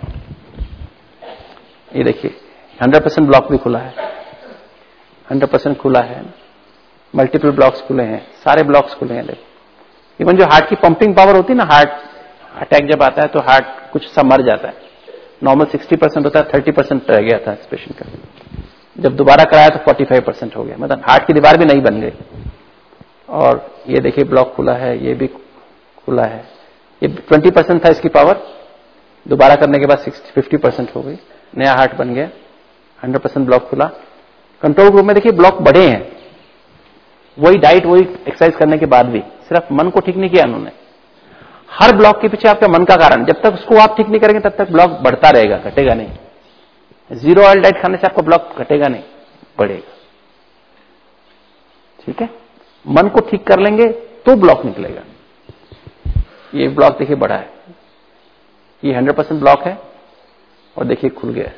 ये देखिए सौ परसेंट ब्लॉक भी खुला है, सौ परसेंट खुला है, मल्टीपल ब्लॉक्स खुले हैं, सारे ब्लॉक्स खुले हैं। देखो इवन जो हार्ट की पंपिंग पावर होती है ना, हार्ट अटैक जब आता है तो हार्ट कुछ सा मर जाता है, नॉर्मल साठ परसेंट होता है, तीस परसेंट रह गया था इस पेशेंट का, जब दोबारा कराया तो पैंतालीस परसेंट हो गया, मतलब हार्ट की दीवार भी नहीं बन गई। और ये देखिए ब्लॉक खुला है, ये भी खुला है, ये बीस परसेंट था इसकी पावर, दोबारा करने के बाद पचास परसेंट हो गई, नया हार्ट बन गया, सौ परसेंट ब्लॉक खुला। कंट्रोल ग्रुप में देखिए ब्लॉक बढ़े हैं, वही डाइट वही एक्सरसाइज करने के बाद भी, सिर्फ मन को ठीक नहीं किया उन्होंने। हर ब्लॉक के पीछे आपका मन का कारण, जब तक उसको आप ठीक नहीं करेंगे तब तक ब्लॉक बढ़ता रहेगा, घटेगा नहीं। जीरो ऑयल डाइट खाने से आपका ब्लॉक घटेगा नहीं, बढ़ेगा। ठीक है, मन को ठीक कर लेंगे तो ब्लॉक निकलेगा। ये ब्लॉक देखिए बढ़ा है, ये सौ परसेंट ब्लॉक है, और देखिए खुल गया,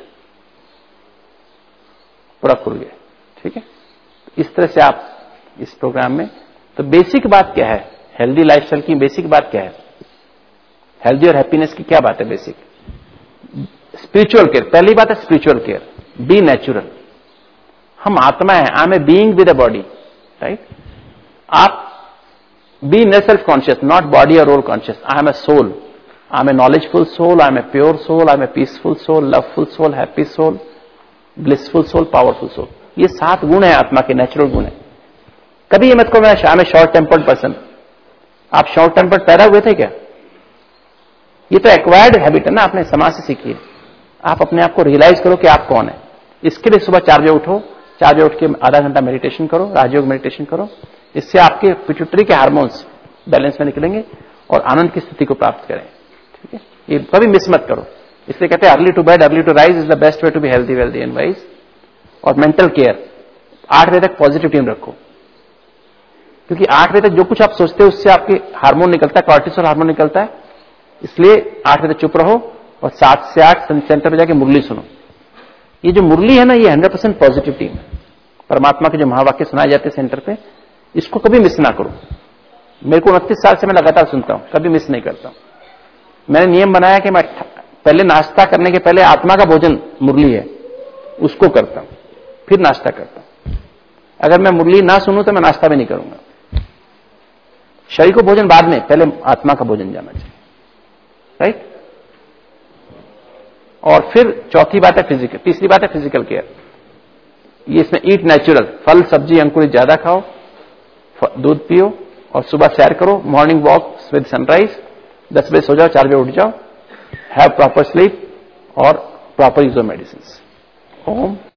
पूरा खुल गया। ठीक है, इस तरह से आप इस प्रोग्राम में, तो बेसिक बात क्या है, हेल्दी लाइफस्टाइल की बेसिक बात क्या है, हेल्दी और हैप्पीनेस की क्या बात है बेसिक, स्पिरिचुअल केयर। पहली बात है स्पिरिचुअल केयर, बी नेचुरल। हम आत्मा है, I am a being with a body, right. आप be in self conscious, not body और role conscious. I am a soul, I am a knowledgeful soul, I am a pure soul, I am a peaceful soul, loveful soul, happy soul, blissful soul, powerful soul. ये सात गुण है आत्मा के, natural गुण है। कभी ये मत को मैं I am a short tempered person, आप शॉर्ट टेम्पर्ड पैदा हुए थे क्या? ये तो एक्वायर्ड हैबिट है ना, आपने समाज से सीखी है। आप अपने आप को रियलाइज करो कि आप कौन है। इसके लिए सुबह चार बजे उठो, चार बजे उठ के आधा घंटा मेडिटेशन करो, राजयोग मेडिटेशन करो। इससे आपके पिट्यूटरी के हार्मोन्स बैलेंस में निकलेंगे और आनंद की स्थिति को प्राप्त करें। ठीक है, ये कभी मिस मत करो। इसलिए कहते हैं early to bed early to rise is the best way to be healthy wealthy and wise. और मेंटल केयर, आठ बजे तक पॉजिटिव टीम रखो, क्योंकि आठ बजे तक जो कुछ आप सोचते हो उससे आपके हार्मोन निकलता है, कॉर्टिसोल हार्मोन निकलता है। इसलिए आठ बजे तक चुप रहो और सात से आठ सेंटर पे जाके मुरली सुनो। ये जो मुरली है ना, ये हंड्रेड परसेंट पॉजिटिव टीम है। परमात्मा के जो महावाक्य सुनाए जाते हैं सेंटर पे, इसको कभी मिस ना करो। मेरे को उनतीस साल से मैं लगातार सुनता हूं, कभी मिस नहीं करता हूं। मैंने नियम बनाया कि मैं पहले नाश्ता करने के पहले आत्मा का भोजन मुरली है उसको करता हूं, फिर नाश्ता करता हूं। अगर मैं मुरली ना सुनूं तो मैं नाश्ता भी नहीं करूंगा। शरीर को भोजन बाद में, पहले आत्मा का भोजन जाना चाहिए, राइट। और फिर चौथी बात है फिजिकल, तीसरी बात है फिजिकल केयर। ये इसमें ईट नेचुरल, फल सब्जी अंकुरित ज्यादा खाओ, दूध पियो और सुबह सैर करो, मॉर्निंग वॉक विद सनराइज। दस बजे सो जाओ, चार बजे उठ जाओ, हैव प्रॉपर स्लीप और proper use of medicine. Om